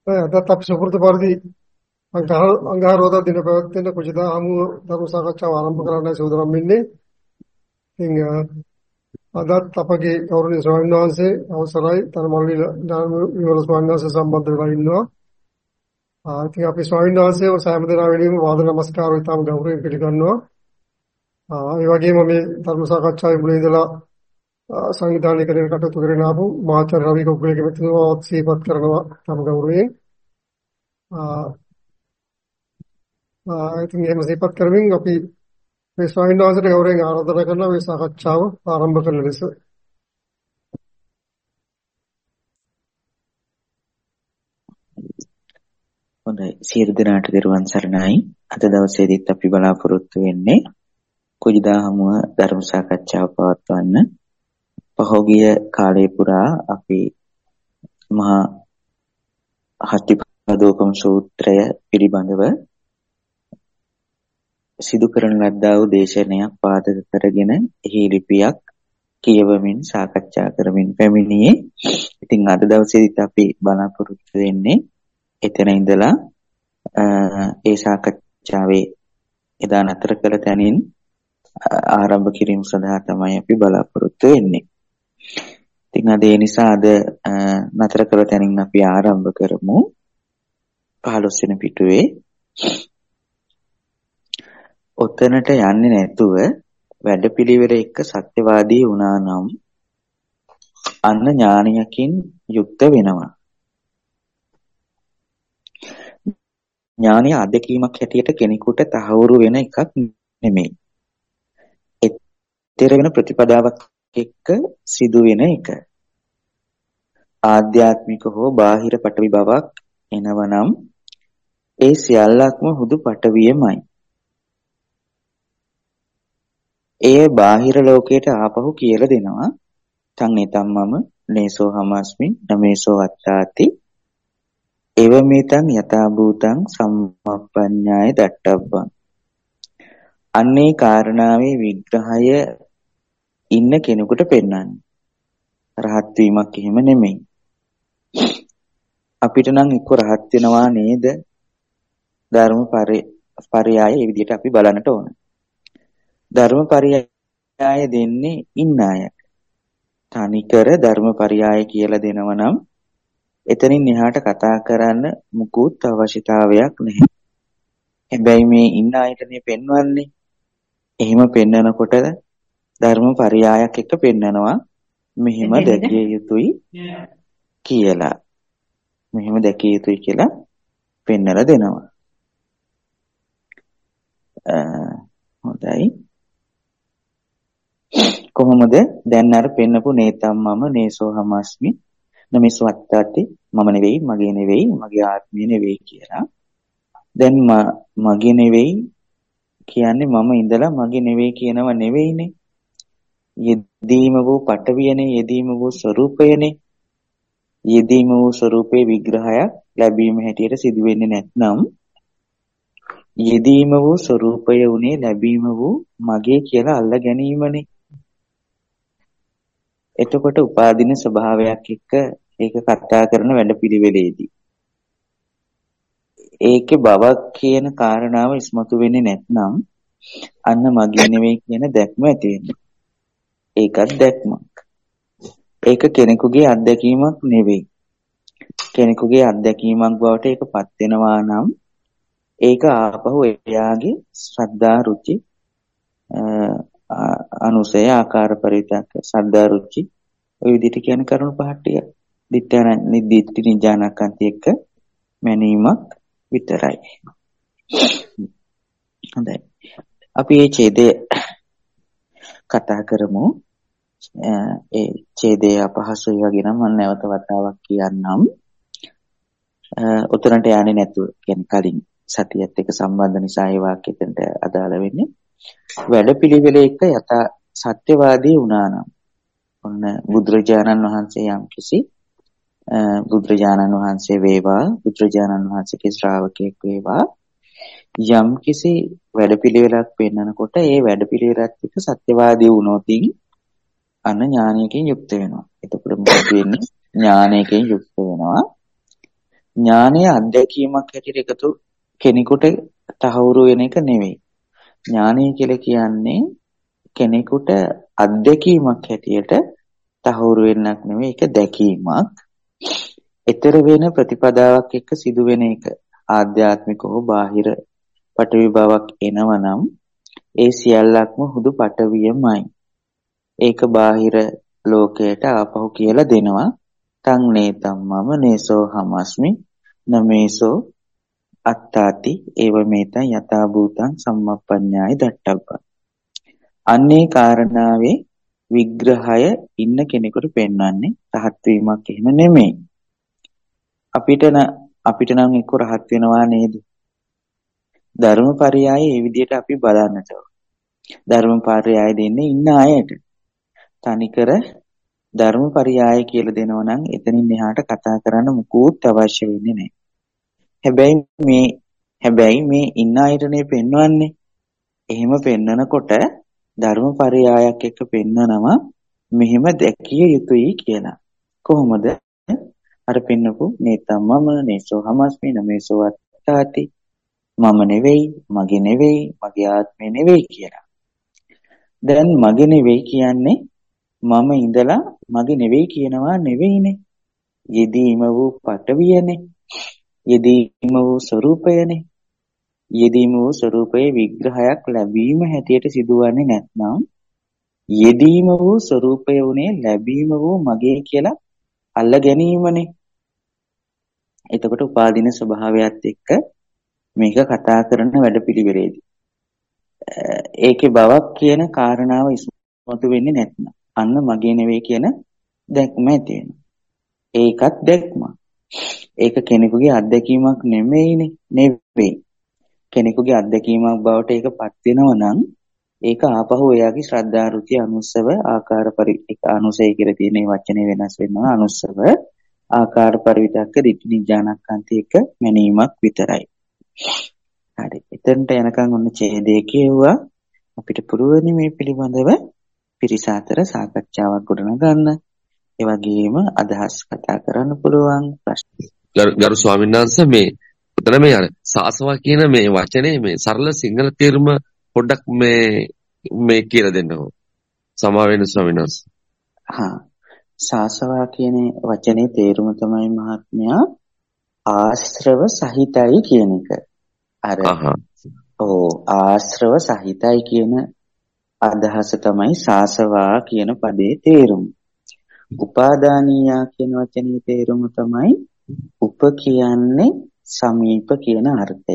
අදත් අපි සුපුරුදු පරිදි අඟහරුවාදා දින පැවැත්වෙන කුජදා හමුව ධර්ම සාකච්ඡාව ආරම්භ කරන්නයි සූදානම් වෙන්නේ. ඉතින් අදත් අපගේ ගෞරවනීය ස්වාමීන් වහන්සේ අවසරයි ධර්මවල විමල ස්වාමීන් වහන්සේ සම්බන්ධ වෙලා ඉන්නවා. ඉතින් අපි ස්වාමීන් වහන්සේව සෑම දිනා වෙනුවෙන් වාද නමස්කාරව ඉතාම ගෞරවයෙන් පිළිගන්නවා. ඒ වගේම මේ ධර්ම සාකච්ඡාවේ මුල ඉඳලා සංවිධානය කරගෙන කටයුතු කරගෙන ආපු මහාචාර්ය රවි කොග්ගලගේ මෙතුමාවත් සිහිපත් කරනවා තම ගෞරවයෙන්. ඉතින් එහෙම සිහිපත් කරමින් අපි මේ ස්වාමීන් වහන්සේට ගෞරවයෙන් ආරාධනා කරනවා මේ සාකච්ඡාව ආරම්භ කරන ලෙස. හොඳයි, සියලු දෙනාට දරුවන් සරණයි. අද දවසේදීත් අපි බලාපොරොත්තු වෙන්නේ කුජදා හමුව ධර්ම සාකච්ඡාව පවත්වන්න. පහෝගිය කාලය පුරා අපි මහා හත්තිපදෝපම සූත්‍රය පිළිබඳව සිදු කරන ලද්දා වූ දේශනයක් පාදක කරගෙන එහි ලිපියක් කියවමින් සාකච්ඡා කරමින් පැමිණියේ. ඉතින් අද දවසේදීත් අපි බලාපොරොත්තු වෙන්නේ එතන ඉඳලා ඒ සාකච්ඡාවේ එදා නතර කළ තැනින් ආරම්භ කිරීම සඳහා තමයි අපි බලාපොරොත්තු වෙන්නේ. ඉතින් අද ඒ නිසා අද නතර කළ තැනින් අපි ආරම්භ කරමු. 15 වෙනි පිටුවේ ඔතනට යන්නේ නැතුව වැඩපිළිවෙල එක්ක සත්‍යවාදී වුණා නම් අන්න ඥානයකින් යුක්ත වෙනවා. ඥානය අධ්‍යක්ීමක් හැටියට කෙනෙකුට තහවුරු වෙන එකක් නෙමෙයි. ඒතර වෙන ප්‍රතිපදාවක් එක්ක සිදු වෙන එක. ආධ්‍යාත්මික හෝ බාහිර පටවි බවක් එනවනම් ඒ සියල්ලක්ම හුදු පටවියමයි. ඒ බාහිර ලෝකයට ආපහු කියලා දෙනවා. තං නේතම්මම නේසෝ හමස්මි නමේසෝ අත්තාති එවමෙතං යථා භූතං සම්මප්පඤ්ඤාය දට්ඨබ්බං. අන්නේ කාරණාවේ විග්‍රහය ඉන්න කෙනෙකුට පෙන්වන්නේ. රහත් වීමක් එහෙම නෙමෙයි. අපිට නම් එක්ක රහත් වෙනවා නේද? ධර්ම පරයය මේ විදිහට අපි බලන්නට ඕන. ධර්ම පරයය දෙන්නේ ඉන්න අය. තනිකර ධර්ම පරයය කියලා දෙනවා නම් එතනින් එහාට කතා කරන්න මුකුත් අවශ්‍යතාවයක් නැහැ. හැබැයි මේ ඉන්න අයටනේ පෙන්වන්නේ. එහෙම පෙන්වනකොට ධර්ම පරයයක් එක්ක පෙන්වනවා මෙහෙම දැකිය යුතුයි කියලා. මෙහෙම දැකිය යුතුයි කියලා පෙන්වලා දෙනවා. හොඳයි. කොහොමද දැන් අර පෙන්නපු නේතම්මම නේසෝ හමස්මි නමේසෝ අත්තාති මම නෙවෙයි මගේ නෙවෙයි මගේ ආත්මය නෙවෙයි කියලා. දැන් මගේ නෙවෙයි කියන්නේ මම ඉඳලා මගේ නෙවෙයි කියනව නෙවෙයිනේ. යෙදීම වූ පටවියනේ, යෙදීම වූ ස්වરૂපයනේ. යෙදීම වූ ස්වરૂපේ විග්‍රහයක් ලැබීම හැටියට සිදු වෙන්නේ නැත්නම් යෙදීම වූ ස්වરૂපය උනේ ලැබීම වූ මගේ කියලා අල්ලා ගැනීමනේ. එතකොට උපාදින ස්වභාවයක් එක්ක ඒක කතා කරන වැඩපිළිවෙලේදී ඒකේ බවක් කියන කාරණාව ඉස්මතු වෙන්නේ නැත්නම් අන්න මගේ නෙවෙයි කියන දැක්ම ඇති වෙනවා. ඒකත් දැක්මක්. ඒක කෙනෙකුගේ අත්දැකීමක් නෙවෙයි. කෙනෙකුගේ අත්දැකීමක් බවට ඒකපත් වෙනවා නම් ඒක ආපහු එයාගේ ශ්‍රද්ධා රුචි අනුසය ආකාර පරිත්‍යාග ශ්‍රද්ධා රුචි ඔය විදිහට කියන කරුණු පහක් දිට්ඨි නිජානකන්ති එක්ක මැනීමක් විතරයි. හොඳයි. අපි මේ ඡේදය කතා කරමු. ඒ ඡේදය අපහසුයි වගේ නම් මම නැවත වතාවක් කියන්නම්. උතරන්ට යන්නේ නැතුව කියන්නේ කලින් සතියත් එක්ක සම්බන්ධ නිසා ඒ වාක්‍යෙට අදාළ වෙන්නේ. වැඩපිළිවෙල එක යථා සත්‍යවාදී වුණා නම් ඔන්න බුදුරජාණන් වහන්සේ යම්කිසි බුදුරජාණන් වහන්සේ වේවා බුදුරජාණන් වහන්සේගේ ශ්‍රාවකයෙක් වේවා යම්කිසි වැඩපිළිවෙලක් පෙන්වනකොට ඒ වැඩපිළිවෙලත් එක්ක සත්‍යවාදී වුණොතින් අන්න ඥානයකින් යුක්ත වෙනවා. එතකොට මොකද වෙන්නේ? ඥානයකින් යුක්ත වෙනවා. ඥානය අත්දැකීමක් හැටියට එකතු කෙනෙකුට තහවුරු වෙන එක නෙවෙයි. ඥානය කියලා කියන්නේ කෙනෙකුට අත්දැකීමක් හැටියට තහවුරු වෙන්නක් නෙවෙයි, ඒක දැකීමක්. ඊතර වෙන ප්‍රතිපදාවක් එක්ක සිදුවෙන එක. ආධ්‍යාත්මික හෝ බාහිර පටවි බවක් එනවනම් ඒ සියල්ලක්ම හුදු පටවියමයි. ඒක බාහිර ලෝකයට ආපහු කියලා දෙනවා. තං නේතම් මම නේසෝ හමස්මි නමේසෝ අත්තාති ඒව මේතං යථා භූතං සම්මප්පඤ්ඤාය දට්ඨබ්බා. අන්නේ කාරණාවේ විග්‍රහය ඉන්න කෙනෙකුට පෙන්වන්නේ රහත් වීමක් එහෙම නෙමෙයි. අපිට නම් එක්ක රහත් වෙනවා නේද? ධර්මපරයය ඒ විදිහට අපි බලන්නට ඕන. ධර්මපරයය දෙන්නේ ඉන්න අයට. තනිකර ධර්මපරයය කියලා දෙනවා නම් එතනින් එහාට කතා කරන්න මුකුත් අවශ්‍ය වෙන්නේ නැහැ. හැබැයි මේ ඉන්න අයටනේ පෙන්වන්නේ. එහෙම පෙන්නකොට ධර්මපරයයක් එක්ක පෙන්නනවා මෙහෙම දැකිය යුතුයි කියලා. කොහොමද? අර පෙන්නපු නේතම්මම නේසෝ හමස්මි නමේසෝ අත්තාති මම නෙවෙයි, මගේ නෙවෙයි, මගේ ආත්මය නෙවෙයි කියලා. දැන් මගේ නෙවෙයි කියන්නේ මම ඉඳලා මගේ නෙවෙයි කියනවා නෙවෙයිනේ. යෙදීම වූ පටවියනේ. යෙදීම වූ ස්වરૂපයනේ. යෙදීම වූ ස්වરૂපයේ විග්‍රහයක් ලැබීම හැටියට සිදුවන්නේ නැත්නම් යෙදීම වූ ස්වરૂපය උනේ ලැබීම වූ මගේ කියලා අල්ල ගැනීමනේ. එතකොට උපාදින ස්වභාවයත් එක්ක මේක කතා කරන වැඩපිළිවෙලේදී ඒකේ බවක් කියන කාරණාව ඉස්මතු වෙන්නේ නැත්නම් අන්න මගේ නෙවෙයි කියන දැක්ම ඇති වෙනවා. ඒකත් දැක්ම. ඒක කෙනෙකුගේ අත්දැකීමක් නෙවෙයි. කෙනෙකුගේ අත්දැකීමක් බවට ඒකපත් වෙනවා නම් ඒක ආපහු එයාගේ ශ්‍රද්ධා රුචි අනුස්සව ආකාර පරිවිතක අනුසය කියලා තියෙන වචනේ වෙනස් වෙනවා. අනුස්සව ආකාර පරිවිතක දිට්ඨි නිජානක්ඛන්ති එක මැනීමක් විතරයි. හරි. එතනට යනකම් ඔන්න ඡේදයේ කියුවා අපිට පුළුවන් මේ පිළිබඳව පිරිස අතර සාකච්ඡාවක් ගොඩනගන්න. ඒ වගේම අදහස් කතා කරන්න පුළුවන් ප්‍රශ්න. ගරු ස්වාමීන් වහන්සේ මේ උතන මේ අර සාසවා කියන මේ වචනේ මේ සරල සිංහල තේරුම පොඩ්ඩක් මේ කියලා දෙන්නකෝ. සමා වෙන ස්වාමීන් වහන්සේ. සාසවා කියන වචනේ තේරුම තමයි මහත්මයා ආශ්‍රව සහිතයි කියන එක. ආශ්‍රව සහිතයි කියන අදහස තමයි සාසවා කියන පදේ තේරුම. උපාදානීයා කියන වචනේ තේරුම තමයි උප කියන්නේ සමීප කියන අර්ථය.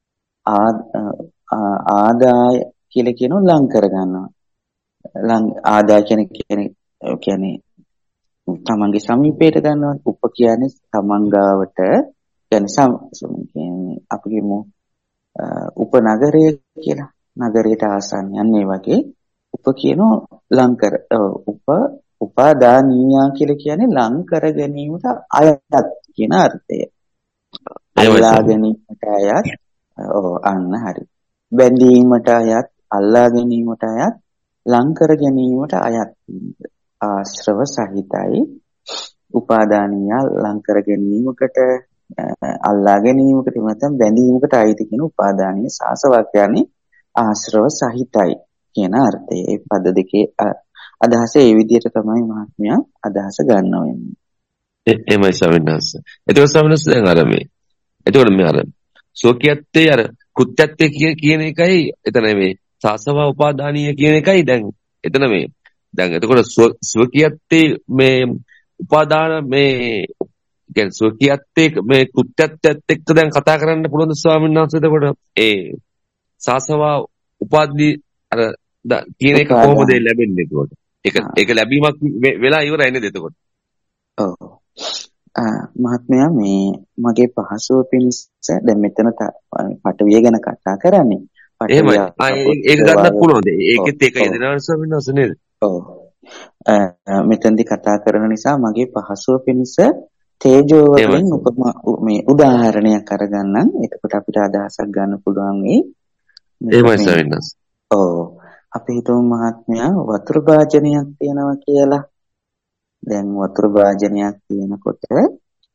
ආදාය කියලා කියනවා ලං කර ගන්නවා. ආදාය කියන්නේ තමන්ගේ සමීපයට ගන්නවා. උප කියන්නේ තමන් ගාවට කියන්නේ අපිගේ උපනගරය කියලා. නගරයට ආසන්න යන්නේ වගේ උප කියනවා ලං කර උපාදානීයා කියලා කියන්නේ ලං කර ගැනීමට අයත් කියන අර්ථය. අල්ලා ගැනීමට අයත් අන්න හරි. බැඳීමට අයත්, අල්ලා ගැනීමට අයත්, ලං කර ගැනීමට අයත්. ආශ්‍රව සහිතයි. උපාදානීයා ලං කර ගැනීමකට, අල්ලා ගැනීමකට නැත්නම් බැඳීමකට අයිති කියන උපාදානීය සාසවක් කියන්නේ ආශ්‍රව සහිතයි කියන අර්ථය. ඒ පද දෙකේ අදහස ඒ විදිහට තමයි මහත්මයා අදහස ගන්න වෙන්නේ. එහෙමයි ස්වාමීන් වහන්සේ. එතකොට ස්වාමීන් වහන්සේ දැන් අර මේ සෝකියත්තේ අර කුත්‍යත්තේ කියන එකයි එතන මේ සාසවා උපාදානීය කියන එකයි දැන් එතන මේ දැන් එතකොට සෝකියත්තේ මේ උපාදාන මේ කියන්නේ සෝකියත්තේ මේ කුත්‍යත්තත් එක්ක දැන් කතා කරන්න පුළුවන් ස්වාමීන් වහන්සේ. එතකොට ඒ සාසවා උපාදී අර කියන එක කොහොමද ලැබෙන්නේ එතකොට? ඒක ලැබීමක් වෙලා ඉවරයි නේද එතකොට? ඔව්. මහත්මයා මේ මගේ පහසුව පිණිස දැන් මෙතන පටවිය ගැන කතා කරන්නේ. එහෙමයි. ඒක ගන්නත් පුළුවන්ද? ඒකෙත් ඒක යදෙනවා ස්වාමීන් වහන්සේ නේද? ඔව්. මෙතනදී කතා කරන නිසා මගේ පහසුව පිණිස තේජෝ වලින් උපමා මේ උදාහරණයක් අරගන්නම්. එතකොට අපිට අදහසක් ගන්න පුළුවන් වෙයි. එහෙමයි ස්වාමීන් වහන්සේ. ඔව්. අපි හිතමු මහත්මයා වතුර භාජනයක් තියෙනවා කියලා. දැන් වතුර භාජනයක් තියෙනකොට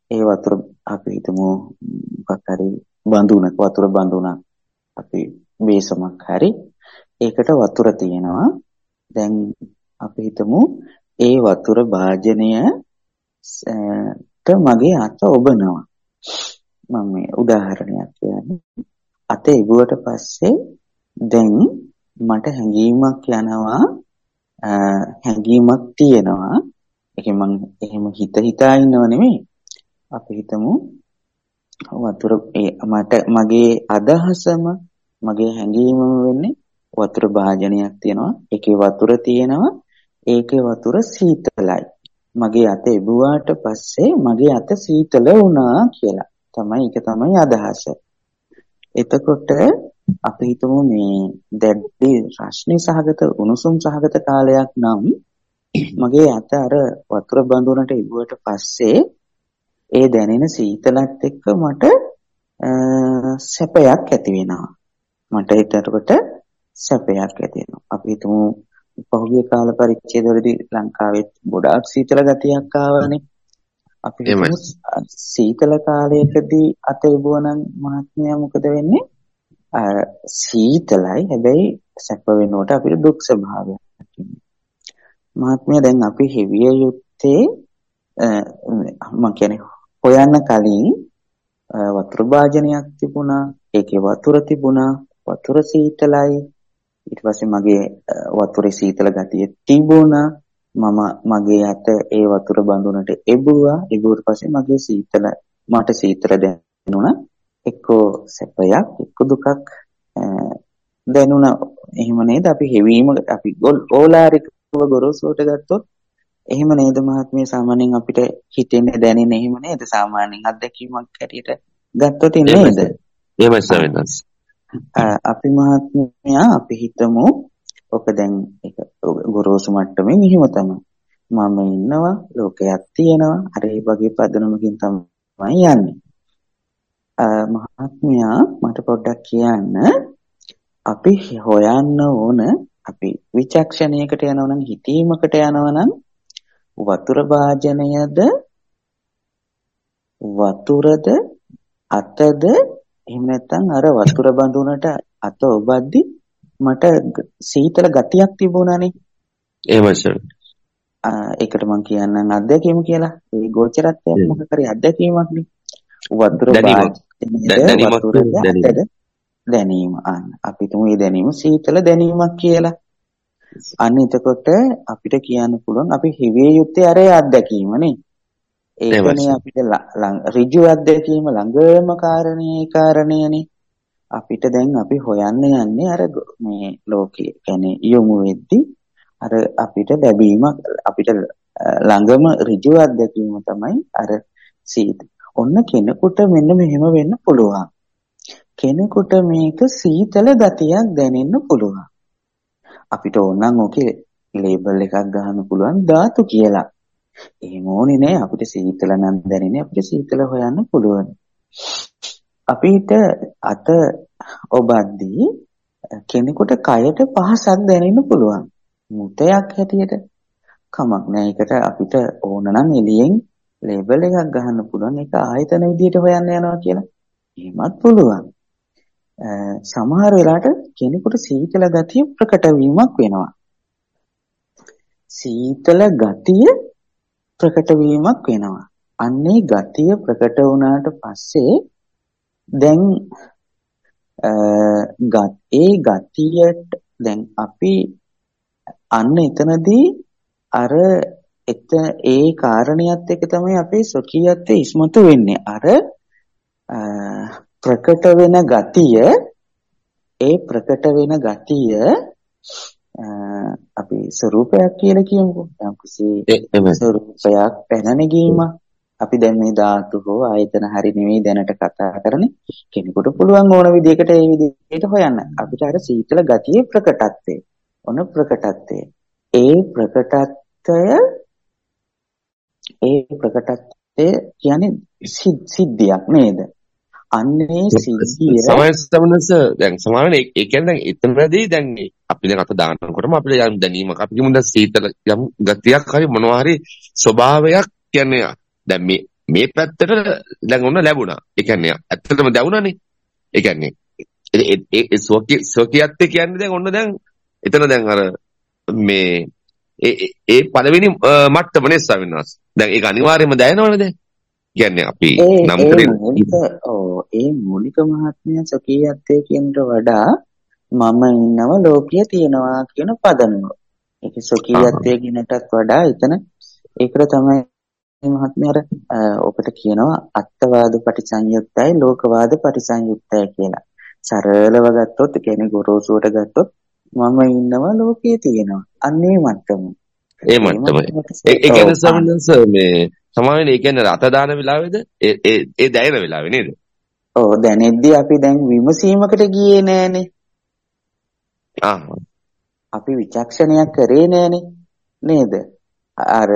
ඒ වතුර අපි හිතමු මොකක් හරි බඳුනක් වතුර බඳුනක් අපි බේසමක් හරි ඒකට වතුර තියෙනවා. දැන් අපි හිතමු ඒ වතුර භාජනයට මගේ අත ඔබනවා. මම මේ උදාහරණයක් කියන්නේ. අත ඉබුවට පස්සේ දැන් මට හැඟීමක් යනවා, හැඟීමක් තියෙනවා. ඒක මම එහෙම හිතා ඉන්නව නෙමෙයි. අපි හිතමු වතුර මට මගේ අදහසම මගේ හැඟීමම වෙන්නේ වතුර භාජනයක් තියෙනවා. ඒකේ වතුර තියෙනවා. ඒකේ වතුර සීතලයි. මගේ අත එබුවාට පස්සේ මගේ අත සීතල වුණා කියලා. ඒක තමයි අදහස. එතකොට අපි හිතමු මේ දැඩි රස්නේ සහගත උණුසුම් සහගත කාලයක් නම් මගේ අත අර වතුර බඳුනට එබුවට පස්සේ ඒ දැනෙන සීතලත් එක්ක මට සැපයක් ඇති වෙනවා. මට එතකොට සැපයක් ඇති වෙනවා. අපි හිතමු පහුගිය කාල පරිච්ඡේදවලදී ලංකාවේ ගොඩාක් සීතල ගතියක් ආවනේ. අපි හිතමු සීතල කාලයකදී අත එබුවනම් මහත්මයා මොකද වෙන්නේ? සීතලයි හැබැයි සැප වෙනකොට අපිට දුක් ස්වභාවයක් තියෙනවා. මහත්මයා දැන් අපි හෙවිය යුත්තේ මම කියන්නේ හොයන්න කලින් වතුර භාජනයක් තිබුණා. ඒකේ වතුර තිබුණා. වතුර සීතලයි. ඊට පස්සේ මගේ වතුරේ සීතල ගතිය තිබුණා. මගේ අත ඒ වතුර බඳුනට එබුවා. එබුවට පස්සේ මට සීතල දැනුණා. එක්කෝ සැපයක් එක්ක දුකක් දැනුණා. එහෙම නේද? අපි හෙවීම අපි ඕලාරිකව ගොරෝසුවට ගත්තොත් එහෙම නේද මහත්මිය? සාමාන්‍යයෙන් අපිට හිතෙන්නේ දැනෙන්නේ එහෙම නේද? සාමාන්‍යයෙන් අත්දැකීමක් හැටියට ගත්තොත් නේද? එහෙමයි සවිනාස්. අපි මහත්මියා අපි හිතමු ඔක දැන් ඒක ගොරෝසු මට්ටමින් එහෙම තමයි. මම ඉන්නවා, ලෝකයක් තියෙනවා. අර ඒ වගේ පදනමකින් තමයි යන්නේ. මහත්මයා මට පොඩ්ඩක් කියන්න අපි හොයන්න ඕන අපි විචක්ෂණයකට යනවා නම් හිතීමකට යනවා නම් වතුර භාජනයද වතුරද අතද එහෙම නැත්නම් අර වතුර බඳුනට අත ඔබද්දි මට සීතල ගතියක් තිබුණානේ. එහෙමයි සර්. ඒකට මම කියන්නම් අත්දැකීම කියලා. ඒ ගෝචරත්වයක් මොකක් හරි අත්දැකීමක් නේ. වතුර දැනීම අපි තුමු මේ දැනීම සීතල දැනීමක් කියලා. අන්න එතකොට අපිට කියන්න පුළුවන් අපි හිවිය යුත්තේ අර අත්දැකීමනේ. ඒකනේ අපිට ඍජු අත්දැකීම ළඟම කාරණේනේ. අපිට දැන් අපි හොයන්න යන්නේ අර මේ ලෝකයේ කියන්නේ යොමු වෙද්දි අර අපිට ලැබීමක් අපිට ළඟම ඍජු අත්දැකීම තමයි අර සීතල. ඔන්න කෙනෙකුට මෙන්න මෙහෙම වෙන්න පුළුවන්. කෙනෙකුට මේක සීතල ගතියක් දැනෙන්න පුළුවන්. අපිට ඕනනම් ඔකේ ලේබල් එකක් ගහන්න පුළුවන් ධාතු කියලා. එහෙම ඕනේ නෑ. අපිට සීතල නම් දැනෙන්නේ අපිට සීතල හොයන්න පුළුවන්. අපිට අත ඔබද්දී කෙනෙකුට කයට පහසක් දැනෙන්න පුළුවන්. මුතයක් හැටියට කමක් නෑ. ඒකට අපිට ඕන නම් එළියෙන් ලේබල් එකක් ගහන්න පුළුවන්. ඒක ආයතන විදියට හොයන්න යනවා කියලා. එහෙමත් පුළුවන්. සමහර වෙලාවට කෙනෙකුට සීතල ගතිය ප්‍රකට වීමක් වෙනවා. සීතල ගතිය ප්‍රකට වීමක් වෙනවා. අන්නේ ගතිය ප්‍රකට වුණාට පස්සේ දැන් ඒ ගතියට දැන් අපි අන්න එතනදී අර ඒ කාරණියත් එක්ක තමයි අපේ ස්වකීයත්වයේ ඉස්මතු වෙන්නේ. අර ප්‍රකට වෙන ගතිය ප්‍රකට වෙන ගතිය අපි ස්වરૂපයක් කියලා කියමුකෝ. යම්කිසි ස්වરૂපයක් පැන නැගීම. අපි දැන් මේ ධාතු හෝ ආයතන හරි නෙවෙයි දැනට කතා කරන්නේ. කෙනෙකුට පුළුවන් ඕන විදිහකට ඒ විදිහට හොයන්න. අපිට අර සීතල ගතියේ ප්‍රකටත්වය. ඔන්න ප්‍රකටත්වය. ඒ ප්‍රකටත්වය කියන්නේ සිද්ධියක් නේද? අන්නේ සිද්ධිය සමහරවිට දැන් සමහරවිට ඒ කියන්නේ දැන් එතනදී දැන් අපි දැන් අත දානකොටම අපිට යම් දැනීමක් අපි කියමු දැන් සීතල යම් ගතියක් හරි මොනවා හරි ස්වභාවයක් කියන්නේ දැන් මේ මේ පැත්තට දැන් ඔන්න ලැබුණා. ඒ කියන්නේ ඇත්තටම දැවුණානේ. ඒ කියන්නේ ඒ සෝකියත් කියන්නේ දැන් ඔන්න දැන් එතන දැන් අර මේ ඒ පළවෙනි මට්ටමනේ ස්වාමීන් වහන්සේ. දැන් ඒක අනිවාර්යයෙන්ම දැනෙනවනේ දැන්. කියන්නේ අපි නම් කරේ ඒ මූලික මහත්මය සෝකියත්ය කියනට වඩා මම ඉන්නව ලෝකයේ තියනවා කියන පදනම. ඒක සෝකියත්ය කියනටත් වඩා එතන ඒකට තමයි මහත්මයාර ඔබට කියනවා අත්වාද පටිසංයුක්තයි ලෝකවාද පටිසංයුක්තයි කියලා. සරලව ගත්තොත් කියන්නේ ගොරෝසුවට ගත්තොත් මම ඉන්නවා ලෝකයේ තියෙනවා. අන්නේ මට්ටම. ඒ මට්ටම. ඒ කියන්නේ සමින්දන්ස මේ සමාවෙන්නේ ඒ කියන්නේ රත දාන වෙලාවේද ඒ දැනෙන වෙලාවේ නේද? ඔව් දැනෙද්දි අපි දැන් විමසීමකට ගියේ නෑනේ. අපි විචක්ෂණයක් කරේ නෑනේ නේද? අර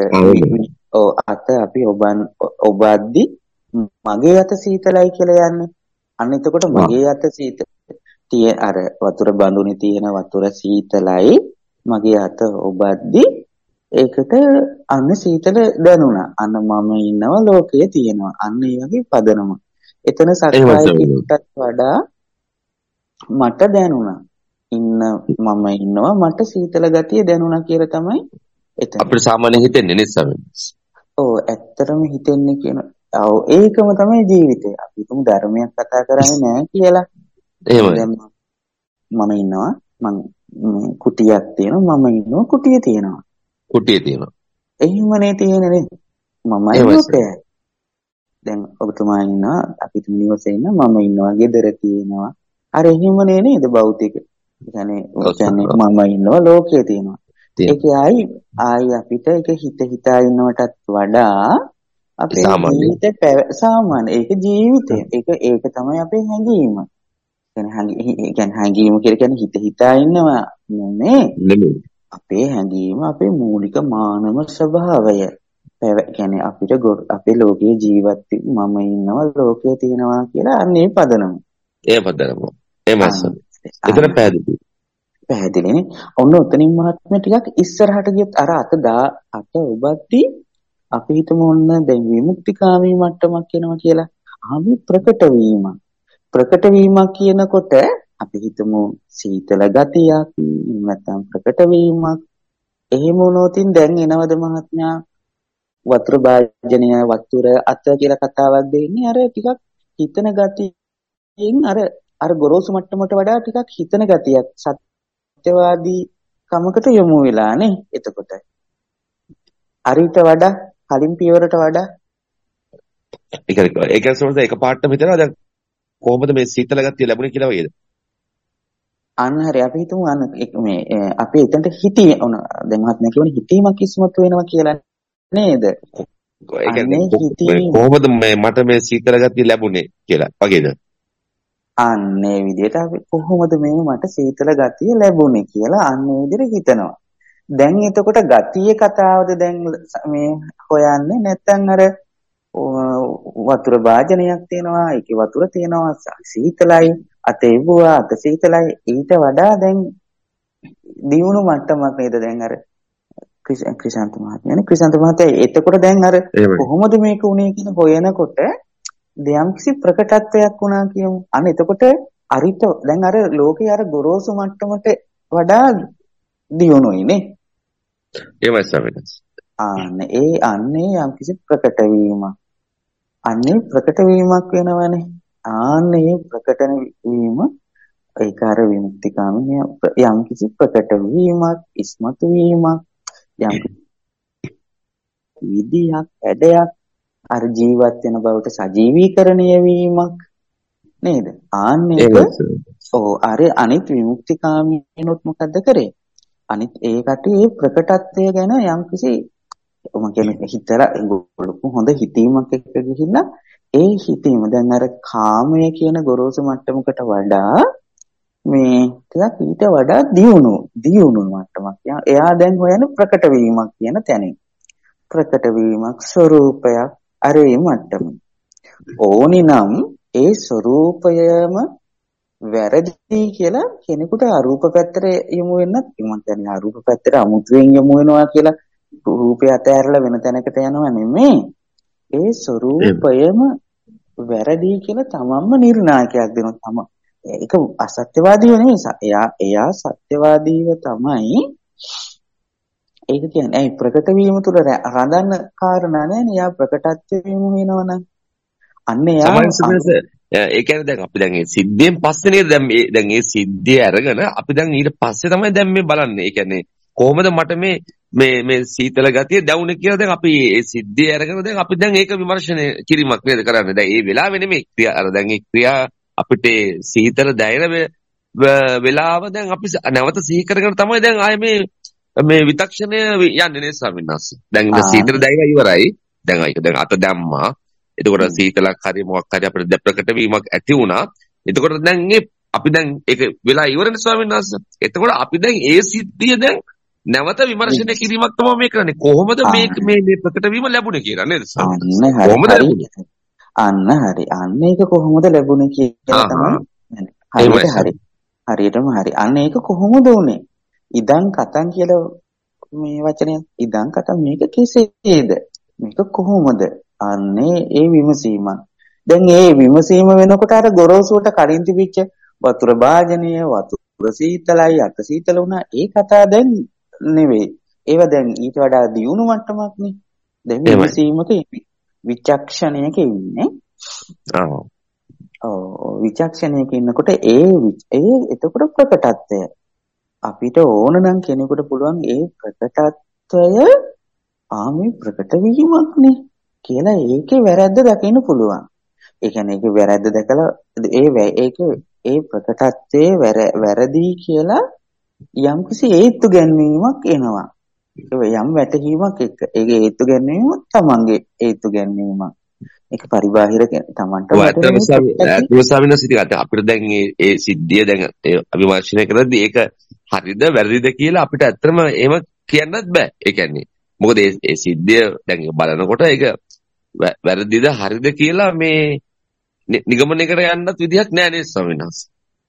අත අපි ඔබද්දි මගේ අත සීතලයි කියලා යන්නේ. අන්න එතකොට මගේ අත සීතල අර වතුර බඳුනේ තියෙන වතුර සීතලයි මගේ අත ඔබද්දි ඒකට අන්න සීතල දැනුණා. අන්න මම ඉන්නවා ලෝකයේ තියෙනවා. අන්න ඒ වගේ පදනම. එතන සක්කායකිටත් වඩා මට දැනුණා. මම ඉන්නවා මට සීතල ගතිය දැනුණා කියලා තමයි එතන. අපිට සාමාන්‍යයෙන් හිතෙන්නේ නේ ස්වාමීන්. ඔව් ඇත්තටම හිතෙන්නේ කියන ඒකම තමයි ජීවිතය. අපි තුමු ධර්මයක් කතා කරන්නේ නැහැ කියලා. එහෙමයි. මම ඉන්නවා කුටියක් තියෙනවා මම ඉන්නවා කුටිය තියෙනවා. කුටිය තියෙනවා. එහෙමනේ තියෙන්නේ නේ. මමයි ලෝකයයි. දැන් ඔබතුමා ඉන්නවා අපි තුමු නිවසේ ඉන්න මම ඉන්නවා ගෙදර තියෙනවා. අර එහෙමනේ නේද භෞතික. කියන්නේ මම ඉන්නවා ලෝකයේ තියෙනවා. ඒක ආයි අපිට ඒක හිතා ඉන්නවටත් වඩා අපේ ජීවිතේ සාමාන්‍ය ඒක ජීවිතය. ඒක තමයි අපේ හැඟීම. කියන්නේ හැඟීම කියන්නේ හිතා ඉන්නවා නෙමෙයි. අපේ හැඟීම අපේ මූලික මානව ස්වභාවය. කියන්නේ අපිට අපේ ලෝකයේ ජීවත් මම ඉන්නවා ලෝකයේ තියෙනවා කියලා අන්නේ පදනම. ඒ පදනම. එමස. එතන පැහැදිලිනේ. ඔන්න උතනින් මහත්මයා ටිකක් ඉස්සරහට ගියත් අර අත ඔබද්දි අපි හිතමු ඔන්න දැන් විමුක්තිකාමී මට්ටමක් එනවා කියලා. ආමි ප්‍රකට වීම. ප්‍රකට වීමක් කියනකොට අපි හිතමු සීතල ගතියක් නැත්නම් ප්‍රකට වීමක්. එහෙම වුණොතින් දැන් එනවද මහත්මයා වතුර භාජනය වතුර අත කියලා කතාවක් දෙන්නේ අර ටිකක් හිතන ගතියෙන් අර ගොරෝසු මට්ටමට වඩා ටිකක් හිතන ගතියක් සත්‍යවාදී කමකට යොමු වෙලානේ. එතකොට අරිට වඩා කලින් පියවරට වඩා ඒක සමහරවිට එක පාටම හිතනවා දැන් කොහොමද මේ සීතල ගතිය ලැබුණේ කියලා වගේද? අන්න හරි අපි හිතමු මේ අපි එතනට හිතී දැන් මහත්මයා කියන්නේ හිතීමක් ඉස්මතු වෙනවා කියලා නේද? ඒ කියන්නේ කොහොමද මට මේ සීතල ගතිය ලැබුණේ කියලා වගේද? අන්නේ විදිහට අපි කොහොමද මේ මට සීතල ගතිය ලැබුණේ කියලා අන්නේ විදිහට හිතනවා. දැන් එතකොට ගතියේ කතාවද දැන් මේ හොයන්නේ නැත්නම් අර වතුර භාජනයක් තියෙනවා ඒකේ වතුර තියෙනවා සීතලයි අතේ වුණා අත සීතලයි ඊට වඩා දැන් දියුණු මට්ටමක් නේද දැන් අර ක්‍රිෂාන්ත මහත්මයා එතකොට දැන් අර කොහොමද මේක උනේ කියන හොයනකොට දෙයම්කිසි ප්‍රකටත්වයක් වුණා කියමු. අන්න එතකොට අරිට දැන් අර ලෝකේ අර ගොරෝසු මට්ටමට වඩා දියුණුයි නේ. ඒවයි සමිනස්. අන්නේ යම්කිසි ප්‍රකට වීමක්. අන්නේ ප්‍රකට වීමක් වෙනවනේ. ආන්නේ ප්‍රකට වීම ඒක අර විමුක්තිකාමී යම්කිසි ප්‍රකට වීමක් ඉස්මතු වීමක් යම් විදියක් ඇඩයක් අර ජීවත් වෙන බවට සජීවීකරණය වීමක් නේද? ආන්නේ අර අනිත් විමුක්තිකාමීනොත් මොකද්ද කරේ? අනිත් ඒකට ඒ ප්‍රකටත්වය ගැන යම්කිසි මම කියන්නේ හිතලා ලොකු හොඳ හිතීමක් එක්ක ගිහිල්ලා ඒ හිතීම දැන් අර කාමය කියන ගොරෝසු මට්ටමකට වඩා මේ ටිකක් ඊට වඩා දියුණු මට්ටමක්. එයා දැන් හොයන ප්‍රකට වීමක් කියන තැනින්. ප්‍රකට වීමක් ස්වરૂපයක් අර ඒ මට්ටම. ඕනිනම් ඒ ස්වરૂපයම වැරදි කියලා කෙනෙකුට අරූප පැත්තට යොමු වෙන්නත් මම කියන්නේ අරූප පැත්තට අමුතුවෙන් යොමු වෙනවා කියලා රූපය අතහැරලා වෙන තැනකට යනවා නෙමෙයි. ඒ ස්වરૂපයම වැරදි කියලා තමන්ම නිර්ණායකයක් දෙනවා. ඒක අසත්‍යවාදීව නෙවෙයි. එයා සත්‍යවාදීව තමයි ඒක කියන්නේ. ඒ ප්‍රකට වීම තුළ රඳන්න කාරණා නැහැ. එයා ප්‍රකටත්වය වීම වෙනවනම් අන්න එයා ඒ කියන්නේ දැන් අපි දැන් මේ සිද්ධියෙන් පස්සේ නේද දැන් මේ සිද්ධිය අරගෙන අපි දැන් ඊට පස්සේ තමයි දැන් මේ බලන්නේ. ඒ කියන්නේ කොහොමද මට මේ සීතල ගතිය දැවුනේ කියලා දැන් අපි මේ සිද්ධිය අරගෙන දැන් අපි දැන් ඒක විමර්ශනය කිරීමක් නේද කරන්නේ. දැන් මේ වෙලාවේ නෙමෙයි ක්‍රියා අර දැන් මේ ක්‍රියා අපිට සීතල දැනෙන වෙලාව දැන් අපි නැවත සිහි කරගෙන තමයි දැන් ආයේ මේ විතක්ෂණය යන්නේ නේ ස්වාමීන් වහන්සේ. දැන් මේ සීතල දැයිලා ඉවරයි. දැන් ඒක දැන් අත දැම්මා. එතකොට සීතලක් හරි මොකක් හරි අපිට ප්‍රකට වීමක් ඇති වුණා. එතකොට දැන් අපි දැන් ඒක වෙලා ඉවරනේ ස්වාමීන් වහන්සේ. එතකොට අපි දැන් ඒ සිද්ධිය දැන් නැවත විමර්ශනය කිරීමක් තමයි මේ කරන්නේ. කොහොමද මේ ප්‍රකට වීම ලැබුණේ කියලා නේද ස්වාමීන් වහන්සේ? කොහොමද ලැබුණේ? අන්න හරි. අන්න ඒක කොහොමද ලැබුණේ කියලා තමයි. හරියටම හරි. අන්න ඒක කොහොමද උනේ? ඉදං කතං කියලා මේ වචනය ඉදං කතං මේක කෙසේද? මේක කොහොමද? අන්නේ ඒ විමසීම. දැන් ඒ විමසීම වෙනකොට අර ගොරෝසුවට කලින් තිබිච්ච වතුර භාජනය, වතුර සීතලයි, අත සීතල වුණා. ඒ කතා දැන් නෙවෙයි. ඒව දැන් ඊට වඩා දියුණු මට්ටමක් නේ. දැන් විමසීමක ඉන්නේ. විචක්ෂණයක ඉන්නේ. විචක්ෂණයක ඉන්නකොට එතකොට ප්‍රකටත්වය අපිට ඕන නම් කෙනෙකුට පුළුවන් ඒ ප්‍රකටත්වය ආමේ ප්‍රකට වීමක්නේ කියලා ඒකේ වැරද්ද දකින්න පුළුවන්. ඒ කියන්නේ ඒකේ වැරද්ද දැකලා ඒ ප්‍රකටත්වයේ වැරදි කියලා යම්කිසි හේතු ගැන්වීමක් එනවා. යම් වැටහීමක් එක්ක. ඒකේ හේතු ගැන්වීම තමන්ගේ හේතු ගැන්වීමක්. ඒක පරිබාහිර තමන්ට අපිට දැන් ඒ සිද්ධිය දැන් අභිමර්ශනය කරද්දී ඒක හරිද වැරදිද කියලා අපිට ඇත්තටම එහෙම කියන්නත් බෑ. ඒ කියන්නේ මොකද ඒ සිද්ධිය දැන් බලනකොට ඒක වැරදිද හරිද කියලා මේ නිගමනයකට යන්නත් විදිහක් නෑ නේද ස්වාමීන් වහන්සේ?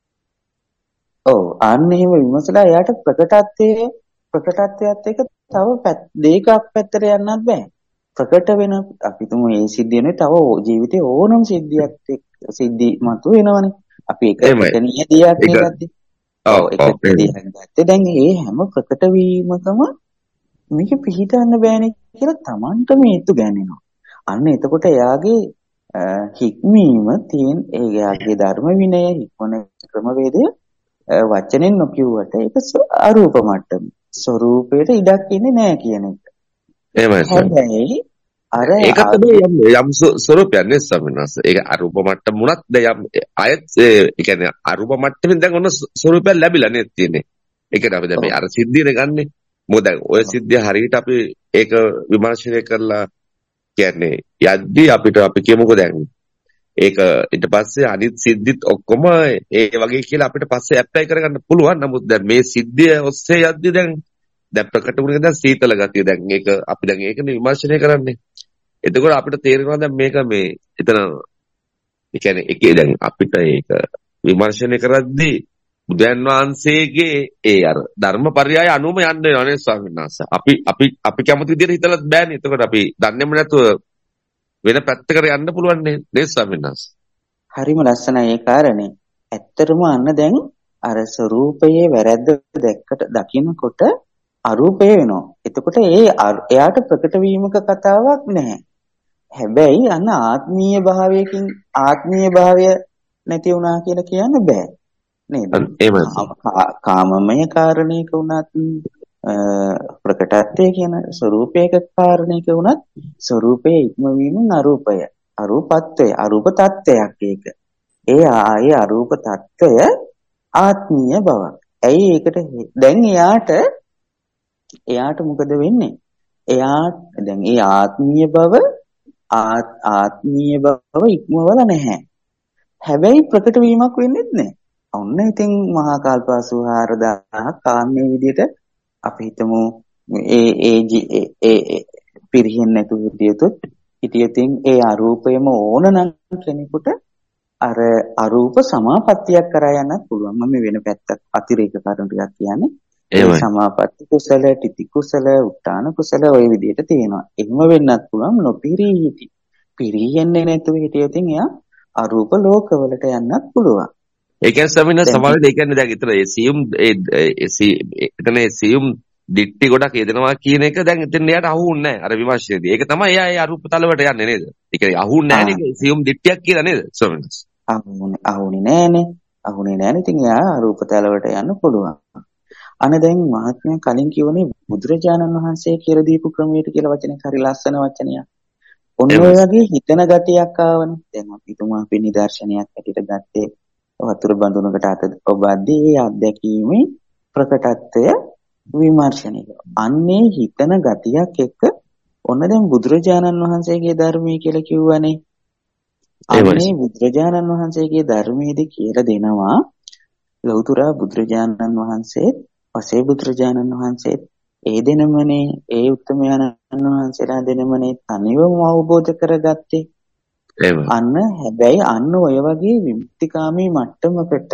ඔව් අන්න එහෙම විමසලා එයාට ප්‍රකටත්වයත් එක්ක තව දෙකක් පැත්තට යන්නත් බෑ. ප්‍රකට වෙන අපි තුමු මේ සිද්ධියනේ තව ජීවිතේ ඕනම සිද්ධි මතු වෙනවනේ. අපි එක නියතියක් නේද? ඔව් එක නියතියක් ගත්තේ. දැන් මේ හැම ප්‍රකට වීමකම මේක පිළිටන්න බෑනේ කියලා Tamanටම හේතු ගන්නවා. අන්න එතකොට එයාගේ හික්මීම තියෙන එයාගේ ධර්ම විනය හික්මන ක්‍රමවේදය වචනෙන් නොකියුවට ඒක අරූප මට්ටම. ස්වરૂපයට ඉඩක් ඉන්නේ නැහැ කියන එක. එහෙමයි. හැබැයි අර ඒකට යම් ස්වરૂපයක් නේ ස්වාමීන් වහන්සේ. ඒක අරූප මට්ටම වුණත් දැන් අයත් ඒ කියන්නේ අරූප මට්ටමින් දැන් ඔන්න ස්වરૂපයක් ලැබිලා නේද තියෙන්නේ. ඒකට අපි දැන් මේ අර සිද්ධියනේ ගන්නෙ. මොකද ඔය සිද්ධිය හරියට අපි ඒක විමර්ශනය කරලා කියන්නේ යද්දී අපිට අපි කියමුකෝ දැන් ඒක ඊට පස්සේ අනිත් සිද්ධිත් ඔක්කොම ඒ වගේ කියලා අපිට පස්සේ ඇප්ලයි කරගන්න පුළුවන්. නමුත් දැන් මේ සිද්ධිය ඔස්සේ යද්දී දැන් ප්‍රකට වුණේ දැන් සීතල ගතිය. දැන් ඒක අපි දැන් ඒකනේ විමර්ශනය කරන්නේ. එතකොට අපිට තේරෙනවා දැන් මේක මේ එතන ඒ කියන්නේ ඒකේ දැන් අපිට ඒක විමර්ශනය කරද්දී බුදුන් වහන්සේගේ ඒ අර ධර්මපරයය අනුම යන්න වෙනවා නේ ස්වාමීන් වහන්සේ. අපි කැමති විදිහට හිතලත් බෑනේ. එතකොට අපි දන්නේම නැතුව වෙන පැත්තකට යන්න පුළුවන් නේ ස්වාමීන් වහන්සේ. හරිම ලස්සනයි ඒ කාරණේ. ඇත්තටම අන්න දැන් අර ස්වરૂපයේ වැරද්ද දකින්නකොට අරූපය වෙනවා. එතකොට එයාට ප්‍රකට වීමක කතාවක් නැහැ. හැබැයි අන්න ආත්මීය භාවය නැති වුණා කියලා කියන්න බෑ. නේද? කාමමය කාරණයක වුණත් ප්‍රකටත්වය කියන ස්වરૂපයක කාරණයක වුණත් ස්වરૂපයේ ඉක්මවීමෙන් අරූපත්වය අරූප තත්ත්වයක් ඒක. ඒ අරූප තත්ත්වය ආත්මීය බවක්. ඇයි ඒකට දැන් එයාට මොකද වෙන්නේ? දැන් ඒ ආත්මීය බව ඉක්මවල නැහැ. හැබැයි ප්‍රකට වීමක් වෙන්නේත් නැහැ. ඔන්න ඉතින් මහා කල්ප 84000 කාමයේ විදිහට අපි හිතමු ඒ පිරිහෙන්නේ නැතුව හිටියොත් ඒ අරූපයම ඕන නම් කෙනෙකුට අර අරූප සමාපත්තියක් කරා යන්නත් පුළුවන්. මම වෙන පැත්තක් අතිරේක කාරණා ටිකක් කියන්නේ. ඒ සමාපatti කුසල, තිති කුසල, උත්තාන කුසල ওই විදිහට තියෙනවා. එහෙම වෙන්නත් පුළුවන් නොපිරී හිටි. පිරියෙන්නේ නැතුව හිටියොත් එයා අරූප ලෝකවලට යන්නත් පුළුවන්. ඒ කියන්නේ ස්වාමීන් වහන්සේ දැන් සමහරවිට ඒ කියන්නේ දැන් ඊතර ඒ සියුම් දිට්ටි ගොඩක් යෙදෙනවා කියන එක දැන් එතන එයාට අහුුන්නේ නැහැ අර විමර්ශනයේදී. ඒක තමයි එයා ඒ අරූප තලවලට යන්නේ නේද? ඒ කියන්නේ අහුුන්නේ නැහැ නේද? සියුම් දිට්ටියක් කියලා නේද ස්වාමීන් වහන්සේ? අහුනේ නෑනේ. අහුනේ නෑනේ. ඉතින් එයා අරූප තලවලට යන්න පුළුවන්. අනේ දැන් මහත්මයා කලින් කියවනේ බුදුරජාණන් වහන්සේ කියලා දීපු ක්‍රමයට කියලා වචනයක් හරි ලස්සන වචනයක්. ඔන්න ඔය වගේ හිතන ගතියක් ආවනේ. දැන් අපි තුමා අපි නිදර්ශනයක් ඇටියට ගත්තේ වතුර බඳුනකට අත ඔබද්දී ඒ අත්දැකීමේ ප්‍රකටත්වය විමර්ශනය කරනවා. අන්නේ හිතන ගතියක් එක්ක ඔන්න දැන් බුදුරජාණන් වහන්සේගේ ධර්මයේ කියලා කිව්වනේ. අන්නේ බුදුරජාණන් වහන්සේගේ ධර්මයේදී කියලා දෙනවා ලෞතර බුදුරජාණන් වහන්සේ පසේ බුදුරජාණන් වහන්සේ ඒ දෙනමනේ ඒ උත්තමයන්න් වහන්සේලා දෙනමනේ තනිවම අවබෝධ කරගත්තේ. අන්න හැබැයි අන්න ඔය වගේ විමුක්තිකාමී මට්ටමකට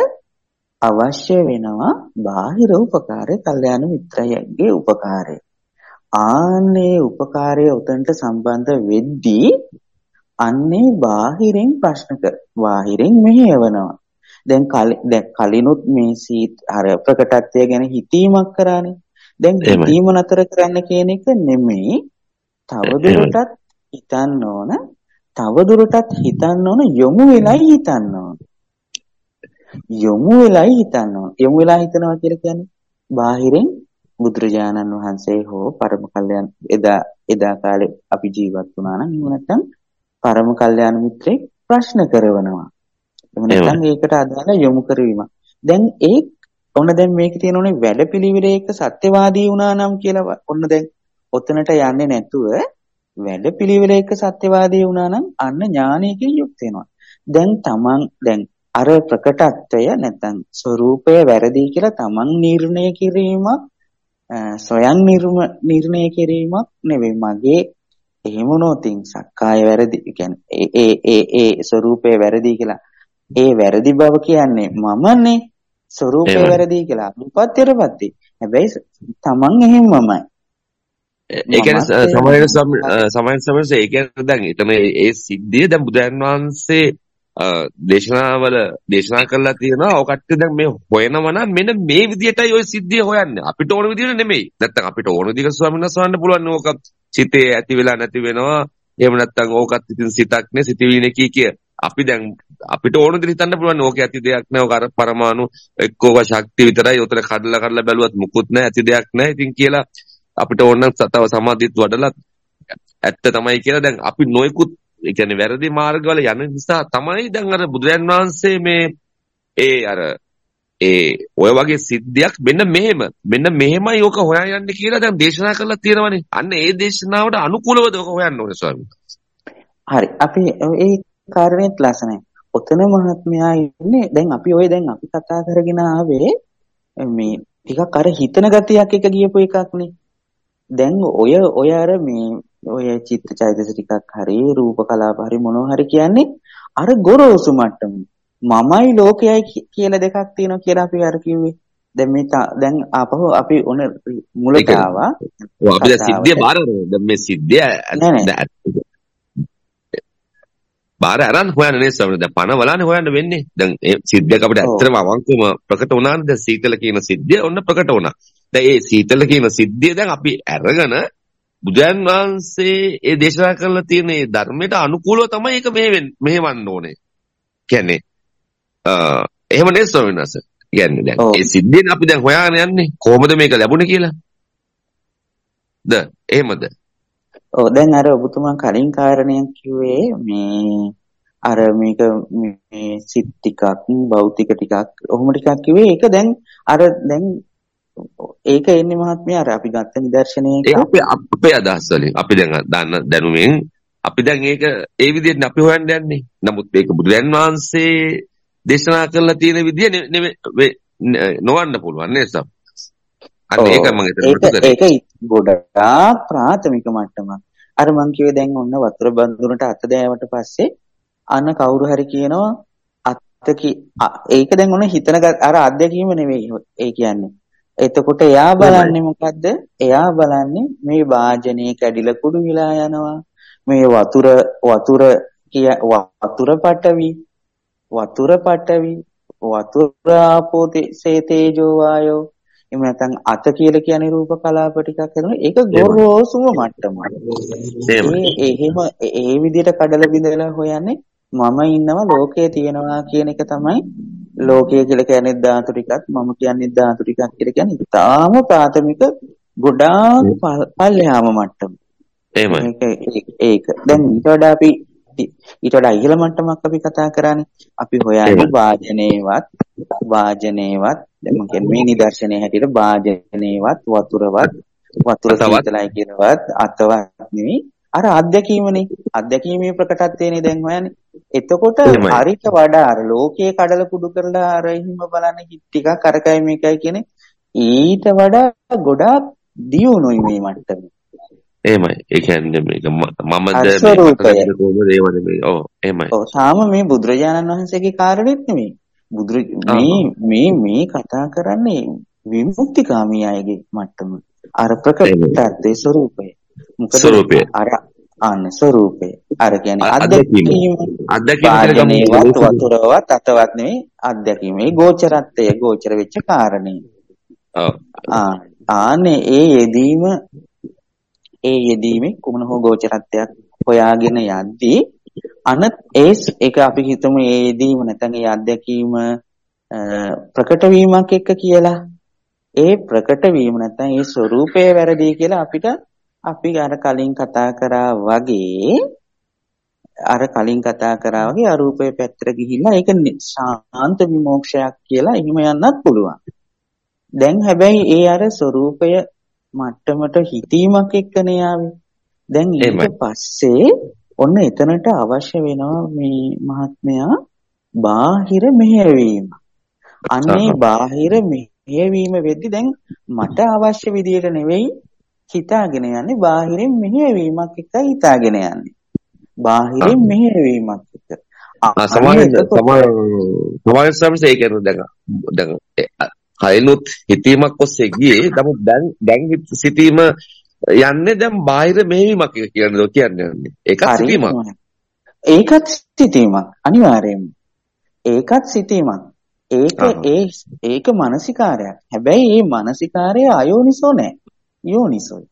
අවශ්‍ය වෙනවා බාහිර උපකාරය, කල්යාණ මිත්‍රයෙක්ගේ උපකාරය. ආන්නේ උපකාරය උතන්ට සම්බන්ධ වෙද්දී අන්නේ බාහිරින් බාහිරින් මෙහෙයවනවා. දැන් කලිනුත් මේ අර ප්‍රකටත්වය ගැන හිතීමක් කරානේ. දැන් හිතීම නතර කරන්න කියන එක නෙමෙයි. තවදුරටත් හිතන්න ඕන. තවදුරටත් හිතන්න ඕන, යොමු වෙලයි හිතන්න ඕන. යොමු වෙලා හිතනවා කියලා කියන්නේ බාහිරින් බුදුරජාණන් වහන්සේ හෝ පරම කල්යාණ එදා කාලේ අපි ජීවත් වුණා නම් එහෙම නැත්නම් පරම කල්යාණ මිත්‍රෙක් ප්‍රශ්න කරනවා. එහෙම නැත්නම් ඒකට අදාළ යොමු කරවීම. දැන් දැන් මේකේ තියෙනෝනේ වැඩපිළිවෙලයක සත්‍යවාදී වුණා නම් කියලා ඔන්න දැන් ඔතනට යන්නේ නැතුව වැඩපිළිවෙලයක සත්‍යවාදී වුණා නම් අන්න ඥානයකින් යුක්ත වෙනවා. දැන් අර ප්‍රකටත්වය නැත්නම් ස්වરૂපය වැරදි කියලා තමන් නිර්ණය කිරීමක් ස්වයං නිර්ණය කිරීමක් නෙවෙයි. මගේ එහෙම නොතින් සක්කාය වැරදි කියන්නේ ඒ ස්වરૂපය වැරදි කියලා ඒ වැරදි බව කියන්නේ මමනේ. ස්වરૂපය වැරදි කියලා අනුපත්‍යරපත්ති. හැබැයි තමන් එහෙමමයි. ඒ කියන්නේ සමහර ඒ කියන්නේ දැන් එතන ඒ සිද්ධිය දැන් බුදුන් වහන්සේ දේශනා කරලා තියෙනවා. ඔය කට්ටිය දැන් මේ හොයනවා නම් මෙන්න මේ විදිහටයි ওই සිද්ධිය හොයන්නේ. අපිට ඕන විදිහට නෙමෙයි. නැත්තම් අපිට ඕන විදිහට ස්වාමීන් වහන්සේ වන්න පුළුවන්. ඕක සිතේ ඇති වෙලා නැති වෙනවා. එහෙම නැත්තම් ඕකත් ඉතින් සිතක් නේ, සිතවිලිනේ කිය. අපි දැන් අපිට ඕන විදිහට හිතන්න පුළුවන්. ඕකේ ඇති දෙයක් නෑ. ඕක අර පරමාණු එක්කෝක ශක්තිය විතරයි. උතර කඩලා බැලුවත් මුකුත් නෑ. ඇති දෙයක් නෑ. ඉතින් කියලා අපිට ඕන නම් තව සමාධිත් වඩලා ඇත්ත තමයි කියලා දැන් අපි නොයෙකුත් ඒ කියන්නේ වැරදි මාර්ගවල යන නිසා තමයි දැන් අර බුදුරජාන් වහන්සේ ඔය වගේ සිද්ධියක් මෙන්න මෙහෙමයි ඕක හොයන් යන්න කියලා දැන් දේශනා කරලා තියෙනවනේ. අන්න ඒ දේශනාවට අනුකූලවද ඕක හොයන්න ඕනේ ස්වාමීන් වහන්සේ. හරි. අපි ඒ කාරණේත් ලස්සනයි. ඔතන මහත්මයා ඉන්නේ දැන් අපි කතා කරගෙන ආවේ මේ ටිකක් අර හිතන ගතියක් එක ගියපු එකක්නේ. දැන් ඔය අර මේ ඔය චිත්තචෛතසික ටිකක් හරි රූප කලාප හරි මොනවා හරි කියන්නේ අර ගොරෝසු මට්ටම. මමයි ලෝකයයි කියලා දෙකක් තියෙනවා කියලා අපි අර කිව්වේ. දැන් ආපහු අපි ඔන මුලට ආවා. අපි දැන් සිද්ධිය බාර දැන් මේ සිද්ධිය බාර අරන් හොයන්න නේ ස්වාමීනි. දැන් පණ වලානේ හොයන්න වෙන්නේ. දැන් ඒ සිද්ධියක් අපිට ඇත්තටම අවංකවම ප්‍රකට වුණානේ. දැන් සීතල කියන සිද්ධිය ඔන්න ප්‍රකට වුණා. දැන් ඒ සීතල කියන සිද්ධිය දැන් අපි අරගෙන බුදුන් වහන්සේ ඒ දේශනා කරලා තියෙන මේ ධර්මයට අනුකූලව තමයි ඒක මෙහෙවන්න ඕනේ. කියන්නේ එහෙම නේ ස්වාමීන් වහන්සේ. කියන්නේ දැන් ඒ සිද්ධියෙන් අපි දැන් හොයාගෙන යන්නේ කොහොමද මේක ලැබුණේ කියලා. එහෙමද? දැන් අර ඔබතුමා කලින් කාරණයක් කිව්වේ මේ අර මේක මේ සිත් ටිකක් භෞතික ටිකක් ඔහොම ටිකක් කිව්වේ. ඒක දැන් ඒක එන්නේ මහත්මයා අර අපි ගත්ත නිදර්ශනයේ අපේ අදහස් වලින් අපි දැන් දන්න දැනුමින් අපි දැන් ඒක ඒ විදිහට අපි හොයන්න යන්නේ. නමුත් මේක බුදුරජාන් වහන්සේ දේශනා කරලා තියෙන විදිය නොවන්න පුළුවන් නේද සම්? අන්න ඒක මම හිතන්නේ. ඒක ගොඩාක් ප්‍රාථමික මට්ටමක්. අර මං කිව්වේ දැන් ඔන්න වතුර බඳුනට අත දෑවට පස්සේ අන්න කවුරු හරි කියනවා ඒක දැන් ඔන්න හිතන අර අත්දැකීම නෙවෙයි ඒ කියන්නේ. එතකොට එයා බලන්නේ මොකද්ද? එයා බලන්නේ මේ වාජනේ කැඩිලා කුඩු විලා යනවා. මේ වතුර පඨවි වතුර ආපෝ තේජෝ වායෝ එහෙම නැත්නම් අත කියලා කියන්නේ රූප කලාප ටිකක් හදනවා. ඒක ගොරෝසුම මට්ටමක්. ඒ විදිහට කඩලා බිඳලා හොයන්නේ මම ඉන්නවා ලෝකයේ තියෙනවා කියන එක තමයි ලෝකය කියලා කියන්නේ ධාතු ටිකක් මම කියන්නේ ධාතු ටිකක් කියලා කියන්නේ ඉතාම ප්‍රාථමික ගොඩාක් පල්ලෙහාම මට්ටම. ඒක දැන් ඊට වඩා ඉහළ මට්ටමක් අපි කතා කරන්නේ. අපි හොයන්නේ වාජනේවත් මම කියන්නේ මේ නිදර්ශනයේ හැටියට වාජනේවත් වතුර සීතලයි කියනවත් අතවත් නෙවෙයි අර අත්දැකීමනේ. අත්දැකීමේ ප්‍රකටත්වයනේ දැන් හොයන්නේ. එතකොට හරිට වඩා අර ලෝකයේ කඩල කුඩු කරලා අර හිම බලන්න ටිකක් අරකයි මේකයි කියන්නේ ඊට වඩා ගොඩාක් දියුණුයි මේ මට්ටමේ. එහෙමයි. ඒ කියන්නේ මේක මමද එහෙමයි. සාම මේ බුදුරජාණන් වහන්සේගේ කාරණෙත් නෙමෙයි. මේ කතා කරන්නේ විමුක්තිකාමී අයගේ මට්ටම. අර ප්‍රකටත්වයේ ස්වરૂපය. මොකද අර ස්වરૂපය. අර කියන්නේ අත්දැකීමේවත් වතුරවත් අතවත් නෙමෙයි අත්දැකීම. ඒ ගෝචර වෙච්ච කාරණේ. ආනේ ඒ යෙදීමේ කුමන හෝ ගෝචරත්වයක් හොයාගෙන යද්දී ඒක අපි හිතමු ඒ යෙදීම නැත්නම් ඒ අත්දැකීම ප්‍රකට වීමක් එක්ක කියලා. ඒ ප්‍රකට වීම නැත්නම් ඒ ස්වરૂපය වැරදි කියලා අපි අර කලින් කතා කරා වගේ අරූපයේ පැත්තට ගිහිල්ලා ඒක ශාන්ත විමෝක්ෂයක් කියලා එහෙම යන්නත් පුළුවන්. දැන් හැබැයි ඒ අර ස්වરૂපය මට්ටමට හිතීමක් එක්කනේ ආවේ. දැන් ඊට පස්සේ ඔන්න එතනට අවශ්‍ය වෙනවා මේ මහත්මයා බාහිර මෙහෙයවීම. අන්නේ බාහිර මෙහෙයවීම වෙද්දි දැන් මට අවශ්‍ය විදියට නෙවෙයි හිතාගෙන යන්නේ බාහිරින් මෙහෙයවීමක් එක්ක හිතාගෙන යන්නේ. බාහිරින් මෙහෙයවීමක් එක්ක. සමාජ සම්සේ කියන දැන් කලිනුත් හිතීමක් ඔස්සේ ගියේ. නමුත් දැන් සිතීම යන්නේ දැන් බාහිර මෙහෙයවීමක් කියන්නේ. ඒකත් සිතීමක් අනිවාර්යයෙන්ම. ඒකත් සිතීමක්. ඒක මානසිකාරයක්. හැබැයි මේ මානසිකාරය අයෝනිසෝ නෑ. යෝනිසෝයි.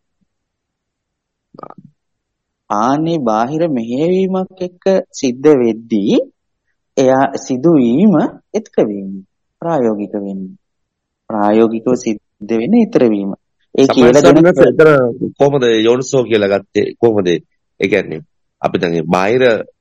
ආනේ බාහිර මෙහෙයවීමක් එක්ක සිද්ධ වෙද්දී එයා සිදුවීම එතක වෙන්නේ. ප්‍රායෝගික වෙන්නේ. ප්‍රායෝගිකව සිද්ධ වෙන්නේ ඊතර වීම. ඒ කියලා දෙන කොහොමද යෝනිසෝ කියලා ගත්තේ? කොහොමද? ඒ කියන්නේ අපි දැන් බාහිර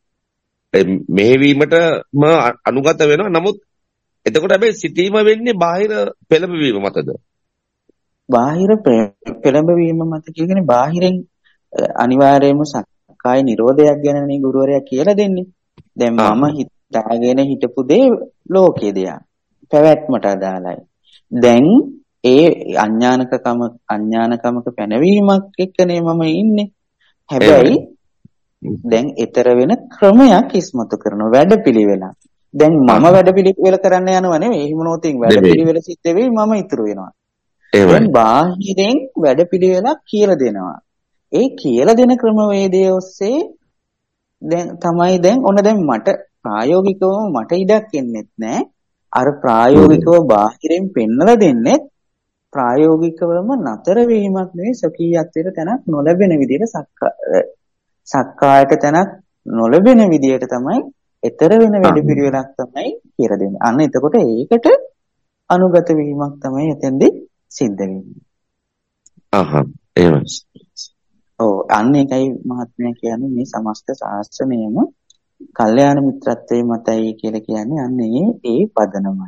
මෙහෙවීමටම අනුගත වෙනවා. නමුත් එතකොට හැබැයි සිතීම වෙන්නේ බාහිර පෙළඹවීම මතද? බාහිර පෙළඹවීම මත කියන්නේ බාහිරෙන් අනිවාර්යයෙන්ම සක්කාය නිරෝධයක් ගැනනේ ගුරුවරයා කියලා දෙන්නේ. දැන් මම හිතාගෙන හිටපු දේ ලෝකයේ දෙයක්. පැවැත්මට අදාළයි. දැන් ඒ අඥානකමක පැනවීමක් එක්කනේ මම ඉන්නේ. හැබැයි දැන් ඊතර වෙන ක්‍රමයක් ඉස්මතු කරන වැඩපිළිවෙලක්. දැන් මම වැඩපිළිවෙල කරන්න යනව නෙවෙයි. එහෙම නොතින් වැඩපිළිවෙල සිද්ධ වෙයි මම ඉතුරු වෙනවා. දැන් බාහිරෙන් වැඩපිළිවෙලක් කියලා දෙනවා. ඒ කියලා දෙන ක්‍රමවේදයේ ඔස්සේ දැන් ඔන්න දැන් මට ප්‍රායෝගිකව මට ඉඩක් එන්නෙත් නෑ. අර ප්‍රායෝගිකව බාහිරින් පෙන්නලා දෙන්නේ ප්‍රායෝගිකවම නතර වීමක් නෙවෙයි සකීයත්වයට තැනක් නොලැබෙන විදිහට සක්කායට තැනක් නොලැබෙන විදිහට තමයි ඊතර වෙන වැඩපිළිවෙලක් තමයි කියලා දෙන්නේ. අන්න එතකොට ඒකට අනුගත වීමක් තමයි එතෙන්දී සිද්ධ වෙන්නේ. එහෙමයි. අන්න ඒකයි මහත්මයා කියන්නේ මේ සමස්ත ශාස්ත්‍රණයම කල්යාණ මිත්‍රත්වයේ මතයි කියලා කියන්නේ අන්න ඒ පදනමයි.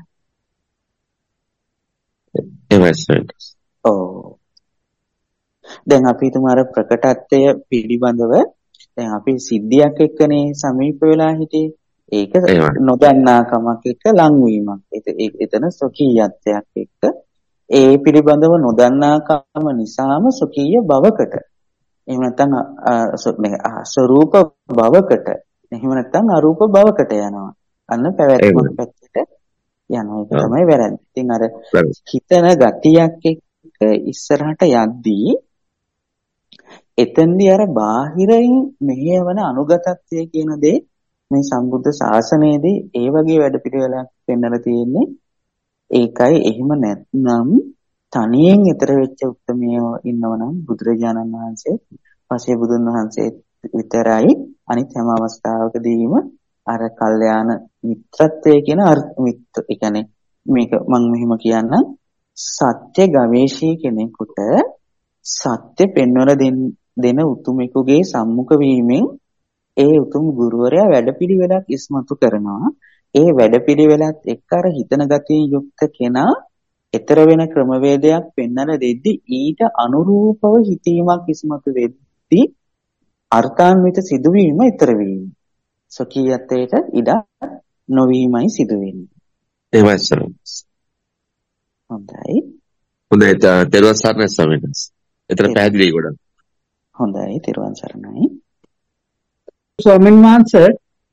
දැන් අපි තුමාර ප්‍රකටත්වය පිළිබඳව දැන් අපි සිද්ධියක් එක්කනේ සමීප වෙලා හිටියේ. ඒක නොදන්නාකමක් එක්ක ලංවීමක්. එතන සොකීයත්වයක් එක්ක ඒ පිළිබඳව නොදන්නාකම නිසාම සොකීය භවකට එහෙම නැත්නම් ස්වરૂප භවකට එහෙම නැත්නම් අරූප භවකට යනවා. අන්න පැවැත්ම පැත්තට යනවා. ඒක තමයි වැරද්ද. ඉතින් අර හිතන ගතියක් එක්ක ඉස්සරහට යද්දී එතෙන්දී අර බාහිරින් මෙහෙයවන අනුගතත්වය කියන දේ මේ සම්බුද්ධ ශාසනයේදී ඒ වගේ වැඩපිළිවෙලක් පෙන්වලා තියෙන්නේ. ඒකයි එහෙම නැත්නම් තනියෙන් ඈතර වෙච්ච උත්මයෝ ඉන්නවනම් බුදුරජාණන් වහන්සේ පසේ බුදුන් වහන්සේ විතරයි අනිත් හැම අවස්ථාවකදීම අර කල්යාණ මිත්‍රත්වයේ කියන ඒ කියන්නේ මේක මම මෙහෙම කියන්නම් සත්‍ය ගවේෂී කෙනෙකුට සත්‍ය පෙන්වලා දෙන උතුමෙකුගේ සම්මුඛ වීමෙන් ඒ උතුම් ගුරුවරයා වැඩපිළිවෙලක් ඉස්මතු කරනවා. ඒ වැඩපිළිවෙලත් එක්ක අර හිතන ගතියෙන් යුක්ත කෙනා ඊතර වෙන ක්‍රමවේදයක් පෙන්වලා දෙද්දි ඊට අනුරූපව හිතීමක් ඉස්මතු වෙද්දී අර්ථාන්විත සිදුවීම ඊතර වීම. සොකීයතේට ඉඩ නොවීමයි සිදු වෙන්නේ. එහෙමයි ස්වාමීන් වහන්සේ. හොඳයි. හොඳයි තෙරුවන් සරණයි ස්වාමීන් වහන්සේ. ඒතර පැහැදිලි ගොඩක්. හොඳයි තෙරුවන් සරණයි. ස්වාමීන් වහන්සේ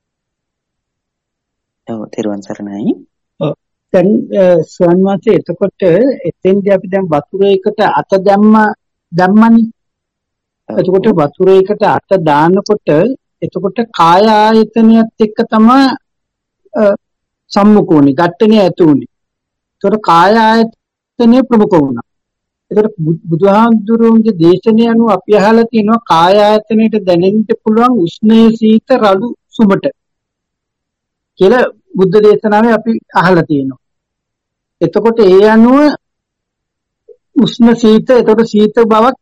ඔව් තෙරුවන් සරණයි. දැන් ස්වාමීන් වහන්සේ එතකොට එතෙන්දී අපි දැන් වතුරේකට අත දැම්මනේ. එතකොට වතුරේකට අත දානකොට එතකොට කාය ආයතනයත් එක්ක තමයි සම්මුඛෝනේ ගැටෙන්නේ ඇති උනේ. එතකොට කාය ආයතනය ප්‍රමුඛ වුණා. එතකොට බුදුහාමුදුරුවන්ගේ දේශනය අනුව අපි අහලා තියෙනවා කාය ආයතනයට දැනෙන්න පුළුවන් උෂ්ණය සීත රළු සුමට කියලා බුද්ධ දේශනාවේ අපි අහලා තියෙනවා. එතකොට ඒ අනුව උෂ්ණ සීත එතකොට සීත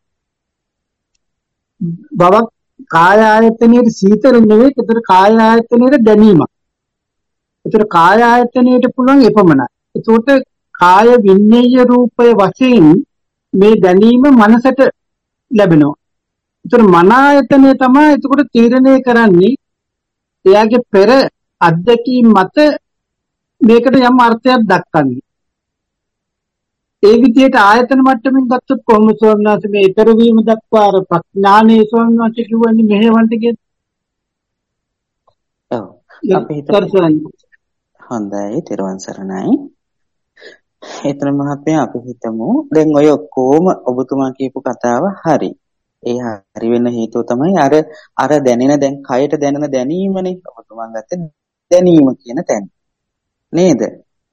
බවක් කාය ආයතනයේ සීතල නෙවෙයි. එතකොට කාය ආයතනයේ දැනීමක්. එතකොට කාය ආයතනයට පුළුවන් එපමණයි. එතකොට කාය විඤ්ඤාය රූපය වශයෙන් මේ දැනීම මනසට ලැබෙනවා. ඒතර මන ආයතනය තමයි එතකොට තීරණය කරන්නේ එයාගේ පෙර අත්දැකීම් මත මේකට යම් අර්ථයක් දක්වන්නේ. ඒ විදිහට ආයතන මට්ටමින් ගත්තොත් කොහොමද ස්වාමීන් වහන්සේ මේ ඊතර වීම දක්වා අර ප්‍රඥානේ ස්වාමීන් වහන්සේ කියවන්නේ මෙහෙවන්න කියන්නේ? ඔව්. අපි හිතමු. හොඳයි තෙරුවන් සරණයි. ඒතර මහත්මයා අපි හිතමු දැන් ඔය ඔක්කොම ඔබතුමා කියපු කතාව හරි. ඒ හරි වෙන්න හේතුව තමයි අර දැනෙන දැන් කයට දැනෙන දැනීමනේ ඔබතුමා ගත්තේ දැනීම කියන තැන. නේද?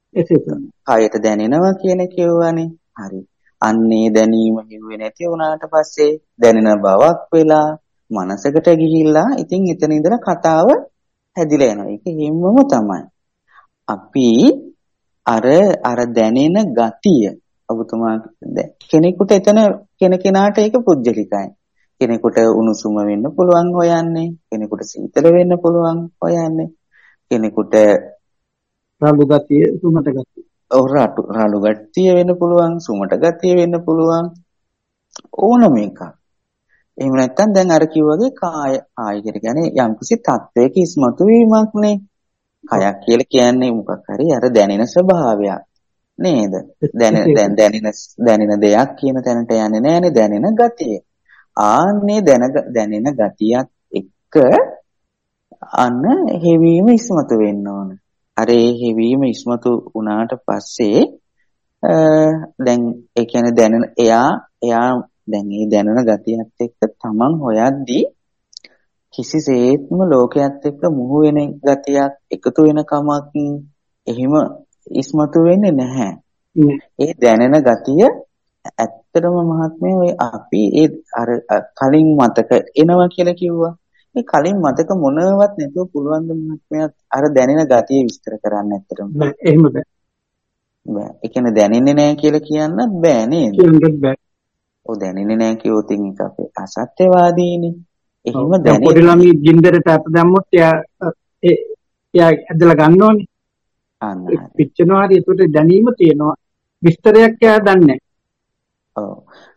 කයට දැනෙනවා කියන කියවනේ. හරි. අන්නේ දැනීම හිුවේ නැති වුණාට පස්සේ දැනෙන බවක් වෙලා මනසකට ගිහිල්ලා ඉතින් එතන ඉඳලා කතාව හැදිලා යනවා. ඒක හිම්මම තමයි. අපි අර දැනෙන ගතිය ඔබතුමා කෙනෙකුට එතන කෙනාට ඒක පුජ්‍යලිකයි. කෙනෙකුට උණුසුම වෙන්න පුළුවන් හොයන්නේ, කෙනෙකුට සීතල වෙන්න පුළුවන් හොයන්නේ, කෙනෙකුට රළු ගතිය, සුමට ගතිය. රළු ගතිය වෙන්න පුළුවන්, සුමට ගතිය වෙන්න පුළුවන් ඕනම එකක්. එහෙම නැත්නම් දැන් අර කිව්වාගේ කාය කියන්නේ යම්කිසි තත්වයක ඉස්මතු වීමක්නේ. කයක් කියලා කියන්නේ මොකක් හරි අර දැනෙන ස්වභාවයක් නේද? දැනෙන දෙයක් කියන තැනට යන්නේ නැහැනේ දැනෙන ගතිය. ආන්නේ දැනෙන ගතියත් එක්ක අන්න හෙවීම ඉස්මතු වෙන්න ඕන. අර ඒ හෙවීම ඉස්මතු වුණාට පස්සේ දැන් ඒ කියන්නේ දැනෙන එයා දැන් මේ දැනෙන ගතියත් එක්ක තමන් හොයද්දී කිසිසේත්ම ලෝකයක් එක්ක මුහු වෙන ගතියක් එකතු වෙන කමක් එහෙම ඉස්මතු වෙන්නේ නැහැ. ඒ දැනෙන ගතිය ඇත්තටම මහත්මයා ඔය අපි ඒ අර කලින් මතක එනවා කියලා කිව්වා. මේ කලින් මතක මොනවත් නැතුව පුළුවන් ද මහත්මයා අර දැනෙන ගතිය විස්තර කරන්න ඇත්තටම. බෑ එහෙම බෑ. බෑ. ඒ කියන්නේ දැනෙන්නේ නැහැ කියලා කියන්න බෑ නේද? කියන්න බෑ. ඔව් දැනෙන්නේ නැහැ කියොත් ඒක අපේ අසත්‍යවාදීනේ. එහෙම දැනෙන්නේ පොඩි ළමයි ගින්දරට අත දැම්මොත් එයා ඇදලා ගන්න ඕනේ. අන්න පිච්චෙනවා හරි ඒකට දැනීම තියෙනවා. විස්තරයක් එයා දන්නේ නැහැ.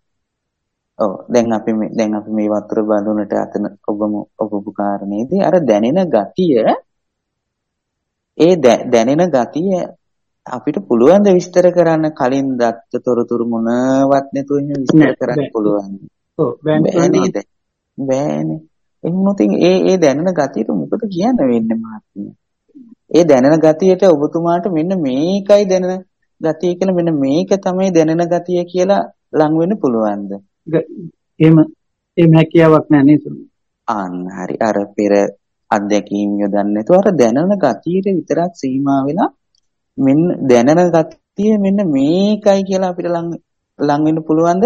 ඔව් දැන් අපි මේ වතුර බඳුනට අතන ඔබ කාරණේදී අර දැනෙන ගතිය දැනෙන ගතිය අපිට පුළුවන් ද විස්තර කරන්න කලින් දත්ත තොරතුරු මොනවත් නැතුව විස්තර කරන්න පුළුවන්. ඔව් බෑනේ. බෑනේ. එහෙනම් ඒ දැනෙන ගතියට මොකද කියන්න වෙන්නේ මහත්මයා? ඒ දැනෙන ගතියට ඔබතුමාට මෙන්න මේකයි දැනෙන ගතිය කියලා මෙන්න මේක තමයි දැනෙන ගතිය කියලා ලං වෙන්න පුළුවන්ද? එහෙම හැකියාවක් නැහැ නේද? අන්න හරි. අර පෙර අත්දැකීම් යොදන්නේ නැතුව අර දැනන ගතියට විතරක් සීමා වෙලා මෙන්න දැනන ගතිය මෙන්න මේකයි කියලා අපිට ලං වෙන්න පුළුවන්ද?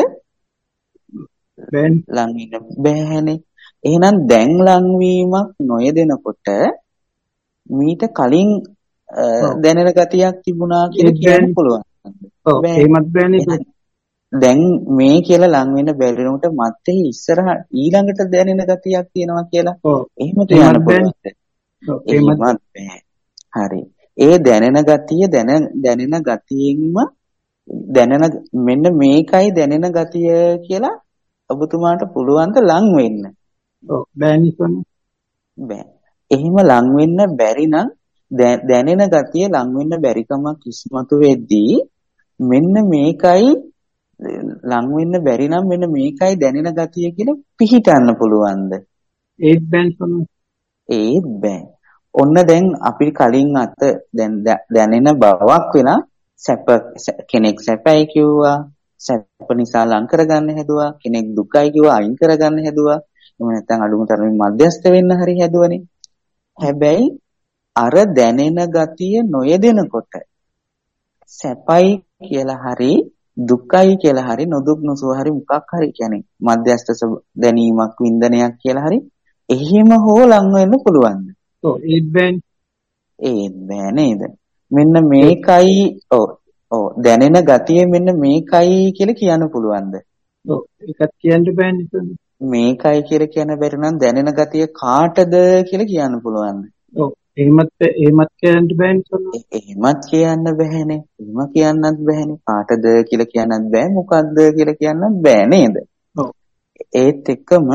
ලං වෙන්න බෑනේ. එහෙනම් දැන් ලංවීමක් නොයෙදෙනකොට මීට කලින් දැනෙන ගතියක් තිබුණා කියලා කියන්න පුළුවන්. ඔව් එහෙමත් බෑනේ. දැන් මේ කියලා ලං වෙන්න බැරි වෙනකොට මත්තේ ඉස්සරහ ඊළඟට දැනෙන ගතියක් තියෙනවා කියලා එහෙම කියන්න පුළුවන්. එහෙමත් බෑ. හරි. ඒ දැනෙන ගතිය දැනෙන ගතියෙන්ම දැනෙන මෙන්න මේකයි දැනෙන ගතිය කියලා ඔබතුමාට පුළුවන් ද ලං වෙන්න? ඔව් බෑනේ. බෑ. එහෙම ලං වෙන්න බැරි නම් දැනෙන ගතිය ලං වෙන්න බැරිකමක් ඉස්මතු වෙද්දී මෙන්න මේකයි ලං වෙන්න බැරි නම් මෙන්න මේකයි දැනෙන ගතිය කියලා පිහිටන්න පුළුවන්ද? ඒත් බෑ. ඒත් බෑ. ඔන්න දැන් අපි කලින් දැනෙන බවක් වෙලා සැප කෙනෙක් සැපයි කිව්වා, සැප නිසා ලං කරගන්න හැදුවා, කෙනෙක් දුකයි කිව්වා අයින් කරගන්න හැදුවා. එහෙම නැත්නම් අඩුම තරමින් මධ්‍යස්ථ වෙන්න හරි හැදුවනේ. හැබැයි අර දැනෙන ගතිය නොයෙදෙනකොට සැපයි කියලා හරි දුකයි කියලා හරි නොදුක් නොසුව හරි මොකක් හරි කියන්නේ මධ්‍යස්ථ දැනීමක් වින්දනයක් කියලා හරි එහෙම හෝ ලං වෙන්න පුළුවන්. ඔව් ඒත් බෑ නේද? මෙන්න මේකයි දැනෙන ගතිය මෙන්න මේකයි කියලා කියන්න පුළුවන්ද? ඔව් ඒකත් කියන්න බෑනේ. මේකයි කියලා කියන්න බැරි නම් දැනෙන ගතිය කාටද කියලා කියන්න පුළුවන්ද? ඔව් එහෙමත් කියන්න බෑනේ. එහෙමත් කියන්න බෑනේ. එහෙම කියන්නත් බෑනේ. කාටද කියලා කියන්නත් බෑ. මොකද්ද කියලා කියන්නත් බෑ නේද? ඔව්. ඒත් එක්කම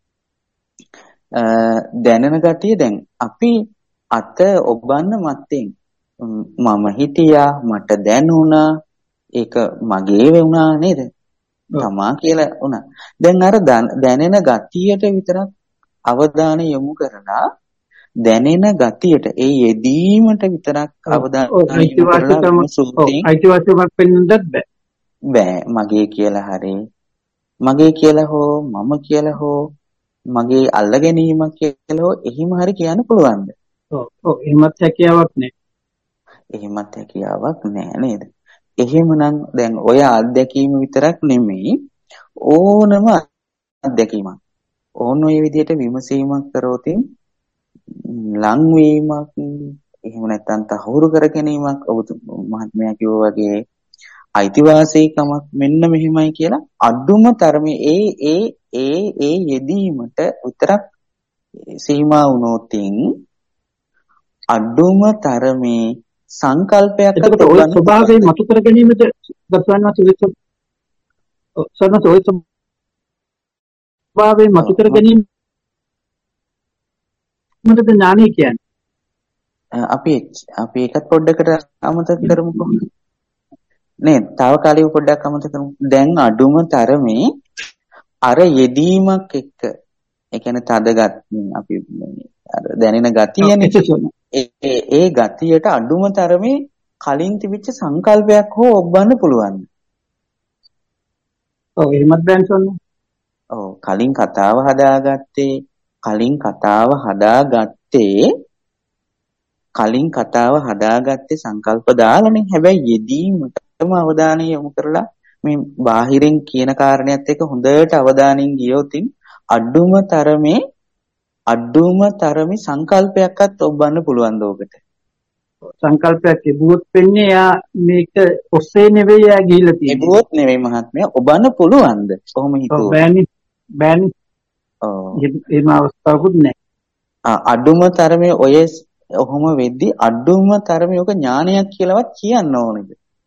දැනෙන ගතිය දැන් අපි අත ඔබන්න මත්තෙන් මම හිටියා මට දැනුණා ඒක මගේ වුණා නේද? තමා කියලා වුණා. දැන් අර දැනෙන ගතියට විතරක් අවධානය යොමු කරලා දැනෙන ගතියට ඒ යෙදීමට විතරක් අවධානය යොමු කරලා අයිතිවාසිකමක් පෙන්වන්නත් බෑ. මගේ කියලා හරි මගේ කියලා හෝ මම කියලා හෝ මගේ අල්ල ගැනීමක් කියලා හෝ එහෙම හරි කියන්න පුළුවන්ද? ඔව් එහෙමත් හැකියාවක් නැහැ. එහෙමත් හැකියාවක් නැහැ නේද? එහෙමනම් දැන් ඔය අත්දැකීම විතරක් නෙමෙයි ඕනම අත්දැකීමක් ඕන ඔය විදිහට විමසීමක් කරෝතින් ලංවීමක් එහෙම නැත්නම් තහවුරු කර ගැනීමක් ඔබ මහත්මයා කිව්වා වගේ අයිතිවාසිකමක් මෙන්න මෙහිමයි කියලා අදුම තරමේ ඒ යෙදීමට විතරක් සීමා වුණොතින් අදුම තරමේ සංකල්පයක් එතකොට ඔය ස්වභාවයෙන් මතු කර ගැනීමද දර්ශනවත් ඔය ස්වභාවයෙන් මතු කර ගැනීම මොකද ඥානය කියන්නේ? අපි ඒකත් පොඩ්ඩකට අමතක කරමුකෝ. නේද? తాවකාලිකව පොඩ්ඩක් අමතක කරමු. දැන් අඩුම තරමේ අර යෙදීමක් එක්ක ඒ කියන්නේ තදගත් අපි අර දැනෙන ගතියනේ. ඒ ගතියට අඩුම තරමේ කලින් තිබිච්ච සංකල්පයක් හෝ ඔබන්න පුළුවන්. ඔව් එහෙමත් බෑන්සොන්නේ. ඔව් කලින් කතාව හදාගත්තේ සංකල්ප දාලානේ. හැබැයි යෙදීමටම අවධානය යොමු කරලා මේ බාහිරින් කියන කාරණේත් එක්ක හොඳට අවධානයෙන් ගියොතින් අඩුම තරමේ සංකල්පයක්වත් ඔබන්න පුළුවන් දෝකට. සංකල්පයක් තිබුවොත් වෙන්නේ යා මේක ඔස්සේ නෙවෙයි යා ගිහිල්ලා තියෙන්නේ. තිබුවොත් නෙවෙයි මහත්මයා ඔබන්න පුළුවන්ද? කොහොම හිතුවොත්? බෑනේ. ඔව්. එහෙම අවස්ථාවකුත් නැහැ. අඩුම තරමේ ඔහොම වෙද්දි අඩුම තරමේ ඔක ඥානයක් කියලාවත් කියන්න ඕනේද?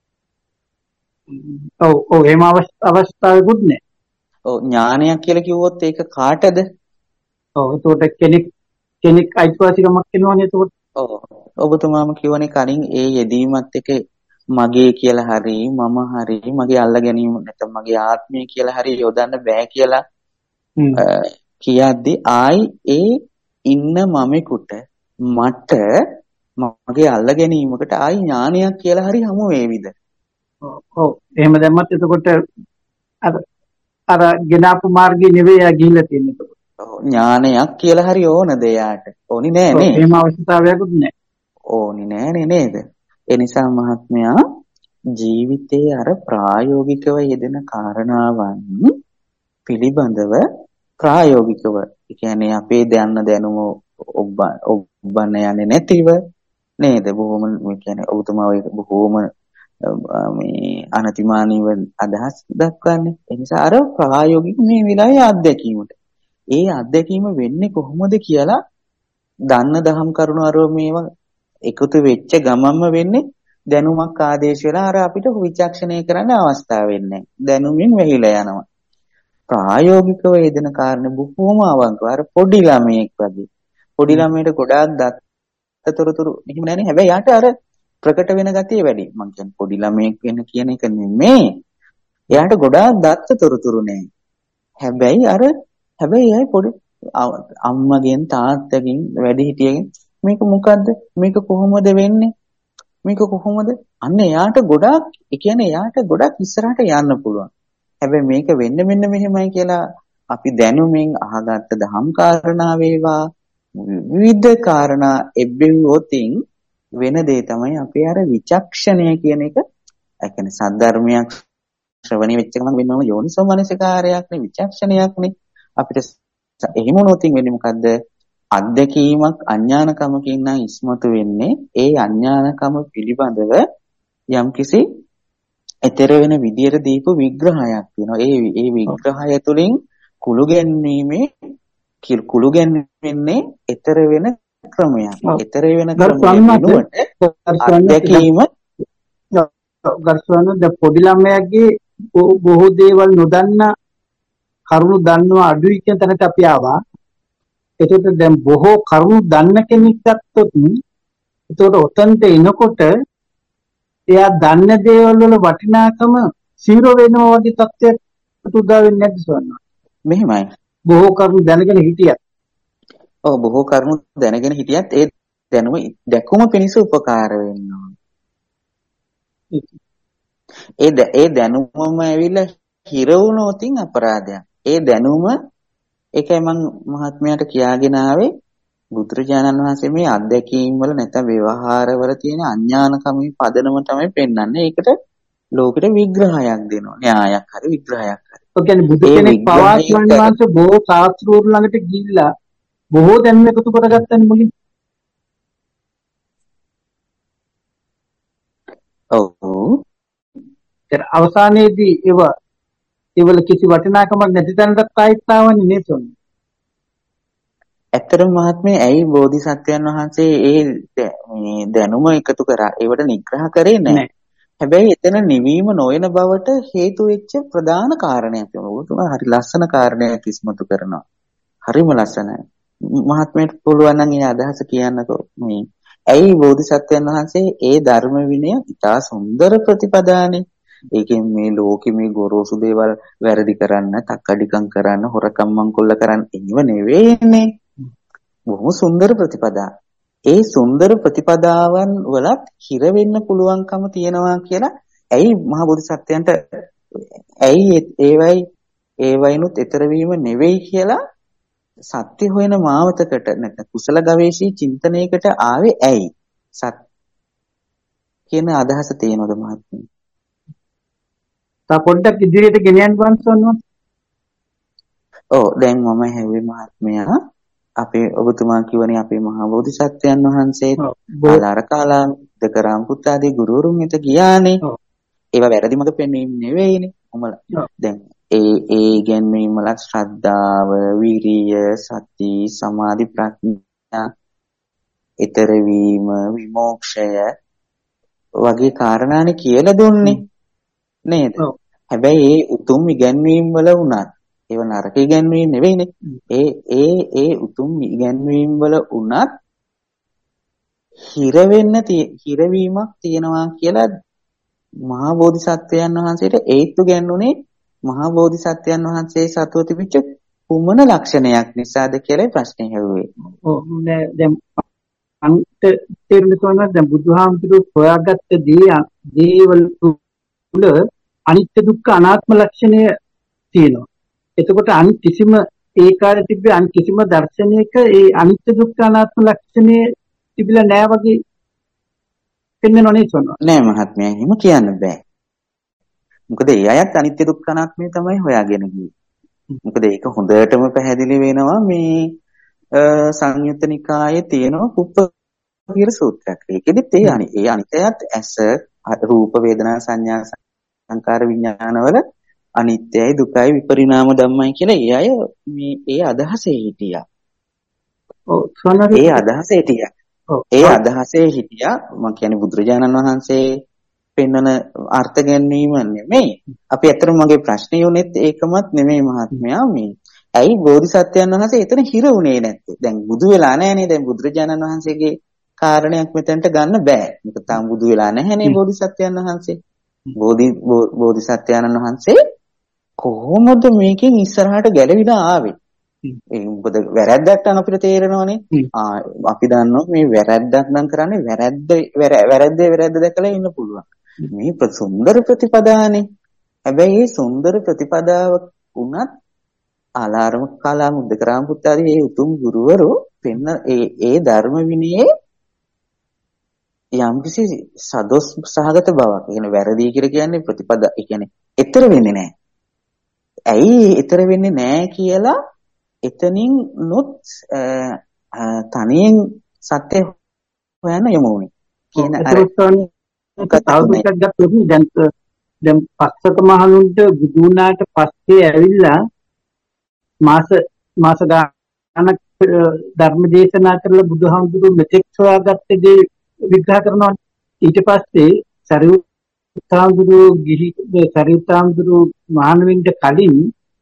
ඔව් එහෙම අවස්ථාවකුත් නැහැ. ඔව් ඥානයක් කියලා කිව්වොත් ඒක කාටද? ඔව් ඒකට කෙනෙක් අයිතිවාසිකමක් වෙනවනේ ඒකට. ඔව් ඔබතුමාම කියවනේ කලින් ඒ යෙදීමත් එක්ක මගේ කියලා හරි මම හරි මගේ අල්ල ගැනීම නැත්නම් මගේ ආත්මය කියලා හරි යොදන්න බෑ කියලා කියද්දි ආයි ඒ ඉන්න මමෙකුට මට මගේ අල්ල ගැනීමකට ආයි ඥානයක් කියලා හරි හමු වේවිද? ඔව් එහෙම දැම්මත් එතකොට අර අර ගෙනාපු මාර්ගේ නෙවෙයි යා ගිහිල්ලා තියෙන්නේ. ඥානයක් කියලා හරි ඕනද එයාට? ඕනි නෑ නේ. එහෙම අවශ්‍යතාවයක්වත් නැහැ. ඕනි නෑනේ නේද? ඒ නිසා මහත්මයා ජීවිතයේ අර ප්‍රායෝගිකව යෙදෙන කාරණාවන් පිළිබඳව ප්‍රායෝගිකව කියන්නේ අපේ දැනුම ඔබන්න යන්නේ නැතිව නේද? බොහොම මේ කියන්නේ ඔබතුමා ඔය බොහොම මේ අනතිමානීව අදහස් දක්වන්නේ. ඒ නිසා අර ප්‍රායෝගික මේ විලායේ අත්දැකීමට. ඒ අත්දැකීම වෙන්නේ කොහොමද කියලා දන්න දහම් කරුණු අරව මේවා එකතු වෙච්ච ගමන්ම වෙන්නේ දැනුමක් ආදේශ වෙලා අර අපිට විචක්ෂණය කරන්න අවස්ථාව වෙන්නේ. දැනුමින් වෙහිලා යනවා. ප්‍රායෝගිකව යෙදෙන කාරණේ බොහොම අවංකව අර පොඩි ළමයෙක් වගේ. පොඩි ළමයට ගොඩාක් දත්තතොරතුරු එහෙම නැනේ. හැබැයි යාට අර ප්‍රකට වෙන ගතිය වැඩි. මං කියන්නේ පොඩි ළමයෙක් වෙන කියන එක නෙමෙයි. එයාට ගොඩාක් දත්තතොරතුරු නෑ. හැබැයි අය පොඩි අම්මගෙන් තාත්තගෙන් වැඩිහිටියගෙන් මේක මොකද්ද? මේක කොහොමද වෙන්නේ? මේක කොහොමද? අන්න එයාට ගොඩාක් ඒ කියන්නේ එයාට ගොඩාක් ඉස්සරහට යන්න පුළුවන්. හැබැයි මේක වෙන්නේ මෙන්න මෙහෙමයි කියලා අපි දැනුමින් අහගත්ත දහම් කාරණා වේවා විවිධ කාරණා එබ්බෙව්වොතින් වෙන දේ තමයි අපේ අර විචක්ෂණය කියන එක. ඒ කියන්නේ සද්ධර්මයක් ශ්‍රවණය වෙච්ච ගමන් වෙනම යෝනිසෝ මනසිකාරයක් නේ විචක්ෂණයක් නේ. අපිට එහෙම නොතින් වෙන්නේ මොකද්ද? අත්දැකීමක් අඥානකමකින් නම් ඉස්මතු වෙන්නේ ඒ අඥානකම පිළිබඳව යම්කිසි ඊතර වෙන විදියට දීපු විග්‍රහයක් තියෙනවා. ඒ විග්‍රහය තුළින් කුළු ගැන්වෙන්නේ ඊතර වෙන ක්‍රමයක්. ඊතර වෙන ක්‍රමයක් අත්දැකීම ගර්සවන ද පොඩි ළමයාගේ බොහෝ දේවල් නොදන්න කරුණු දන්නවා අඩුයි කියන තැනට අපි ආවා. ඒකට දැන් බොහෝ කරුණු දන්න කෙනෙක් ගත්තොත් ඒකට ඔතනට එනකොට එයා දන්න දේවල් වල වටිනාකම 0 වෙනවා වගේ තත්ත්වයක් උදා වෙන්නේ නැද්ද සවන්නා? මෙහෙමයි. බොහෝ කරුණු දැනගෙන හිටියත්. ඔව් බොහෝ කරුණු දැනගෙන හිටියත් ඒ දැනුම දැකුම පිණිස උපකාර වෙනවා. ඒ දැනුමම ඇවිල්ලා හිර වුණොතින් අපරාධයක්. ඒ දැනුම ඒකයි මම මහත්මයාට කියාගෙන ආවේ බුදුරජාණන් වහන්සේ මේ අත්දැකීම් වල නැත්නම් ව්‍යවහාර වල තියෙන අඥානකමේ පදනම තමයි පෙන්වන්නේ. ඒකට ලෝකෙට විග්‍රහයක් දෙනවා. න්‍යායක් හරි විග්‍රහයක් හරි. ඒ කියන්නේ බුදු කෙනෙක් පවා ස්වාමීන් වහන්සේ බොහෝ ශාස්ත්‍රවරු ළඟට ගිහිල්ලා බොහෝ දැනුම එකතු කරගත්තනේ මුලින්. ඔව්. ඒත් අවසානයේදී ඒවල කිසි වටිනාකමක් නැති තැනකට ආයිත්තාවන්නේ නේද? ඇත්තටම මහත්මේ ඇයි බෝධිසත්වයන් වහන්සේ මේ දැනුම එකතු කරා ඒවට නිග්‍රහ කරේ නැහැ. හැබැයි එතන නිවීම නොවන බවට හේතු වෙච්ච ප්‍රධාන කාරණයක් තියෙනවා. හරි ලස්සන කාරණයක් ඉස්මතු කරනවා. හරිම ලස්සනයි. මහත්මයට පුළුවන් නම් ඒ අදහස කියන්නකෝ. මේ ඇයි බෝධිසත්වයන් වහන්සේ ඒ ධර්ම විනය ඉතා සුන්දර ප්‍රතිපදානේ. ඒකෙන් මේ ලෝකෙ මේ ගොරෝසු දේවල් වැරදි කරන්න, තක්කඩිකම් කරන්න, හොරකම් මංකොල්ල කරන්න එනිව නෙවෙයිනේ. බොහොම සුන්දර ප්‍රතිපදා. ඒ සුන්දර ප්‍රතිපදාවන් වලත් හිර වෙන්න පුළුවන්කම තියනවා කියලා ඇයි මහ බෝධිසත්වයන්ට ඇයි ඒවයිනුත් ඊතර වීම නෙවෙයි කියලා සත්‍ය හොයන මාවතකට නැත්නම් කුසල ගවේෂී චින්තනයකට ආවේ ඇයි? සත් කියන අදහස තියෙනවද මහත්මයා? තා පොඩ්ඩක් ඉදිරියට ගෙනියන්න බලන්න. ඔව් දැන් මම හැවි මහත්මයා අපේ ඔබතුමා කියවනේ අපේ මහා බෝධිසත්වයන් වහන්සේ ආලාරකාලා දකරම් පුත්‍රාදී ගුරුවරුන් හිට ගියානේ. ඒවා වැරදි මඟ පෙන්වීම නෙවෙයිනේ. දැන් ඒ ගැන්වීම වල ශ්‍රද්ධාව, විරිය, සති, සමාධි, ප්‍රඥා, ඊතර වීම, විමෝක්ෂය වගේ කාරණානේ කියලා දුන්නේ නේද? හැබැයි ඒ උතුම් ඉගැන්වීම් වල වුණත් ඒව නරක ඉගැන්වීම් නෙවෙයිනේ. ඒ උතුම් ඉගැන්වීම් වල උනත් හිරවීමක් තියෙනවා කියලා මහා බෝධිසත්වයන් වහන්සේට ඒත්තු ගැන්නුනේ මහා බෝධිසත්වයන් වහන්සේ සතුව තිබිච්ච කුමන ලක්ෂණයක් නිසාද කියලා ප්‍රශ්නේ හෙව්වේ. ඔව් දැන් අන්ත තේරුම් දැන් බුදුහාමුදුරුවෝ හොයාගත්ත දේවල් තුල අනිත්‍ය දුක්ඛ අනාත්ම ලක්ෂණය තියෙනවා. එතකොට අනිත් කිසිම ඒ කාලේ තිබ්බේ අනිත් කිසිම දර්ශනයක ඒ අනිත්‍ය දුක්ඛ අනාත්ම ලක්ෂණය තිබිලා නැහැ වගේ පෙන්වන්නේ සොනවා. නෑ මහත්මයා එහෙම කියන්න බෑ. මොකද ඒ අයත් අනිත්‍ය දුක්ඛ අනාත්මය තමයි හොයාගෙන ගියේ. මොකද ඒක හොඳටම පැහැදිලි වෙනවා මේ සංයුත්ත නිකායේ තියෙන කුප්පකීර සූත්‍රයක්. ඒකෙදිත් ඒ අනිත්‍යයත් ඇස රූප වේදනා සංඥා සංකාර විඥානවල අනිත්‍යයි දුකයි විපරිණාම ධම්මයි කියලා ඒ අය මේ ඒ අදහසේ හිටියා. ඒ අදහසේ හිටියා. ඒ අදහසේ හිටියා මම කියන්නේ බුදුරජාණන් වහන්සේ පෙන්වන අර්ථ ගැනීම නෙමෙයි. අපි ඇත්තටම මගේ ප්‍රශ්නේ උනේත් ඒකමත් නෙමෙයි මහත්මයා මේ. ඇයි බෝධිසත්වයන් වහන්සේ එතන හිර උනේ නැත්තේ? දැන් බුදු වෙලා නැහනේ. දැන් බුදුරජාණන් වහන්සේගේ කාරණයක් මෙතනට ගන්න බෑ. මොකද තාම බුදු වෙලා නැහනේ බෝධිසත්වයන් වහන්සේ. බෝධිසත්වයන් වහන්සේ කොහොමද මේකෙන් ඉස්සරහට ගැලවිලා ආවේ? ඒ මොකද වැරැද්දක් නම් අපිට තේරෙනවනේ. අපි දන්නවා මේ වැරැද්දක් නම් කරන්නේ වැරැද්ද දැකලා ඉන්න පුළුවන්. මේ සුන්දර ප්‍රතිපදානේ. හැබැයි මේ සුන්දර ප්‍රතිපදාව උනත් ආලාරම කාලා මුද්දකරාම පුත්තාදී මේ උතුම් ගුරුවරු පෙන්න ඒ ධර්ම විනයේ යම්කිසි සදොස් සහගත බවක්. ඒ කියන්නේ වැරදි කියලා කියන්නේ ප්‍රතිපදා. ඒ කියන්නේ ඊතර වෙන්නේ නැහැ. ඇයි ඊතර වෙන්නේ නැහැ කියලා එතනින් නොත් තනියෙන් සත්‍ය හොයන්න යමු උනේ. කියන අර දැන් පස්සක මහණුන්ට බුදු වුණාට පස්සේ ඇවිල්ලා මාස ගානක් ධර්ම දේශනා කරලා බුදුහාමුදුරුවෝ මෙතෙක් සොයාගත්ත දේ විග්‍රහ කරනවා. ඊට පස්සේ සරියුත්හාමුදුරුවෝ මහාන වෙන්න කලින්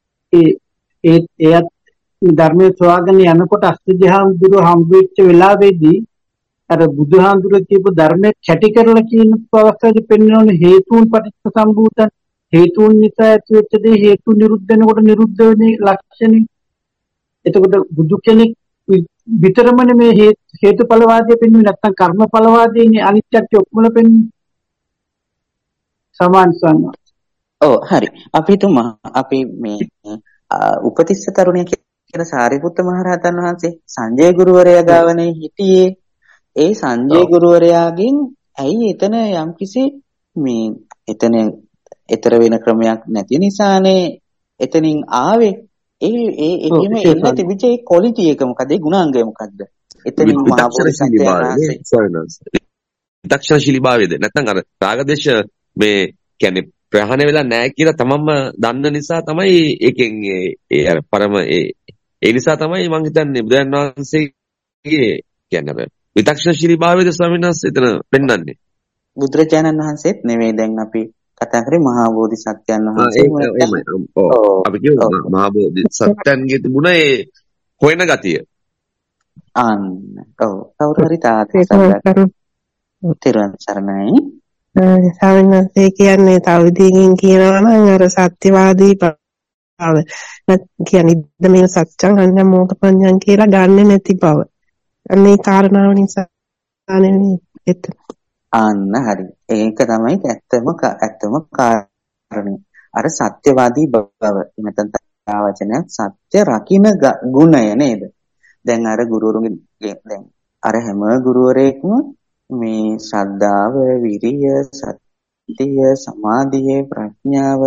එයත් ධර්මයේ සොයාගෙන යනකොට අස්තිජහාමුදුරුවෝ හම්බෙච්ච වෙලාවේදී අර බුදුහාමුදුරුවෝ කියපු ධර්මයේ කැටි කරලා කියන අවස්ථාවේ පෙන්වන හේතුන් පටිච්ච සම්භූතන් හේතුන් නිසා ඇතිවෙච්ච දේ හේතු නිරුද්ධ වෙනකොට නිරුද්ධ වෙන ලක්ෂණي. එතකොට බුදු කෙනෙක් විතරමනේ මේ හේතුඵලවාදය පෙන්වන්නේ නැත්නම් කර්මඵලවාදීනේ අනිත්‍යත්‍ය ඔක්කොම පෙන්වන්නේ. සමාන. ඔව් හරි. අපි තුමා අපි මේ උපතිස්ස තරුණිය කියන සාරිපුත්ත මහරහතන් වහන්සේ සංජය ගුරුවරයා ගාවනේ හිටියේ. ඒ සංජය ගුරුවරයාගෙන් ඇයි එතන යම්කිසි මේ එතන ඊතර වෙන ක්‍රමයක් නැති නිසානේ එතනින් ආවේ. එහෙම එන්න තිබිච්ච ඒ ක්වොලිටි එක මොකද? ඒ ගුණාංගය මොකද්ද? එතනින් විදක්ෂණශීලීභාවයද නැත්නම් අර රාගදේශ මේ කියන්නේ ප්‍රහාණය වෙලා නැහැ කියලා තමන්ම දන්න නිසා තමයි ඒකෙන් ඒ අර පරම ඒ නිසා තමයි මම හිතන්නේ බුදුන් වහන්සේගේ කියන්නේ අර විදක්ෂණශීලීභාවයද ස්වාමීන් වහන්සේ එතන පෙන්වන්නේ. බුදුරජාණන් වහන්සේත් නෙවෙයි දැන් අපි කතා කරේ මහා බෝධිසත්වයන් වහන්සේ. අපි කියමු මහා බෝධිසත්වයන්ගේ තිබුණ ඒ හොයන ගතිය. අන්න ඔව් කවුරු හරි තෙරුවන් සරණයි. සාමාන්‍යයෙන් කියන්නේ තව විදිහකින් කියනවා නම් අර සත්‍යවාදී බව. කියන්නේ ඉදමේ සත්‍යං අඤ්ඤං මෝකපඤ්ඤං කියලා ගන්නෙ නැති බව. අනේ කාරණාව නිසා නෙවෙයි එතන. අන්න හරි. ඒක තමයි ඇත්තම කාරණේ. අර සත්‍යවාදී බව. නැත්නම් වචනය සත්‍ය රකින්න ගුණය නේද? දැන් අර ගුරුවරුන්ගේ දැන් අර හැම ගුරුවරයෙක්ම මේ ශ්‍රද්ධාව, විරිය, සතිය, සමාධිය, ප්‍රඥාව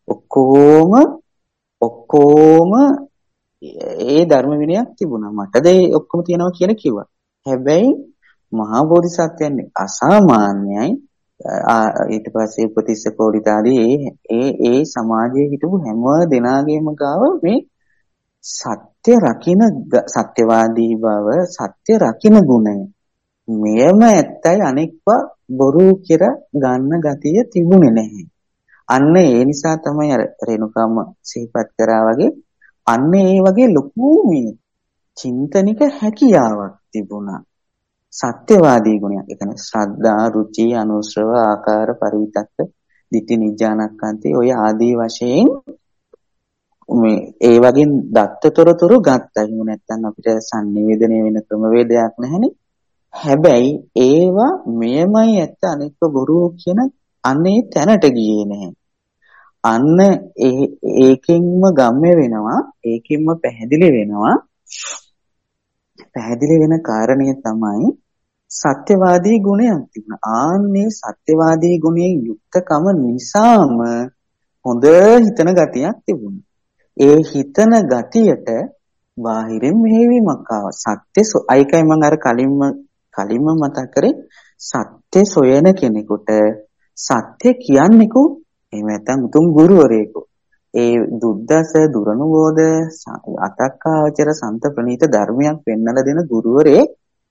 ඔක්කොම ඒ ධර්ම විනයක් තිබුණා. මටද ඒ ඔක්කොම තියෙනවා කියලා කිව්වා. හැබැයි මහා බෝධිසත්වයන් අසාමාන්‍යයි. ඊට පස්සේ උපතිස්ස කෝලිතාදී ඒ සමාජයේ හිටපු හැම දෙනාගේම ගාව මේ සත්‍ය රකින්න සත්‍යවාදී බව, සත්‍ය රකින්න ගුණය මෙයම ඇත්තයි අනෙක්වා බොරු කියලා ගන්න ගතිය තිබුණේ නැහැ. අන්න ඒ නිසා තමයි අර රේණුකාම සිහිපත් කරා වගේ අන්න ඒ වගේ ලොකු මේ චින්තනික හැකියාවක් තිබුණා. සත්‍යවාදී ගුණයක්. ඒ කියන්නේ ශ්‍රද්ධා, රුචි, අනුශ්‍රව, ආකාර, පරිවිතක්ක, ditthi නිජ්ජානක්ඛන්තේ ඔය ආදී වශයෙන් මේ ඒ වගේ දත්තතොරතුරු ගත්තා. එහෙම නැත්නම් අපිට sannivedanaya වෙන ක්‍රමවේදයක් නැහැනේ. හැබැයි ඒවා මෙයමයි ඇත්ත අනෙක බොරු කියන අනේ තැනට ගියේ නැහැ. අන්න ඒකෙන්ම ගම්ම්‍ය වෙනවා, ඒකෙන්ම පැහැදිලි වෙනවා. පැහැදිලි වෙන කාරණය තමයි සත්‍යවාදී ගුණයක් තිබුණා. ආන්නේ සත්‍යවාදී ගුණයෙන් යුක්තකම නිසාම හොඳ හිතන ගතියක් තිබුණා. ඒ හිතන ගතියට බාහිරින් මෙහෙවීමක් ආවා. අයිකයි මම අර කලින්ම මතක් කරේ සත්‍ය සොයන කෙනෙකුට සත්‍ය කියන්නේකෝ එහෙම නැත්නම් උතුම් ගුරුවරයෙකු. ඒ දුද්දස දුරනුබෝධ අතක්කාචර සන්ත ප්‍රණීත ධර්මයක් පෙන්වලා දෙන ගුරුවරේ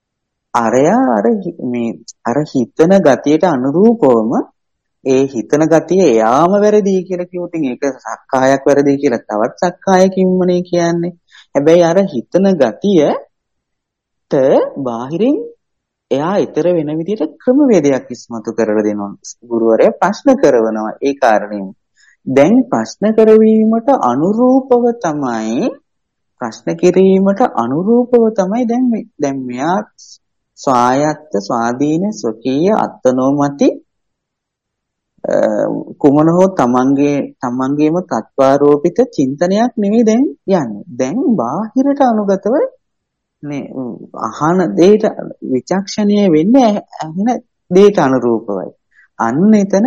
අර හිතන ගතියට අනුරූපවම ඒ හිතන ගතිය එයාම වැරදි කියලා කිව්වොත් ඒක සක්කායක් වැරදි කියලා තවත් සක්කායකින්මනේ කියන්නේ. හැබැයි අර හිතන ගතියට බාහිරින් එයා ඊතර වෙන විදිහට ක්‍රමවේදයක් ඉස්මතු කරලා දෙනවා. ගුරුවරයා ප්‍රශ්න කරනවා ඒ කාරණේම. දැන් ප්‍රශ්න කරවීමට අනුරූපව තමයි දැන් මෙයා ස්වායත්ත ස්වාධීන ස්වකීය අත්නෝමති කුමන හෝ තමන්ගේම තත්වාරෝපිත චින්තනයක් නෙවෙයි දැන් යන්නේ. දැන් බාහිරට අනුගතව අහන දෙයට විචක්ෂණීය වෙන්නේ අහන දෙයට අනුරූපවයි. අන්න එතන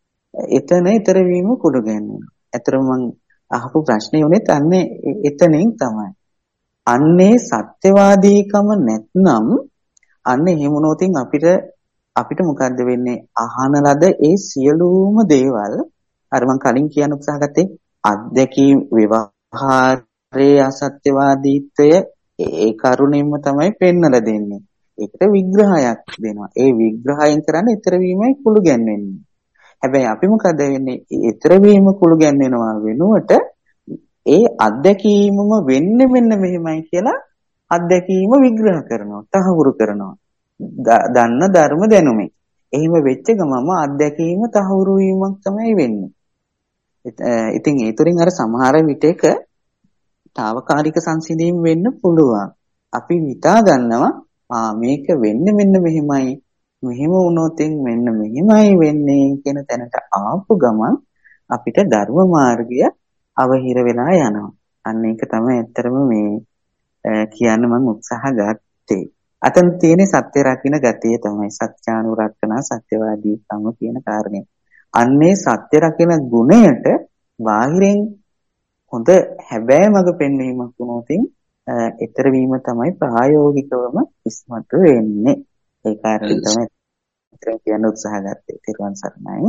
ඊතර වීම කුඩු ගැන්වෙනවා. ඇත්තටම මම අහපු ප්‍රශ්නේ උනේත් අන්නේ එතනින් තමයි. අන්නේ සත්‍යවාදීකම නැත්නම් අන්න එහෙම වුණොතින් අපිට මොකද්ද වෙන්නේ? අහන ලද ඒ සියලුම දේවල් අර මම කලින් කියන්න උත්සාහ ගත්තේ අධ්‍යක්ී ව්‍යවහාරයේ අසත්‍යවාදීත්වය ඒ කරුණෙන්ම තමයි පෙන්වලා දෙන්නේ. ඒකට විග්‍රහයක් දෙනවා. ඒ විග්‍රහයෙන් කරන්නේ ඊතර වීමයි කුළු ගැන්වෙන්නේ. හැබැයි අපි මොකද වෙන්නේ? ඊතර වීම කුළු ගැන්වෙනවා වෙනුවට ඒ අධ්‍යක්ීමම වෙන්නේ මෙන්න මෙහෙමයි කියලා අධ්‍යක්ීම විග්‍රහ කරනවා, තහවුරු කරනවා. දන්න ධර්ම දැනුමේ. එහෙම වෙච්ච ගමම අධ්‍යක්ීම තහවුරු වීමක් තමයි වෙන්නේ. ඉතින් ඒතරින් අර සමහර විටක తాවකාලික සංසිඳීම් වෙන්න පුළුවන්. අපි හිතා ගන්නවා මේක වෙන්නේ මෙන්න මෙහෙමයි. මෙහෙම වුණොත් මෙන්න මෙහෙමයි වෙන්නේ කියන තැනට ආපු ගමන් අපිට ධර්ම මාර්ගය අවහිර වෙලා යනවා. අන්න ඒක තමයි ඇත්තටම මේ කියන්න මම උත්සාහ ගත්තේ. අතන තියෙන සත්‍ය රකින්න ගතිය තමයි සත්‍යානුරක්කන සත්‍යවාදීකම කියන කාරණේ. අන්නේ සත්‍ය රකින්න ගුණයට බාහිරෙන් හොඳ හැබෑ මඟ පෙන්වීමක් වුණොත් ඊතර වීම තමයි ප්‍රායෝගිකවම ඉස්මතු වෙන්නේ. ඒ කාරණේ තමයි ඉතින් කියන්න උත්සාහ ගත්තේ. තිරුවන් සරණයි.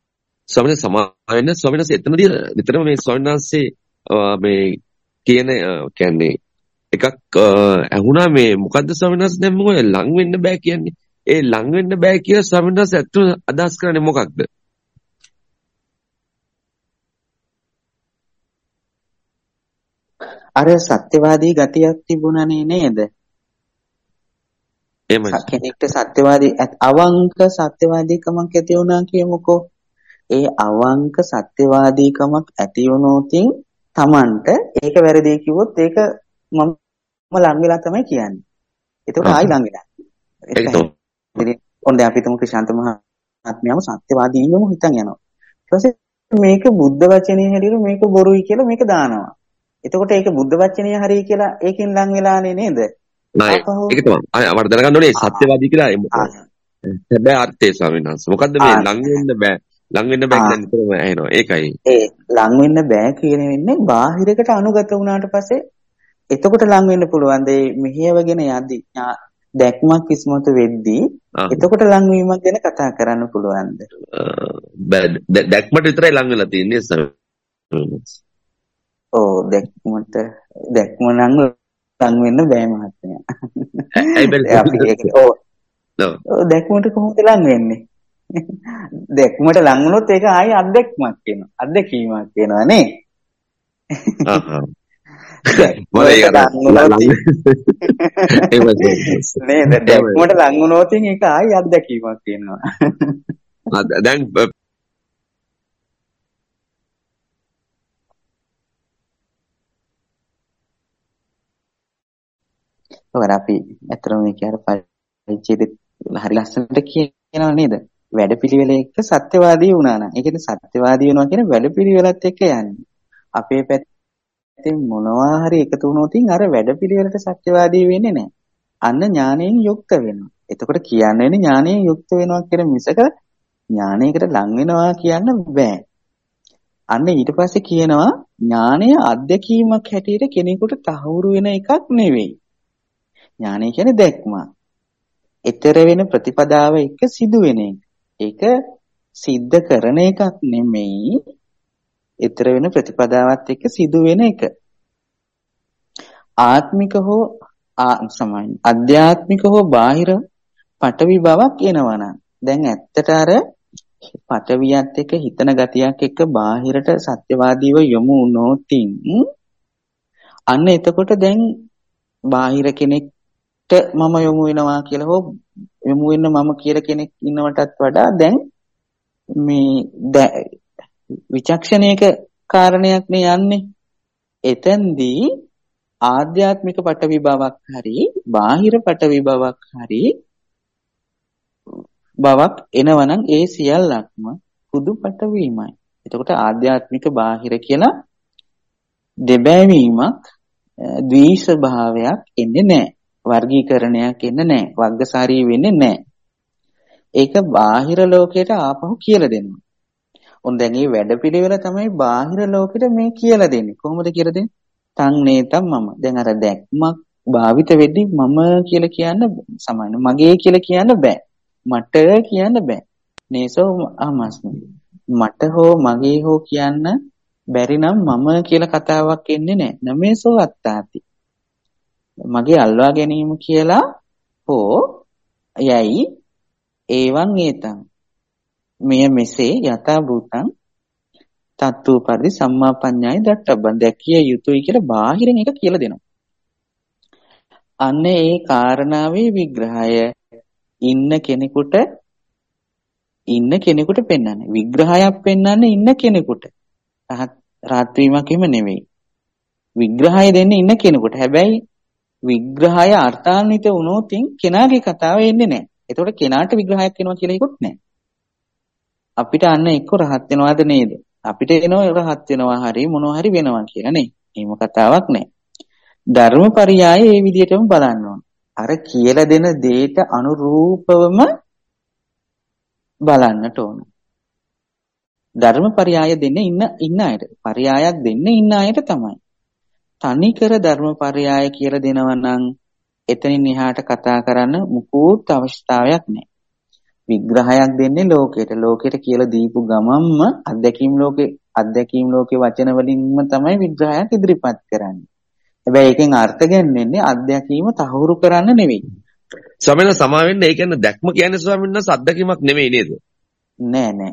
ස්වාමීන් වහන්සේ එතනදී විතරම මේ ස්වාමීන් වහන්සේ මේ කියන්නේ එකක් ඇහුණා මේ මොකද්ද ස්වාමීන් වහන්සේ දැන් මොකද ලං වෙන්න බෑ කියන්නේ. ඒ ලං වෙන්න බෑ කියලා ස්වාමීන් වහන්සේ ඇත්තටම අදහස් කරන්නේ මොකක්ද? අර සත්‍යවාදී ගතියක් තිබුණනේ නේද? එහෙමයි. කෙනෙක්ට සත්‍යවාදී අවංක සත්‍යවාදීකමක් ඇති වුණා කියමුකෝ. ඒ අවංක සත්‍යවාදීකමක් ඇති වුණොතින් Tamanට ඒක වැරදි කිව්වොත් ඒක මම ලං වෙලා තමයි කියන්නේ. ඒකට ආයි ලං වෙලා. ඒක තමයි. ඔන්න දැන් අපි තුමු ක්‍රිෂාන්ත මහත්මයාම සත්‍යවාදීවම හිතන් යනවා. ඊට පස්සේ මේක බුද්ධ වචනේ හැටියට මේක බොරුයි කියලා මේක දානවා. එතකොට ඒක බුද්ධ වචනේ හරියි කියලා ඒකෙන් ලං වෙලානේ නේද? නෑ ඒක තමයි. මට දැනගන්න ඕනේ සත්‍යවාදී කියලා හැබැයි අර්ථය ස්වාමීන් වහන්සේ. මොකද්ද මේ ලං වෙන්න බෑ. ලං වෙන්න බෑ කියන්නේ කොහොම ඇහෙනවා. ඒකයි. ඒ ලං වෙන්න බෑ කියන වෙන්නේ බාහිරකට අනුගත වුණාට පස්සේ එතකොට ලං වෙන්න පුළුවන්. ඒ මෙහෙයවගෙන යද්දි දැක්මක් ඉස්මතු වෙද්දී එතකොට ලං වීමක් ගැන කතා කරන්න පුළුවන්ද? දැක්මට විතරයි ලං වෙලා තියෙන්නේ සර්. ඔව් දැක්ම නම් ලං වෙන්න බෑ මහත්මයා. දැක්මට කොහොමද ලං වෙන්නේ? දැක්මට ලං වුණොත් ඒක ආයි අත්දැක්මක් වෙනවා. අත්දැකීමක් වෙනවා නේ. නේද? දැක්මට ලං වුණොත් ඒක ආයි අත්දැකීමක් වෙනවා. දැන් ඔය අපි අතරම මේක අර පරිච්ඡේදෙ හරි ලස්සනට කියනවා නේද? වැඩපිළිවෙල එක්ක සත්‍යවාදී වුණා නම්. ඒ කියන්නේ සත්‍යවාදී වෙනවා කියන වැඩපිළිවෙලත් එක්ක යන්නේ. අපේ පැත්තෙන් මොනවා හරි එකතු වුණොත් අර වැඩපිළිවෙලට සත්‍යවාදී වෙන්නේ නැහැ. අන්න ඥාණයෙන් යුක්ත වෙනවා. එතකොට කියන්නේ ඥාණයෙන් යුක්ත වෙනවා කියන මිසක ඥාණයකට ලං වෙනවා කියන්න බෑ. අන්න ඊට පස්සේ කියනවා ඥාණය අත්දැකීමක් හැටියට කෙනෙකුට තහවුරු වෙන එකක් නෙවෙයි. ඥාණය කියන්නේ දැක්ම. ඊතර වෙන ප්‍රතිපදාව එක්ක සිදු වෙන එක. ඒක සිද්ධ කරන එකක් නෙමෙයි. ඊතර වෙන ප්‍රතිපදාවත් එක්ක සිදු වෙන එක. ආත්මික හෝ සමාන අධ්‍යාත්මික හෝ බාහිර පටවි බවක් එනවනම් දැන් ඇත්තට අර පටවියත් එක්ක හිතන ගතියක් එක්ක බාහිරට සත්‍යවාදීව යොමු වුණොත් අන්න එතකොට දැන් බාහිර කෙනෙක්ට මම යොමු වෙනවා කියලා හෝ යොමු වෙන්න මම කියලා කෙනෙක් ඉන්නවටත් වඩා දැන් මේ විචක්ෂණයක කාරණයක් නේ යන්නේ. එතෙන්දී ආධ්‍යාත්මික පටවි බවක් හරි බාහිර පටවි බවක් හරි බවක් එනවනම් ඒ සියල්ලක්ම පුදු පටවීමයි. එතකොට ආධ්‍යාත්මික බාහිර කියලා දෙබැවීමක් ද්විෂ භාවයක් එන්නේ නැහැ. වර්ගීකරණයක් එන්නේ නැහැ. වර්ගසාරී වෙන්නේ නැහැ. ඒක බාහිර ලෝකයට ආපහු කියලා දෙනවා. උන් දැන් මේ වැඩපිළිවෙල තමයි බාහිර ලෝකෙට මේ කියලා දෙන්නේ. කොහොමද කියලා දෙන්නේ? තන් නේතම් මම. දැන් අර දැක්මක් භාවිත වෙද්දී මම කියලා කියන්න සමාන මගේ කියලා කියන්න බෑ. මට කියන්න බෑ. නේසෝ අමස්මි. මට හෝ මගේ හෝ කියන්න බැරි නම් මම කියලා කතාවක් එන්නේ නැහැ. නමේසෝ අත්තාති. මගේ අල්වා ගැනීම කියලා හෝ යයි ඒවන් ඒතං. මෙය මෙසේ යථා භූතං තත්ත්ව පරිදි සම්මාපඤ්ඤාය දක්වබ්බන් දැකිය යුතුයි කියලා බාහිරින් එක කියලා දෙනවා. අන්න ඒ කාරණාවේ විග්‍රහය ඉන්න කෙනෙකුට පෙන්වන්නේ. විග්‍රහයක් පෙන්වන්නේ ඉන්න කෙනෙකුට. රහත් වීමක් එහෙම නෙවෙයි. විග්‍රහය දෙන්නේ ඉන්න කෙනෙකුට. හැබැයි විග්‍රහය අර්ථාන්විත වුණොත් කෙනාගේ කතාව එන්නේ නැහැ. ඒතකොට කෙනාට විග්‍රහයක් වෙනවා කියලා එකක් නැහැ. අපිට අන්න එක්ක රහත් වෙනවද නේද? අපිට එනවා රහත් වෙනවා හරි මොනවා හරි වෙනවා කියලා නේ. එහෙම කතාවක් නැහැ. ධර්මපරියාය මේ විදිහටම බලන්න ඕන. අර කියලා දෙන දෙයට අනුරූපවම බලන්නට ඕන. ධර්මපරියාය දෙන්නේ ඉන්න අයට. පරියායක් දෙන්නේ ඉන්න අයට තමයි. තනිකර ධර්මපරියාය කියලා දෙනවා නම් එතනින් එහාට කතා කරන්න මුකුත් අවශ්‍යතාවයක් නැහැ. විග්‍රහයක් දෙන්නේ ලෝකෙට. ලෝකෙට කියලා දීපු ගමම්ම අත්දැකීම් ලෝකේ වචන වලින්ම තමයි විග්‍රහයක් ඉදිරිපත් කරන්නේ. හැබැයි ඒකෙන් අර්ථ ගන්නෙන්නේ අත්දැකීම තහවුරු කරන්න නෙවෙයි. ස්වාමීන් වහන්සේ සමා වෙන්න ඒ කියන්නේ දැක්ම කියන්නේ ස්වාමීන් වහන්සේ අත්දැකීමක් නෙවෙයි නේද? නෑ.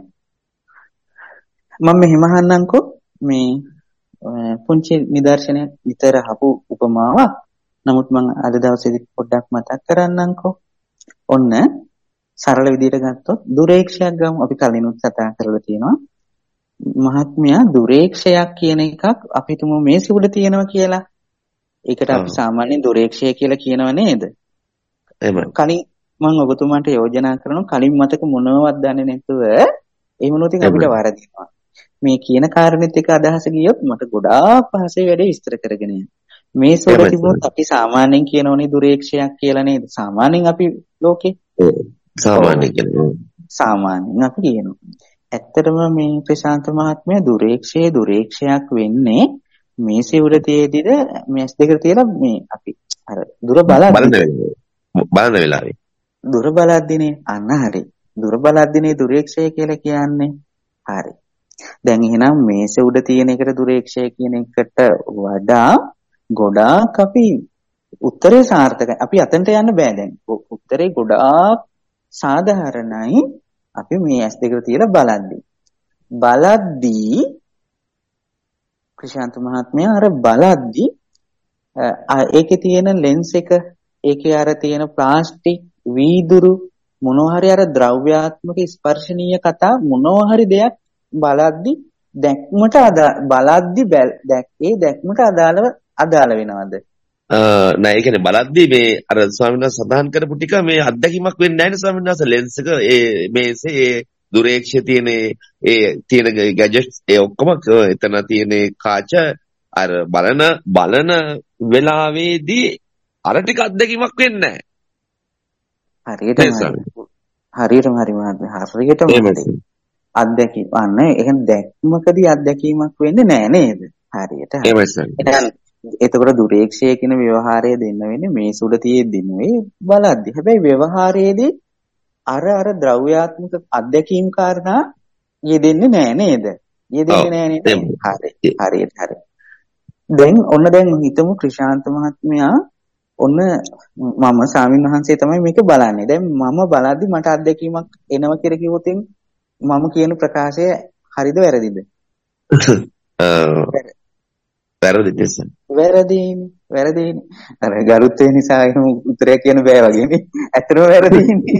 මම මෙහෙම අහන්නම්කෝ මේ පුංචි නිදර්ශනයක් විතර අහපු උපමාවක්. නමුත් මම අද දවසේදී පොඩ්ඩක් මතක් කරන්නම්කෝ. ඔන්න සරල විදිහට ගත්තොත් දුරේක්ෂයක් ගමු. අපි කලිනුත් කතා කරලා තියෙනවා. මහත්මයා දුරේක්ෂයක් කියන එකක් අපි තුමු මේසෙ උඩ තියෙනවා කියලා. ඒකට අපි සාමාන්‍යයෙන් දුරේක්ෂය කියලා කියනව නේද? එහෙමයි. කලින් මම ඔබතුමාට යෝජනා කරනවා කලින් මතක මොනවවත් දන්නේ නැතුව එහෙම නොතික අපිට වරදිනවා. මේ කියන කාරණෙත් එක අදහස ගියොත් මට ගොඩාක් පහසුයි වැඩේ විස්තර කරගෙන යන්න. මේ සෝල තිබුණොත් අපි සාමාන්‍යයෙන් කියනෝනේ දුරේක්ෂයක් කියලා නේද? සාමාන්‍යයෙන් අපි ලෝකේ සාමාන්‍යයෙන් අපි කියනවා. ඇත්තටම මේ ප්‍රශාන්ත මහත්මයා දුරේක්ෂයක් වෙන්නේ මේසෙ උඩ තියේදීද මේස් දෙක තියලා මේ අපි අර දුර බලන වෙලාවේ දුර බලද්දිනේ අන්න හරි. දුර බලද්දිනේ දුරේක්ෂය කියලා කියන්නේ. හරි. දැන් එහෙනම් මේසෙ උඩ තියෙන එකට දුරේක්ෂය කියන එකට වඩා ගොඩාක් අපි උත්තරේ සාර්ථකයි. අපි අතන්ට යන්න බෑ දැන්. උත්තරේ ගොඩාක් සාධාරණයි. අපි මේ ඇස් දෙක තියලා බලද්දී ක්‍රිෂාන්ත මහත්මයා අර බලද්දී ඒකේ තියෙන ලෙන්ස් එක ඒකේ අර තියෙන ප්ලාස්ටික් වීදුරු මොනවා හරි අර ද්‍රව්‍යාත්මක ස්පර්ශනීය කතා මොනවා හරි දෙයක් බලද්දී දැක්මට දැක්මට අදාළ වෙනවද? නෑ ඒ කියන්නේ බලද්දී මේ අර ස්වාමීන් වහන්සේ සඳහන් කරපු ටික මේ අත්දැකීමක් වෙන්නේ නැහැ නේ ස්වාමීන් වහන්සේ ලෙන්ස් එක ඒ දුරේක්ෂයේ තියෙන තියෙන ගැජට්ස් ඒ ඔක්කොම එතන තියෙන කාච අර බලන වෙලාවේදී අර ටික අත්දැකීමක් වෙන්නේ හරියටම අත්දැකීම අන්න එහෙනම් දැක්මකදී අත්දැකීමක් වෙන්නේ නැහැ නේද? හරියට. එතකොට දුරේක්ෂය කියන ව්‍යවහාරය දෙන්න වෙන්නේ මේ සුඩ තියෙද්දි නෙවෙයි බලද්දි. හැබැයි ව්‍යවහාරයේදී අර ද්‍රව්‍යාත්මක අත්දැකීම් කාරණා යෙදෙන්නේ නැහැ නේද? යෙදෙන්නේ නැහැ නේද? හරියට. දැන් හිතමු ක්‍රිෂාන්ත මහත්මයා ඔන්න මම ස්වාමීන් වහන්සේ තමයි මේක බලන්නේ. දැන් මම බලද්දි මට අත්දැකීමක් එනවා කියලා කිව්වොත් මම කියන ප්‍රකාශය හරිද වැරදිද? වැරදිනේ. අර ගරුත්වය නිසා එහෙම උත්තරයක් කියන්න බෑ වගේනේ. ඇත්තටම වැරදිනේ.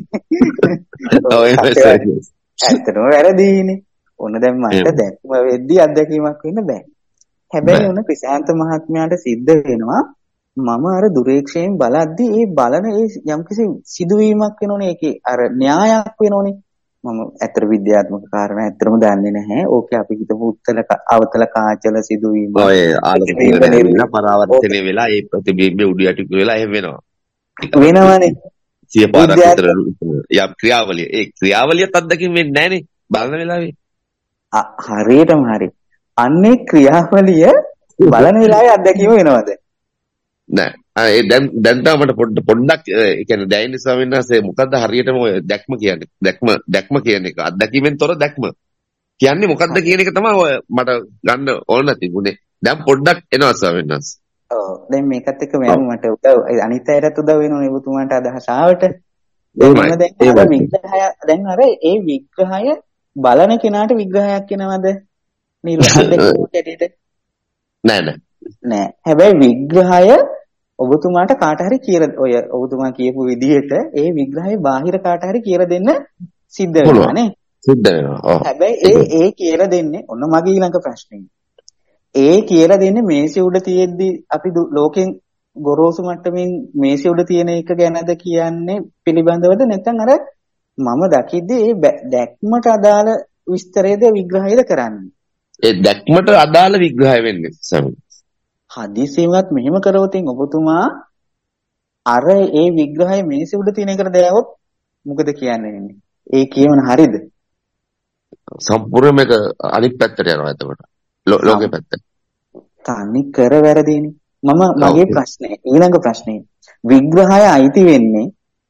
ඇත්තටම වැරදිනේ. ඔන්න දැන් මට දැක්ම වෙද්දි අත්දැකීමක් වෙන්න බෑ. හැබැයි ඔන්න ක්‍රිෂාන්ත මහත්මයාට සිද්ධ වෙනවා මම අර දුරේක්ෂයෙන් බලද්දි ඒ බලන ඒ යම්කිසි සිදුවීමක් වෙනෝනේ ඒකේ අර න්‍යායක් වෙනෝනේ. මම ඇත්තට විද්‍යාත්මක කාරණා ඇත්තටම දන්නේ නැහැ. ඕකේ අපි හිතමු අවතල කාචල සිදුවීම. ඔය ආලෝකය පරාවර්තනය වෙලා ඒ ප්‍රතිබිම්බේ උඩු යටි වෙලා එහෙම වෙනවා. වෙනවනේ. සිය පාරක් විතර යම් ක්‍රියාවලිය. ඒ ක්‍රියාවලියත් අත්දැකීම් වෙන්නේ නැහනේ බලන වෙලාවේ. හරියටම හරි. අන්නේ ක්‍රියාවලිය බලන වෙලාවේ අත්දැකීම වෙනවද? නෑ. ඒ දැන් තමයි පොඩ්ඩක් ඒ කියන්නේ දැයින් ස්වාමීන් වහන්සේ මොකද්ද හරියටම ඔය දැක්ම කියන්නේ? දැක්ම කියන එක අත්දැකීමෙන් තොර දැක්ම. කියන්නේ මොකද්ද කියන එක තමයි ඔය මට ගන්න ඕන තිබුණේ. දැන් පොඩ්ඩක් එනවා ස්වාමීන් වහන්සේ. ඔව්. දැන් මේකත් එක්ක මට උදව් අනිත් අයටත් උදව් වෙනවනේ ඔබතුමාට අදහස ආවට. දැන් අර ඒ විග්‍රහය බලන කෙනාට විග්‍රහයක් වෙනවද? නිර්වාණයට නෑ. හැබැයි විග්‍රහය ඔබතුමාට කාට හරි කියලා ඔය ඔබතුමා කියපු විදිහට ඒ විග්‍රහය බාහිර කාට හරි කියලා දෙන්න සිද්ධ වෙනවා නේ. සිද්ධ වෙනවා. හැබැයි ඒ කියලා දෙන්නේ ඔන්න මගේ ඊළඟ ප්‍රශ්නේ. ඒ කියලා දෙන්නේ මේසෙ උඩ තියෙද්දි අපි ලෝකෙන් ගොරෝසු මට්ටමින් මේසෙ උඩ තියෙන එක ගැනද කියන්නේ පිළිබඳවද නැත්නම් අර මම දකිද්දි ඒ දැක්මට අදාළ විස්තරයද විග්‍රහයද කරන්නේ? ඒ දැක්මට අදාළ විග්‍රහය වෙන්නේ සමහර හදිසියෙවත් මෙහෙම කරවතින් ඔබතුමා අර ඒ විග්‍රහය මේසෙ උඩ තියෙන එකට දැවොත් මොකද කියන්නේ වෙන්නේ? ඒ කියවන හරිද? සම්පූර්ණ මේක අනිත් පැත්තට යනවා එතකොට. ලෝකෙ පැත්ත. තනි කර වැරදීනේ. මගේ ප්‍රශ්නේ ඊළඟ ප්‍රශ්නේ විග්‍රහය අයිති වෙන්නේ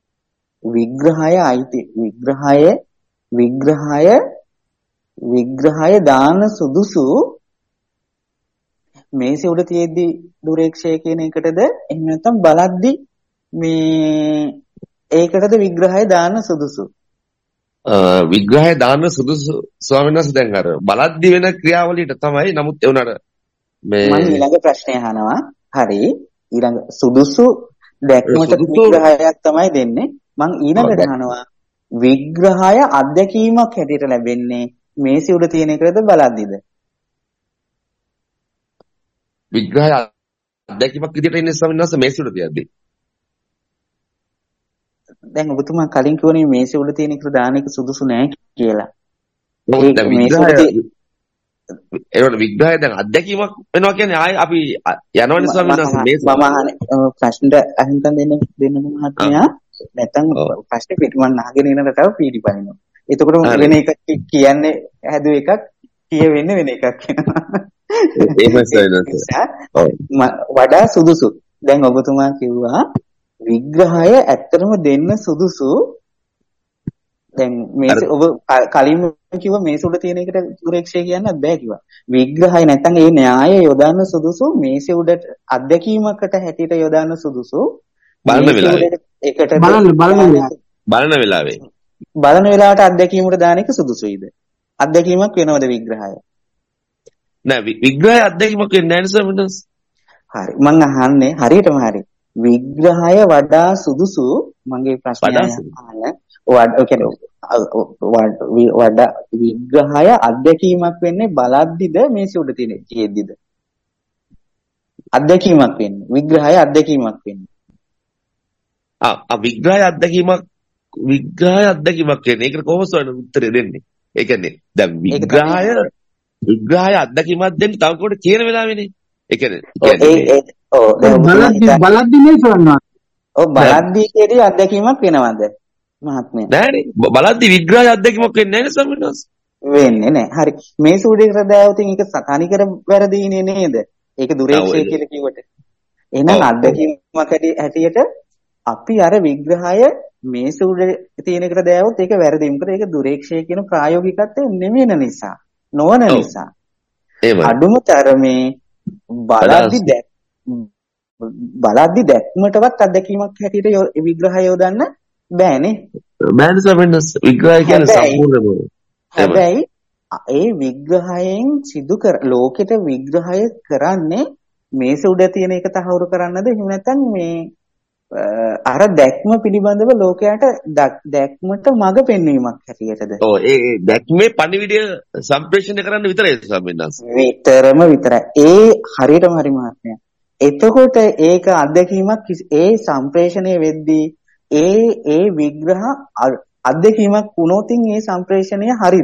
විග්‍රහය දාන සුදුසු මේසෙ උඩ තියෙද්දි දුරේක්ෂය කියන එකටද එහෙම නැත්නම් බලද්දි මේ ඒකටද විග්‍රහය දාන්න සුදුසු? විග්‍රහය දාන්න සුදුසු ස්වාමීන් වහන්සේ දැන් අර බලද්දි වෙන ක්‍රියාවලියට තමයි. නමුත් ඒ උනාට මේ මම ඊළඟ ප්‍රශ්නය අහනවා. හරි. ඊළඟ සුදුසු දැක්මට විග්‍රහයක් තමයි දෙන්නේ. මම ඊළඟට අහනවා විග්‍රහය අත්දැකීමක් හැටියට ලැබෙන්නේ මේසෙ උඩ තියෙන එකද බලද්දිද? විග්‍රහය අත්දැකීමක් විදිහට ඉන්නේ ස්වාමීන් වහන්සේ මේසෙ උඩ තියද්දි. දැන් ඔබතුමා කලින් කිව්වනේ මේසෙ උඩ තියෙන එකට දාන එක සුදුසු නෑ කියලා. ඒකට විග්‍රහය දැන් අත්දැකීමක් වෙනවා කියන්නේ ආයි අපි යනවනේ ස්වාමීන් වහන්සේ මේසෙ. මම අහන්නේ ප්‍රශ්නට අහිංසන් දෙන්න මහත්මයා නැත්තම් ප්‍රශ්නේ පිටමන් අහගෙන ඉන්න රටාව පීඩිපනිනවා. එතකොට වෙන එකක් කියන්නේ හැදුව එකක් කියවෙන්නේ වෙන එකක් වෙනවා. වඩා සුදුසු. දැන් ඔබතුමා කිව්වා විග්‍රහය ඇත්තටම දෙන්න සුදුසු. දැන් මේක ඔබ කලින් කිව්වා මේස උඩ තියෙන එකට දුරේක්ෂය කියන්නත් බෑ කිව්වා. විග්‍රහය නැත්තම් ඒ න්‍යාය යොදන්න සුදුසු මේස උඩට අත්දැකීමකට හැටියට යොදන්න සුදුසු. බලන වෙලාවේ ඒකට බලන වෙලාවට අත්දැකීමකට දාන එක සුදුසුයිද? අත්දැකීමක් වෙනවද විග්‍රහය? නෑ විග්‍රහය අත්දැකීමක් වෙන්නේ නැහැ නේද සමහරවිට. හරි. මම අහන්නේ හරියටම හරි. විග්‍රහය වඩා සුදුසු මගේ ප්‍රශ්නය අහන්න. වඩා විග්‍රහය අත්දැකීමක් වෙන්නේ බලද්දිද මේසෙ උඩ තියෙද්දිද? අත්දැකීමක් වෙන්නේ. විග්‍රහය අත්දැකීමක් වෙන්නේ. විග්‍රහය අත්දැකීමක් කියන්නේ. ඒකට කොහොමද සොයන උත්තරේ දෙන්නේ? ඒ කියන්නේ දැන් විග්‍රහය අත්දැකීමක් දෙන්න තව කොට කියන වෙලාවෙනේ. ඒ කියන්නේ බලද්දි නේ සොයනවා. ඔව් බලද්දි කියන්නේ අත්දැකීමක් වෙනවද? මහත්මයා. නෑනේ. බලද්දි විග්‍රහය අත්දැකීමක් වෙන්නේ නැහැ නේ සම්මනස්. වෙන්නේ නැහැ. හරි. මේ සූඩේකට දැවතින් ඒක තනිකර වැරදීනේ නේද? ඒක දුරේක්ෂය කියලා කිව්වට. එහෙනම් අත්දැකීමක් හැටියට අපි අර විග්‍රහය මේ සූඩේ තියෙන එකට දැවුවොත් ඒක වැරදි. මොකද ඒක දුරේක්ෂය කියන ප්‍රායෝගිකත්වය නෙමෙන නිසා. නොවන නිසා. අඩුම තරමේ බලද්දි දැක්මටවත් අත්දැකීමක් හැටියට විග්‍රහය යොදන්න බෑනේ. බෑනේ සම්මනස්. විග්‍රහය කියන්නේ සම්පූර්ණම. හැබැයි ඒ විග්‍රහයෙන් ලෝකෙට විග්‍රහය කරන්නේ මේස උඩ තියෙන එක තහවුරු කරන්නද එහෙම නැත්නම් මේ අර දැක්ම පිළිබඳව ලෝකයට දැක්මට මඟ පෙන්වීමක් හැටියටද? ඔව් ඒ දැක්මේ පණිවිඩය සම්ප්‍රේෂණය කරන්න විතරයි සම්මනස්. විතරයි. ඒ හරියටම හරි මහත්මයා. එතකොට ඒක අත්දැකීමක් ඒ සම්ප්‍රේෂණය වෙද්දී ඒ විග්‍රහ අත්දැකීමක් වුණොත් ඒ සම්ප්‍රේෂණය හරිද?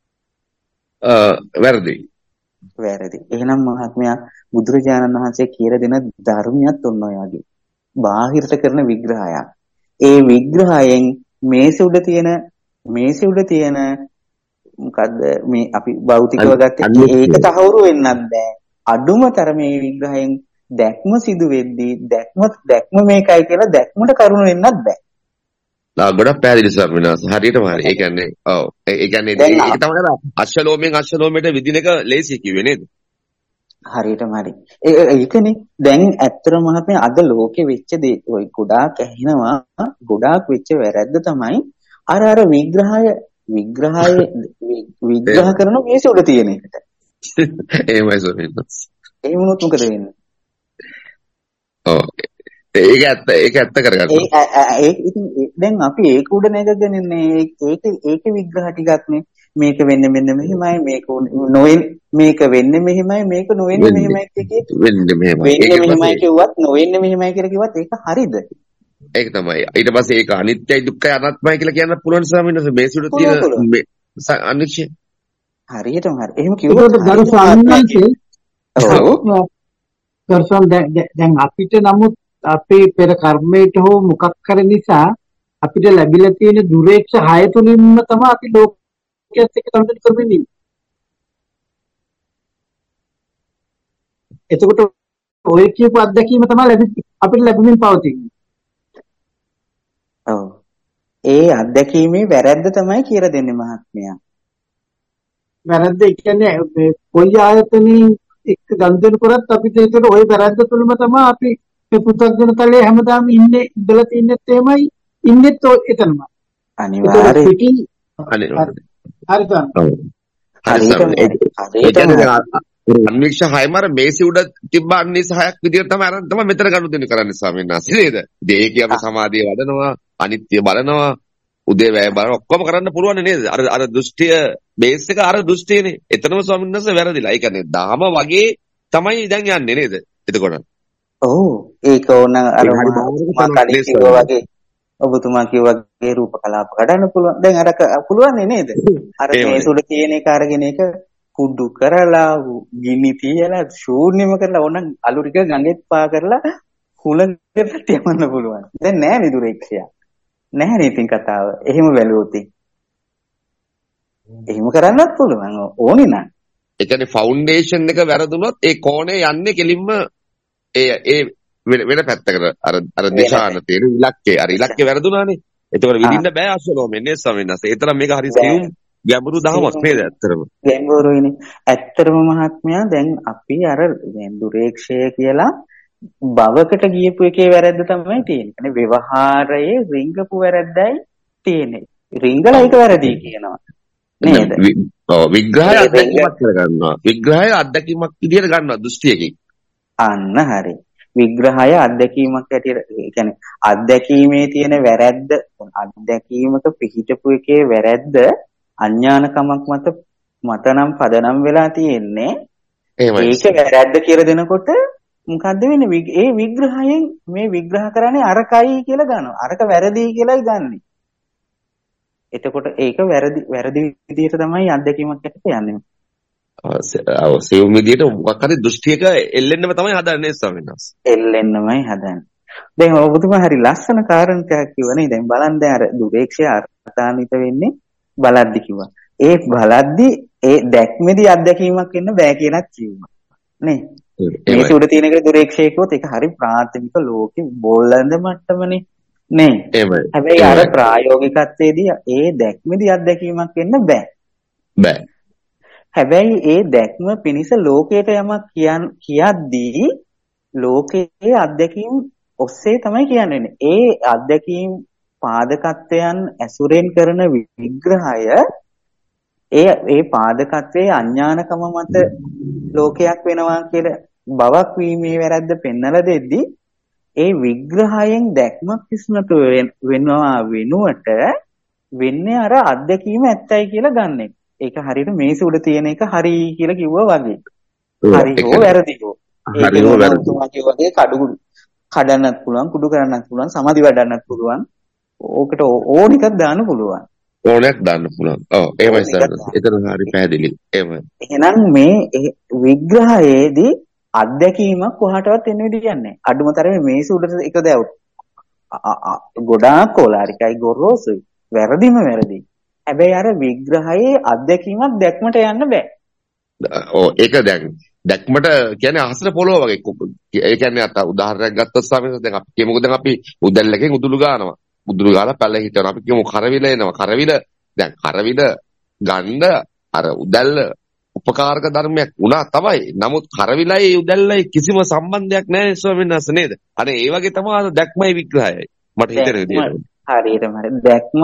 වැරදි. එහෙනම් මහත්මයා බුදුරජාණන් වහන්සේ කියලා දෙන ධර්මියත් ඔන්න ඔය වගේ. බාහිරට කරන විග්‍රහයක්. ඒ විග්‍රහයෙන් මේසෙ උඩ තියෙන මොකද්ද මේ අපි භෞතිකව ගත්තේ ඒක තහවුරු වෙන්නත් බෑ. අඩුම තරමේ විග්‍රහයෙන් දැක්ම සිදු වෙද්දී දැක්ම මේකයි කියලා දැක්මට කරුණු වෙන්නත් බෑ. ගොඩක් පැහැදිලි ස්වාමීනාස්. හරියටම හරි. ඒ කියන්නේ ඔව්. ඒ කියන්නේ ඒක තමයි අශ්වලෝමයෙන් විදින එක ලේසි කිව්වේ නේද? හරියටම හරි. ඒකනේ දැන් ඇත්තටම මහත්මයා අද ලෝකෙ වෙච්ච දේ ඔය ගොඩාක් ඇහෙනවා. ගොඩාක් වෙච්ච වැරද්ද තමයි අර විග්‍රහ කරන මේස උඩ තියෙන එකට. එහෙමයි ස්වාමීනාස්. ඒ වුණොත් මොකද වෙන්නේ? ඔව්. ඒක ඇත්ත කරගන්න. දැන් අපි ඒක උඩ නැගගෙන ඉන්නේ ඒක විග්‍රහ ටිකක් නේ. මේක වෙන්නේ මෙන්න මෙහෙමයි මේක මේක වෙන්නේ මෙහෙමයි මේක නොවෙන්නේ මෙහෙමයි වෙන්නේ මෙහෙමයි කිව්වත් නොවෙන්නේ මෙහෙමයි කියලා කිව්වත් ඒක හරිද? ඒක තමයි. ඊට පස්සේ ඒක අනිත්‍යයි දුක්ඛයි අනාත්මයි කියලා කියන්න පුළුවන් ස්වාමීන් වහන්සේ. මේ සුදු තියෙන අනිශ්චය. හරියටම හරි. එහෙම කිව්වොත් ගරු ස්වාමීන් වහන්සේ දැන් අපිට නමුත් අපේ පෙර කර්මයට හෝ මොකක් කර නිසා අපිට ලැබිලා තියෙන දුරේක්ෂ 6 තුලින්ම තමයි අපි ලෝකයේත් එක්ක සම්බන්ධ කරගෙන ඉන්නේ. එතකොට ඔය කියපු අත්දැකීම තමයි අපිට ලැබෙමින් පවතින්නේ. ඔව්. ඒ අත්දැකීමේ වැරද්ද තමයි කියලා දෙන්නේ මහත්මයා. වැරද්ද කියන්නේ කොයි ආයතනෙන් එක්ක ගනුදෙනු කරත් අපිට ඒකට ওই වැරද්ද තුලම තමයි අපි මේ පුතග්ජන තලයේ හැමදාම ඉන්නේ ඉඳලා තින්නෙත් එහෙමයි ඉන්නෙත් එතනම. අනිවාර්යයෙන්. අන්වීක්ෂ 6ම අර මේසෙ උඩ තිබ්බ අන්වීක්ෂ 6ක් විදිහට තමයි මෙතන ගනුදෙනු කරන්නේ ස්වාමීන් වහන්සේ නේද? ඒකේ අපි සමාධිය වඩනවා, අනිත්‍ය බලනවා, උදේ වැය බලනවා ඔක්කොම කරන්න පුළුවන් නේද? අර දෘෂ්ටිය බේස් එක අර දෘෂ්ටියනේ. එතනම ස්වාමීන් වහන්සේ වැරදිලා. ඒ කියන්නේ දහම වගේ තමයි දැන් යන්නේ නේද? එතකොට. ඔව් ඒක ඕන අර මාකලිය කිව්වා වගේ ඔබතුමා කිව්වාගේ රූප කලාප කඩන්න පුළුවන්. දැන් අර පුළුවන් නේද? අර මේ සුළු තියෙන එක අරගෙන ඒක කුඩු කරලා ගිනි තියලා ශූන්‍යම කරලා ඕන අලු ටික ගඟෙත් පා කරලා හුලකට යවන්න පුළුවන්. දැන් නෑ නේ දුරේක්ෂය. නැහැ නේ ඉතින් කතාව. එහෙම වැළුවොත් එහෙම කරන්නත් පුළුවන් ඕනේ නම්. ඒ කියන්නේ ෆවුන්ඩේෂන් එක වැරදුනොත් ඒ කෝණය යන්නේ කෙලින්ම ඒ වෙන පැත්තකට අර දිශාන තියෙන ඉලක්කේ අර ඉලක්කේ වැරදුනානේ. ඒතකොට විඳින්න බෑ අශ්වලෝමෙන් නේ ස්වාමීන් වහන්සේ. ඒතරම් මේක හරි සියුම් ගැඹුරු දහමක් නේද ඇත්තටම. ගැඹුරුයිනේ. ඇත්තටම මහත්මයා දැන් අපි අර දුරේක්ෂය කියලා භවකට ගියපු එකේ වැරද්ද තමයි තියෙන්නේ. ව්‍යවහාරයේ රිංගපු වැරද්දයි තියෙන්නේ. රිංගලා ඒක වැරදි කියනවා. නේද? ඔව් විග්‍රහය අත්දැකීමක් කරගන්නවා. විග්‍රහය අත්දැකීමක් විදියට ගන්නවා දෘෂ්ටියකින්. අන්න හරි. විග්‍රහය අත්දැකීමක් ඇටියට කියන්නේ අත්දැකීමේ තියෙන වැරද්ද අත්දැකීමක පිහිටපු එකේ වැරද්ද අඥානකමක් මතනම් පදනම් වෙලා තියෙන්නේ. ඒක වැරද්ද කියලා දෙනකොට මොකද්ද වෙන්නේ? ඒ විග්‍රහයෙන් මේ විග්‍රහ කරන්නේ අරකයි කියලා ගන්නවා. අරක වැරදි කියලායි ගන්නෙ. එතකොට ඒක වැරදි විදිහට තමයි අත්දැකීමක් ඇටට යන්නේ. සෙවුම් විදියට මොකක් හරි දෘෂ්ටියක එල්ලෙන්නම තමයි හදන්නේ ස්වාමීන් වහන්සේ. එල්ලෙන්නමයි හදන්නේ. දැන් ඔබතුමා හරි ලස්සන කාරණයක් කිව්වනේ. දැන් බලන්න දැන් අර දුරේක්ෂය අර්ථාන්විත වෙන්නේ බලද්දි කිව්වා. ඒ බලද්දි ඒ දැක්මේදී අත්දැකීමක් වෙන්න බෑ කියලාත් කිව්වා. නේ? මේ සුඩ තියෙන එක දුරේක්ෂය කිව්වොත් ඒක හරි ප්‍රාථමික ලෝකෙ බෝලඳ මට්ටමනේ. නේ? හැබැයි අර ප්‍රායෝගිකත්වයේදී ඒ දැක්මේදී අත්දැකීමක් වෙන්න බෑ. බෑ. හැබැයි ඒ දැක්ම පිනිස ලෝකයට යමක් කියද්දී ලෝකයේ අත්දැකීම් ඔස්සේ තමයි කියන්නේ. ඒ අත්දැකීම් පාදකත්වයන් ඇසුරෙන් කරන විග්‍රහය ඒ පාදකත්වයේ අඥානකම මත ලෝකයක් වෙනවා කියලා බවක් වීමේ වැරද්ද පෙන්නලා දෙද්දී ඒ විග්‍රහයෙන් දැක්මක් ඉස්මතු වෙනවා වෙනුවට වෙන්නේ අර අත්දැකීම ඇත්තයි කියලා ගන්න එක. ඒක හරියට මේස උඩ තියෙන එක හරි කියලා කිව්වා වගේ. හරි හෝ වැරදි හෝ. හරි හෝ වැරදි වගේ කඩන්නත් පුළුවන්, කුඩු කරන්නත් පුළුවන්, සමාධි වඩන්නත් පුළුවන්. ඕකට ඕන එකක් දාන්න පුළුවන්. ඕනයක් දාන්න පුළුවන්. ඔව් එහෙමයි සර්. ඒතර හරි පැහැදිලි. එහෙමයි. එහෙනම් මේ විග්‍රහයේදී අත්දැකීමක් කොහාටවත් එන්න විදියක් නැහැ. අඩුම තරමේ මේස උඩට එක දැවුත්. ගොඩාක් ඕලාරිකයි ගොරෝසුයි. වැරදිම වැරදි. හැබැයි අර විග්‍රහයේ අත්දැකීමක් දැක්මට යන්න බෑ. ඔව් ඒක දැක්මට කියන්නේ අහසට පොළොව වගේ. ඒ කියන්නේ අත උදාහරණයක් ගත්තොත් ස්වාමීන් දැන් අපි කියමුකෝ දැන් අපි උදැල්ලකින් උදුළු ගන්නවා. උදුළු ගාලා පැල හිටනවා. අපි කියමු කරවිල එනවා. කරවිල ගන්න අර උදැල්ල උපකාරක ධර්මයක් වුණා තමයි. නමුත් කරවිලයි උදැල්ලයි කිසිම සම්බන්ධයක් නැහැ ස්වාමීන් වහන්සේ නේද? අනේ ඒ වගේ තමයි දැක්මයි විග්‍රහයයි. මට හිතෙන විදිහට. හරියටම හරි. දැක්ම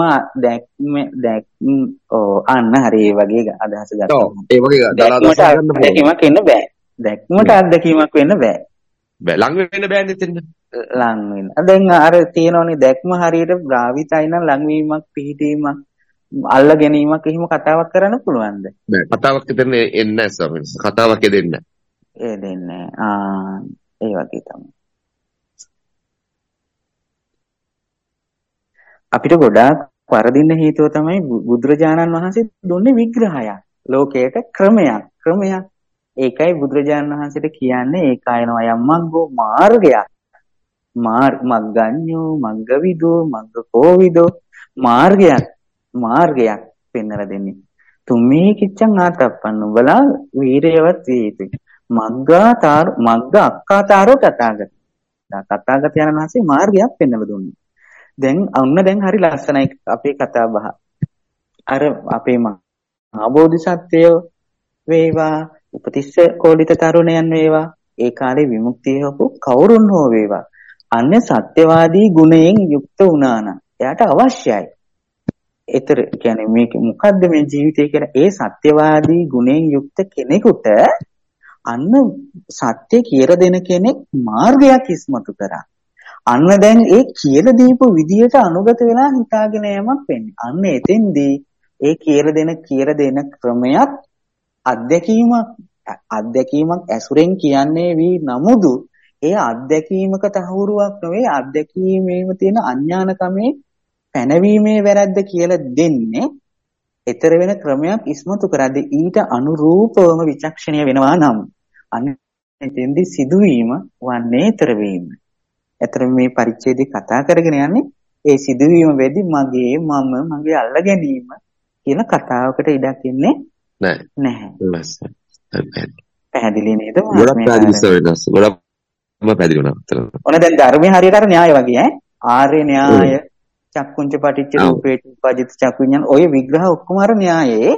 අන්න හරි ඒ වගේ අදහස ගත්තා. ඔව් ඒ වගේ දැක්මට එන්න බෑ. දැක්මට අත්දැකීමක් වෙන්න බෑ. ලඟ වෙන්න බෑනේ එතන. ලඟ වෙන්න. දැන් අර තියෙනවනේ දැක්ම හරියට භාවිතයි නම් ලඟවීමක් පිහිටීමක් අල්ල ගැනීමක් එහෙම කතාවක් කරන්න පුළුවන්ද? බෑ. කතාවක් එතන එන්නේ නැහැ ස්වාමීන් වහන්සේ. කතාවක් එදෙන්නේ නැහැ. එදෙන්නේ නැහැ. ඒ වගේ තමයි. අපිට ගොඩාක් වරදින්න හේතුව තමයි බුදුරජාණන් වහන්සේ දුන්නේ විග්‍රහයක්. ලෝකයට ක්‍රමයක්. ඒකයි බුදුරජාණන් වහන්සේට කියන්නේ ඒකායනෝ යම් මග්ගෝ මාර්ගයක්. මග්ගඤ්ඤෝ මග්ගවිදෝ මග්ගකෝවිදෝ මාර්ගයක් පෙන්වලා දෙන්නේ. තුම්මේ කිච්ඡං ආතප්පන්න උඹලා වීරයවත් විය යුතුයි. මග්ග අක්කාතාරෝ තථාගතයන් වහන්සේ මාර්ගයක් පෙන්වලා දුන්නේ. දැන් හරි ලස්සනයි අපේ කතා බහ. අර අපේ මහා බෝධිසත්වයෝ වේවා, උපතිස්ස කෝලිත තරුණයන් වේවා, ඒ කාලේ විමුක්තිය හොපු කවුරුන් හෝ වේවා. අන්‍ය සත්‍යවාදී ගුණයෙන් යුක්ත වුණා නම් එයාට අවශ්‍යයි. ඒතර කියන්නේ මේක මොකද්ද මේ ජීවිතය කියලා? ඒ සත්‍යවාදී ගුණයෙන් යුක්ත කෙනෙකුට අන්න සත්‍ය කියලා දෙන කෙනෙක් මාර්ගයක් ඉස්මතු කරා. අන්න දැන් ඒ කියලා දීපු විදියට අනුගත වෙලා හිතාගෙන යමක් වෙන්නේ. අන්න එතෙන්දී ඒ කියලා දෙන ක්‍රමයක් අත්දැකීමක් ඇසුරෙන් කියන්නේ වී නමුදු ඒ අත්දැකීමක තහවුරුවක් නෙවෙයි, අත්දැකීමේම තියෙන අඥානකමේ පැනවීමේ වැරද්ද කියලා දෙන්නේ. ඊතර වෙන ක්‍රමයක් ඉස්මතු කරද්දී ඊට අනුරූපවම විචක්ෂණීය වෙනවා නම් අන්න එතෙන්දී සිදුවීම වන්නේ ඊතර වීම. ඇත්තටම මේ පරිච්ඡේදය කතා කරගෙන යන්නේ ඒ සිදුවීම වෙද්දි මගේ අල්ල ගැනීම කියන කතාවකට ඉඩක් ඉන්නේ නැහැ. පැහැදිලි නේද? ගොඩක් පැහැදිලි වුණා. ඔන්න දැන් ධර්මයේ හරියට අර න්‍යාය වගේ ආර්ය න්‍යාය, චක්කුංච පටිච්ච රූපේට උපජිත චක්කු විඤ්ඤාණ ඔය විග්‍රහ ඔක්කොම අර න්‍යාය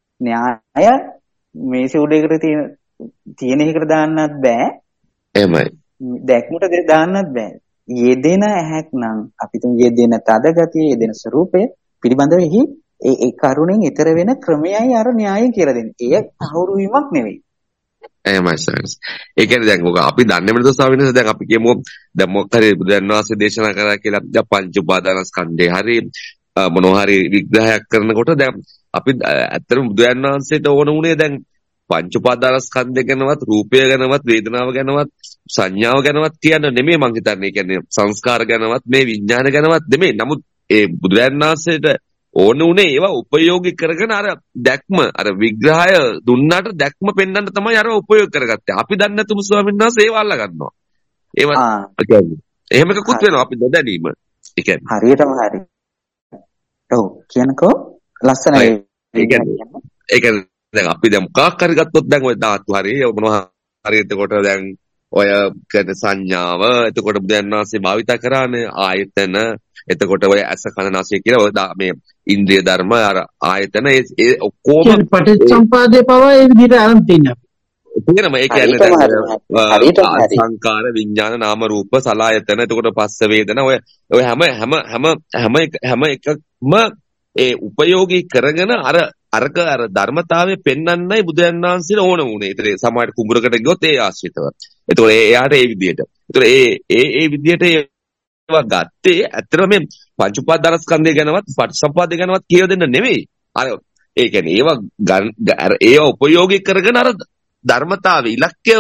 මේ සූඩේකට තියෙන එකකට දාන්නත් බෑ. එහෙමයි. දැක්මට දාන්නත් බෑ. යෙදෙන ඇහැක් නම් අපි තුන් යෙදෙන තද ගතිය, යෙදෙන ස්වરૂපය පිළිබඳව ඒ කරුණෙන් ඊතර වෙන ක්‍රමයයි අර න්‍යාය කියලා දෙන්නේ. ඒ තහවුරු වීමක් නෙවෙයි. එහෙමයි සර්. ඒ කියන්නේ දැන් ඔක අපි දන්නේම නේද ස්වාමීන් වහන්සේ? දැන් අපි කියමු දැන් මොකක් හරි බුදුන් වහන්සේ දේශනා කරා කියලා දැන් පංච උපාදානස්කන්ධේ හරි මොනවා හරි විග්‍රහයක් කරනකොට දැන් අපි ඇත්තටම බුදුන් වහන්සේට ඕන උනේ දැන් පංච උපාදානස්කන්ධය ගැනවත් රූපය ගැනවත් වේදනාව ගැනවත් සංඥාව ගැනවත් කියන්න නෙමෙයි මං හිතන්නේ. කියන්නේ සංස්කාර ගැනවත් මේ විඥාන ගැනවත් නෙමෙයි. නමුත් ඒ බුදුරජාණන් වහන්සේට ඕන උනේ ඒවා උපයෝගී කරගෙන අර දැක්ම අර විග්‍රහය දුන්නාට දැක්ම පෙන්වන්න තමයි අර උපයෝග කරගත්තේ. අපි දන්නේ නැතුම ස්වාමීන් වහන්සේ ඒව අල්ල ගන්නවා. ඒවත් කියන්නේ එහෙම එකකුත් වෙනවා අපි නොදැනීම. ඒ කියන්නේ හරියටම හරි. ඔව් කියනකෝ ලස්සනයි. ඒ කියන්නේ දැන් අපි දැන් මොකක් හරි ගත්තොත් දැන් ඔය ධාතු හරි මොනවා හරි එතකොට දැන් ඔය කියන සංඥාව එතකොට බුදුන් වහන්සේ භාවිත කරානේ ආයතන එතකොට ඔය ඇස කන නාසය කියලා ඔය මේ ඉන්ද්‍රිය ධර්ම අර ආයතන ඒ ඔක්කොම පටිච්චසමුපාදේ පවා ඒ විදිහට අරන් තියනවා. තේරෙනවද? ඒ කියන්නේ සංකාර විඥාන නාම රූප සලආයතන එතකොට පස්ස වේදනා ඔය හැම එකක්ම ඒ උපයෝගී කරගෙන අර ධර්මතාවය පෙන්වන්නයි බුදුන් වහන්සේට ඕන වුණේ. ඒතර සමාජ කුඹරකට ගියොත් ඒ ආශ්‍රිතව. එතකොට එයාට ඒ විදියට. එතකොට ඒ විදියට ඒවා ගත්තේ ඇත්තටම මේ පංච උපාදානස්කන්ධය ගැනවත් පටිච්චසමුප්පාදය ගැනවත් කියලා දෙන්න නෙවෙයි. අර ඒ කියන්නේ ඒවා උපයෝගී කරගෙන අර ධර්මතාවය ඉලක්කය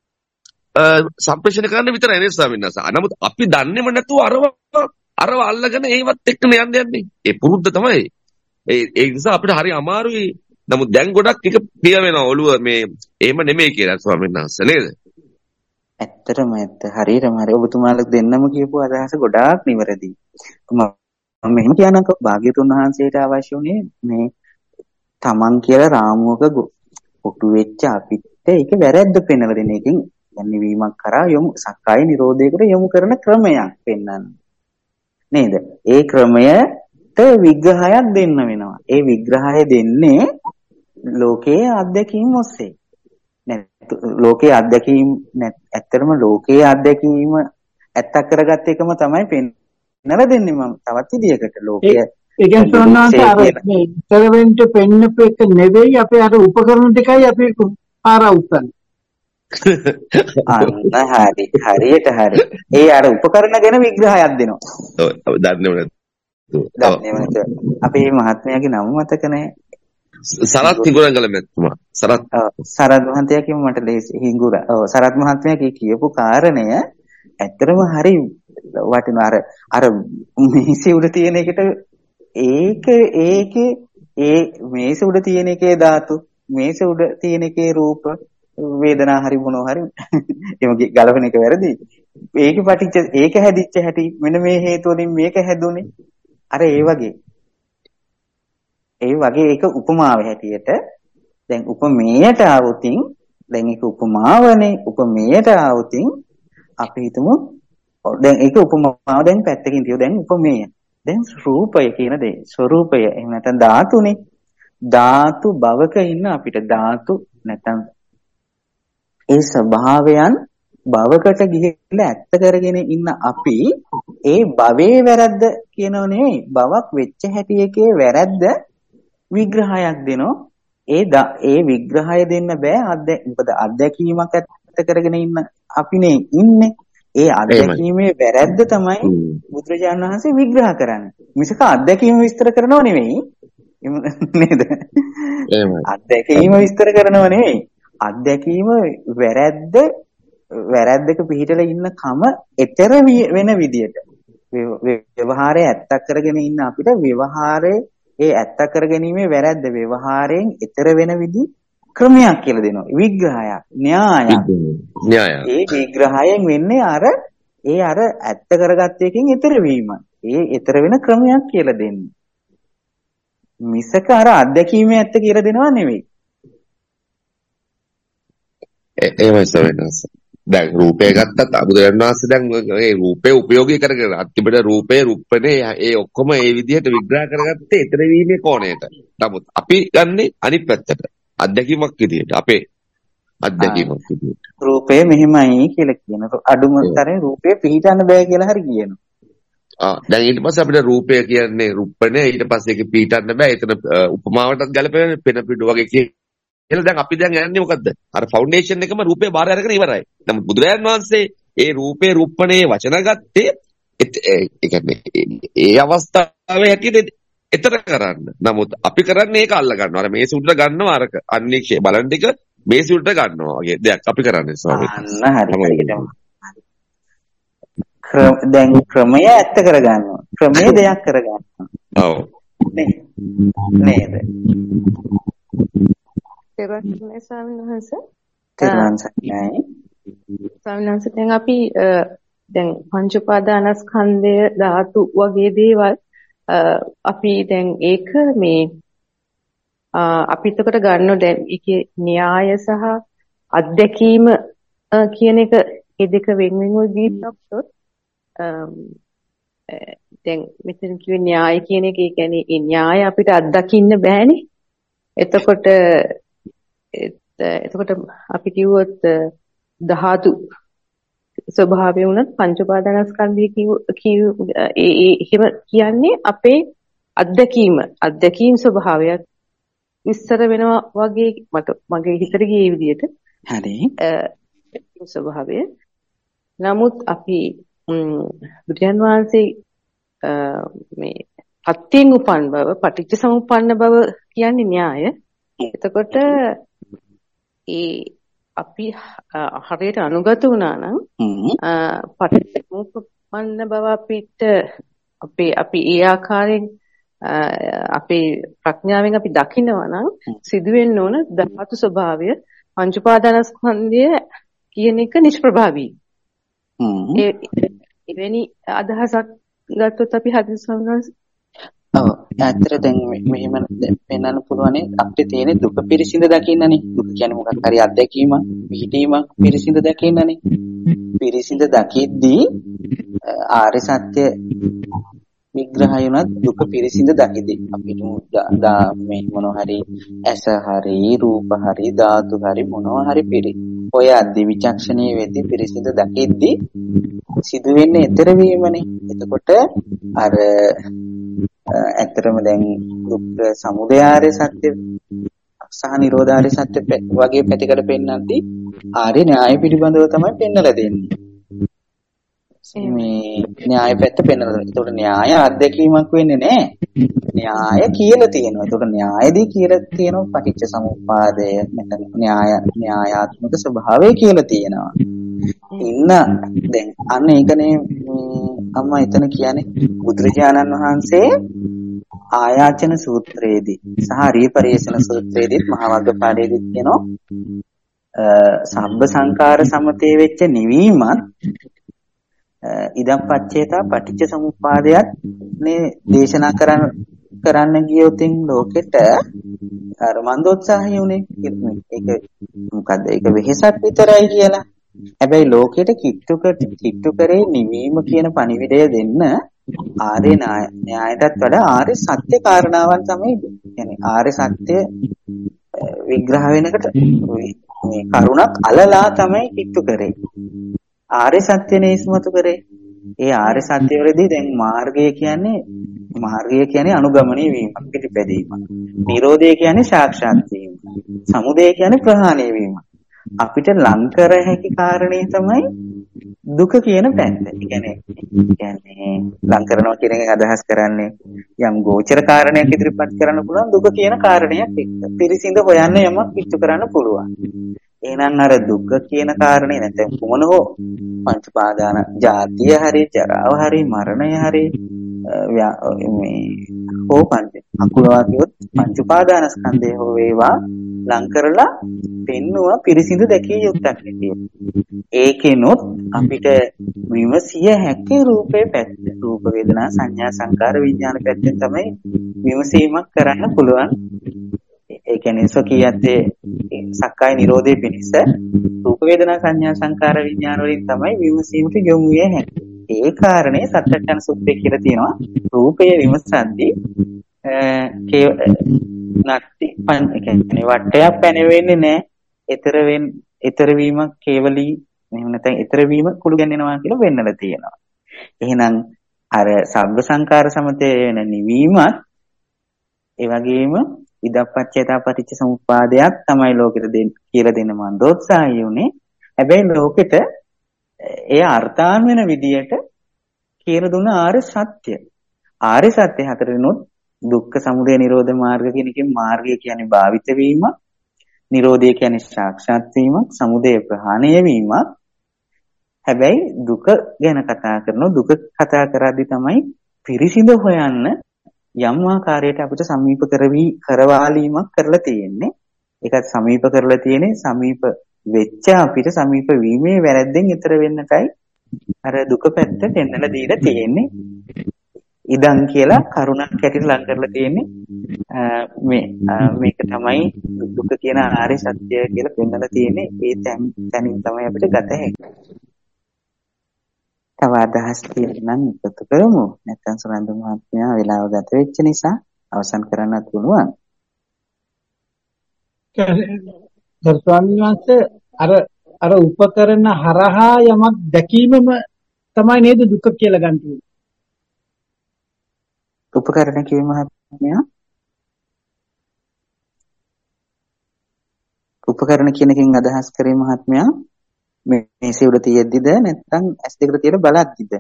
සම්ප්‍රේෂණය කරන්න විතරයි නේ ස්වාමීන් වහන්සේ. නමුත් අපි දන්නේම නැතුව අරව අල්ලගෙන ඒවත් එක්කම යන්නේ. ඒ පුරුද්ද තමයි. ඒ නිසා අපිට හරි අමාරුයි. නමුත් දැන් ගොඩක් එක ප්‍රිය වෙනවා ඔළුව මේ එහෙම නෙමෙයි කියලා ස්වාමීන් වහන්සේ නේද? ඇත්තටම හරියටම හරි. ඔබතුමාලා දෙන්නම කියපු අදහස ගොඩාක් නිවැරදි. මම මෙහෙම කියනකො භාග්‍යතුන් වහන්සේට අවශ්‍ය උනේ මේ තමන් කියලා රාමුවක කොටු වෙච්ච අපිට ඒක වැරද්ද පෙන්වලා දෙන එකෙන් යන්නේවීමක් කරා යොමු සක්කාය නිරෝධයකට යොමු කරන ක්‍රමයක් පෙන්වන්න. නේද? ඒ ක්‍රමයට විග්‍රහයක් දෙන්න වෙනවා. ඒ විග්‍රහය දෙන්නේ ලෝකයේ අත්දැකීම් ඔස්සේ. ලෝකයේ අත්දැකීම් ඇත්තටම ලෝකයේ අත්දැකීම ඇත්තක් කරගත්ත එකම තමයි පෙන්නලා දෙන්නේ මම තවත් විදියකට ලෝකයේ ඒ කියන්නේ සෝන්නාන්ත අර මේ ඉතරවෙන්ට පෙන්නපු එක නෙවෙයි අපේ අර උපකරණ ටිකයි අපි පාර උත්තන්නේ. හරියට හරි. ඒ අර උපකරණ ගැන විග්‍රහයක් දෙනවා. ඔව් දන්නේම නැත්නම් අපේ මහත්මයාගේ නම මතක නැහැ. සරත් හිඟුරංගල මහත්මයා. සරත් මහත්තයා කියමු මට හිඟුර. ඔව් සරත් මහත්මයා කියපු කාරණය ඇත්තටම හරි වටිනවා. අර මේසෙ උඩ තියෙන එකට ඒ මේසෙ උඩ තියෙන එකේ ධාතු මේසෙ උඩ තියෙන එකේ රූප වේදනා හරි මොනවා හරි එහෙම ගලවන එක වැරදි. ඒකේ පටිච්ච ඒක හැදිච්ච හැටි මෙන්න මේ හේතු වලින් මේක හැදුනේ. අර ඒ වගේ ඒක උපමාව හැටියට දැන් උපමේයට આવුතින් දැන් ඒක උපමාවනේ උපමේයට આવුතින් අපි හිතමු දැන් ඒක උපමාව දැන් පැත්තකින් තියෝ දැන් උපමේය දැන් රූපය කියන දේ ස්වરૂපය එහෙම නැත්නම් ධාතුනේ ධාතු භවක ඉන්න අපිට ධාතු නැත්නම් ඒ ස්වභාවයන් භවකට ගිහිල්ලා ඇත්ත කරගෙන ඉන්න අපි ඒ භවයේ වැරද්ද කියනෝ නෙවෙයි භවක් වෙච්ච හැටි එකේ වැරද්ද විග්‍රහයක් දෙනෝ ඒ විග්‍රහය දෙන්න බෑ මොකද අත්දැකීමක් ඇත්ත කරගෙන ඉන්න අපිනේ ඉන්නේ ඒ අත්දැකීමේ වැරද්ද තමයි බුදුරජාණන් වහන්සේ විග්‍රහ කරන්නේ මිසක අත්දැකීම විස්තර කරනව නෙවෙයි නේද අත්දැකීම විස්තර කරනව නෙවෙයි අත්දැකීම වැරද්දක පිහිටලා ඉන්න කම ඊතර වෙන විදියට ව්‍යවහාරය ඇත්තක් කරගෙන ඉන්න අපිට ව්‍යවහාරයේ ඒ ඇත්තක් කරගැනීමේ වැරද්ද ව්‍යවහාරයෙන් ඊතර වෙන විදි ක්‍රමයක් කියලා දෙනවා විග්‍රහයක් න්‍යායක් ඒ විග්‍රහයෙන් වෙන්නේ අර ඇත්ත කරගත්ත එකෙන් ඊතර වීම ඒ ඊතර වෙන ක්‍රමයක් කියලා දෙන්නේ මිසක අර අත්දැකීමේ ඇත්ත කියලා දෙනවා නෙවෙයි එහෙමයි සවෙනස්. දැන් රූපය ගත්තත් බුදුරජාණන් වහන්සේ දැන් මේ රූපේ උපයෝගී කරගෙන අත්තිබඩ රූපේ රූපනේ ඒ ඔක්කොම ඒ විදිහට විග්‍රහ කරගත්තේ ඊතර වීමේ කෝණයට. නමුත් අපි ගන්නේ අනිත් පැත්තට. අත්දැකීමක් විදිහට අපේ අත්දැකීමක් විදිහට. රූපය මෙහෙමයි කියලා කියනවා. අඩුම තරමේ රූපේ පිළිටන්න බෑ කියලා හරි කියනවා. දැන් ඊට පස්සේ අපිට රූපය කියන්නේ රූපනේ ඊට පස්සේ ඒක පිළිටන්න බෑ. එතන උපමාවටත් ගැලපෙන පෙන පිටු වගේ කියලා දැන් අපි දැන් යන්නේ මොකද්ද? අර ෆවුන්ඩේෂන් එකම රූපේ බාර අරගෙන ඉවරයි. නමුත් බුදුරජාණන් වහන්සේ ඒ රූපේ රූපණේ වචන ගත්තේ ඒ කියන්නේ ඒ අවස්ථාවේ හැටියට එතර කරන්න. නමුත් අපි කරන්නේ ඒක අල්ල ගන්නවා. අර මේ සුද්ධ ගන්නවා අරක අනික්ෂේ බලන් ටික මේසි උඩට ගන්නවා වගේ දෙයක් අපි කරන්නේ ස්වාමීන් වහන්සේ. අන්න හරි හරියටම. දැන් ක්‍රමය ඇත්ත කරගන්නවා. ක්‍රමය දෙයක් කරගන්නවා. ඔව්. නේද? පෙරවස්නේ ස්වාමීන් වහන්සේ. තේරුම් ගන්නයි. ස්වාමීන් වහන්සේ දැන් අපි දැන් පංච උපාදානස්කන්ධය ධාතු වගේ දේවල් අපි දැන් ඒක මේ අපි එතකොට ගන්නෝ දැන් ඒකේ න්‍යාය සහ අත්දැකීම කියන එක ඒ දෙක වෙන වෙනම දීප්තොත් දැන් මෙතන කිව්වේ න්‍යාය කියන එක ඒ කියන්නේ ඒ න්‍යාය අපිට අත්දකින්න බෑනේ. එතකොට අපි කිව්වොත් ධාතු ස්වභාවය වුණත් පංච උපාදානස්කන්ධය එහෙම කියන්නේ අපේ අත්දැකීම් ස්වභාවයක් විස්තර වෙනවා වගේ මගේ හිතට ගියේ විදිහට. හරි. ස්වභාවය. නමුත් අපි බුදුන් වහන්සේ මේ පත්‍යෙන් උපන් බව, පටිච්ච සමුප්පන්න බව කියන්නේ න්‍යාය. එතකොට අපි හරියට අනුගත වුණා නම් පටිච්ච සමුප්පන්න බව අපිට අපි ඒ ආකාරයෙන් අපේ ප්‍රඥාවෙන් අපි දකිනවා නම් සිදුවෙන්න ඕන ධාතු ස්වභාවය පංච උපාදානස්කන්ධය කියන එක නිෂ්ප්‍රභාවී. එවැනි අදහසක් ගත්තොත් අපි හදිසි සම්මත. ඔව්. ඇත්තට දැන් මෙහෙම පෙන්වන්න පුළුවන් අපිට තියෙන දුක පිරිසිඳ දකින්නනේ. දුක කියන්නේ මොකක් හරි අත්දැකීමක්, පිහිටීමක් පිරිසිඳ දකින්නනේ. පිරිසිඳ දකිද්දී ආර්ය සත්‍ය විග්‍රහය උනත් දුක පිරිසිඳ දකිද්දී අපිට මේ මොනවා හරි ඇස හරි රූප හරි ධාතු හරි මොනවා හරි ඔය අධි විචක්ෂණීය වෙද්දී පිරිසිඳ දකිද්දී සිදුවෙන්නේ ඊතර වීමනේ. එතකොට අර ඇත්තටම දැන් දුක්ඛ සමුදය ආර්ය සත්‍ය සහ නිරෝධ ආර්ය සත්‍ය වගේ පැතිකඩ පෙන්වද්දී ආර්ය න්‍යාය පිළිබඳව තමයි පෙන්වලා දෙන්නේ. මේ න්‍යාය පැත්ත පෙන්වලා දෙනවා. ඒකට න්‍යාය අත්දැකීමක් වෙන්නේ නැහැ. න්‍යාය කියලා තියෙනවා. ඒකට න්‍යායදී කියලා තියෙනවා පටිච්ච සමුප්පාදය නැත්නම් න්‍යායාත්මක ස්වභාවය කියලා තියෙනවා. දැන් අන්න ඒකනේ අම්මා එතන කියන්නේ බුදුරජාණන් වහන්සේ ආයාචන සූත්‍රයේදී සහ අරිය පරිේෂණ සූත්‍රයේදී මහා වග්ගපාඩයේදී කියනවා සබ්බ සංකාර සමතේ වෙච්ච නිවීමත් ඉදම්පච්චේතා පටිච්ච සමුප්පාදයක් මේ දේශනා කරන්න ගියොතින් ලෝකෙට අර මන්දෝත්සාහය උනේ ඒක මොකද්ද ඒක වෙහෙසක් විතරයි කියලා. හැබැයි ලෝකෙට කිට්ටු කරේ නිවීම කියන පණිවිඩය දෙන්න ආර්ය න්‍යායයටත් වඩා ආර්ය සත්‍ය කාරණාවන් තමයි කියන්නේ ආර්ය සත්‍ය විග්‍රහ වෙනකොට මේ කරුණක් අලලා තමයි කිට්ටු කරේ. ආර්ය සත්‍යනේ ඉස්මතු කරේ. ඒ ආර්ය සත්‍ය වලදී දැන් මාර්ගය කියන්නේ අනුගමනය වීම, පිළිපැදීම. නිරෝධය කියන්නේ සාක්ෂාත් වීම. සමුදය කියන්නේ ප්‍රහාණය වීම. අපිට ලං කර හැකි කාරණේ තමයි දුක කියන පැත්ත. ඒ කියන්නේ ලං කරනවා කියන එකෙන් අදහස් කරන්නේ යම් ගෝචර කාරණයක් ඉදිරිපත් කරන්න පුළුවන් දුක කියන කාරණයක් එක්ක. පිරිසිඳ හොයන්න යමක් පිටු කරන්න පුළුවන්. එහෙනම් අර දුක කියන කාරණේ නැත්නම් කුමන හෝ පංච පාදාන ජාතිය හරි ජරාව හරි මරණය හරි මේ හෝ පංච අකුලවා කියොත් පංච පාදානස්කන්ධය හෝ වේවා ලං කරලා පෙන්නවා පිරිසිදු දැකිය යුක්තක් නෙකිය. ඒකෙනොත් අපිට විමසිය හැකි රූපේ පැත්ත. රූප වේදනා සංඥා සංකාර විඥාන පැත්තෙන් තමයි විමසීමක් කරන්න පුළුවන්. ඒ කියන්නේ සොකියත්තේ සක්කාය නිරෝධයේ පිණිස රූප වේදනා සංඥා සංකාර විඥාන වලින් තමයි විමසීමට යොමු විය හැකියි. ඒ කාරණේ සත්‍යඥාන සූත්‍රයේ කියලා තියෙනවා. රූපය විමසද්දී නැත්ති කියන්නේ වටයක් පැනවෙන්නේ නැහැ. ඊතර වීමක් කේවලී එහෙම නැත්නම් ඊතර වීම කුළු ගැන්වෙනවා කියලා වෙන්නලා තියෙනවා. එහෙනම් අර සබ්බ සංකාර සමතේ වෙන නිවීමත් ඒ වගේම ඉදප්පච්චේතා පටිච්ච සමුප්පාදයක් තමයි ලෝකෙට කියලා දෙන්න මන්දෝත්සාහය උනේ. හැබැයි ලෝකෙට ඒ අර්ථාන් වෙන විදියට කියලා දුන්න ආර්ය සත්‍ය. ආර්ය සත්‍ය හතරෙනොත් දුක්ඛ සමුදය නිරෝධ මාර්ග කියන එකේ මාර්ගය කියන්නේ භාවිත වීම. නිරෝධය කියන්නේ සාක්ෂාත් වීමක්, සමුදය ප්‍රහාණය වීමක්. හැබැයි දුක ගැන කතා කරනවා. දුක කතා කරද්දී තමයි පිරිසිඳ හොයන්න යම් ආකාරයකට අපිට සමීප කරවාලීමක් කරලා තියෙන්නේ. ඒකත් සමීප කරලා තියෙන්නේ සමීප වෙච්ච අපිට සමීප වීමේ වැරද්දෙන් ඈතර වෙන්නටයි අර දුක පැත්ත දෙන්නලා දීලා තියෙන්නේ. ඉදන් කියලා කරුණක් හැටියට ලං කරලා තියෙන්නේ. මේක තමයි දුක කියන ආර්ය සත්‍ය කියලා පෙන්නලා තියෙන්නේ. ඒ තැනින් තමයි අපිට ගත හැකි. තව අදහස් තියෙනවා නම් එකතු කරමු. නැත්නම් සුනන්ද මහත්මයා වෙලාව ගත වෙච්ච නිසා අවසන් කරන්නත් පුළුවන්. ස්වාමීන් වහන්සේ අර උපකරණ හරහා යමක් දැකීමම තමයි නේද දුක කියලා ගන්න තියෙන්නේ. උපකරණ කියව මහත්මයා උපකරණ කියන එකෙන් අදහස් කරේ මහත්මයා මේසේ උඩ තියෙද්දිද නැත්නම් S දෙකට තියලා බලද්දිද?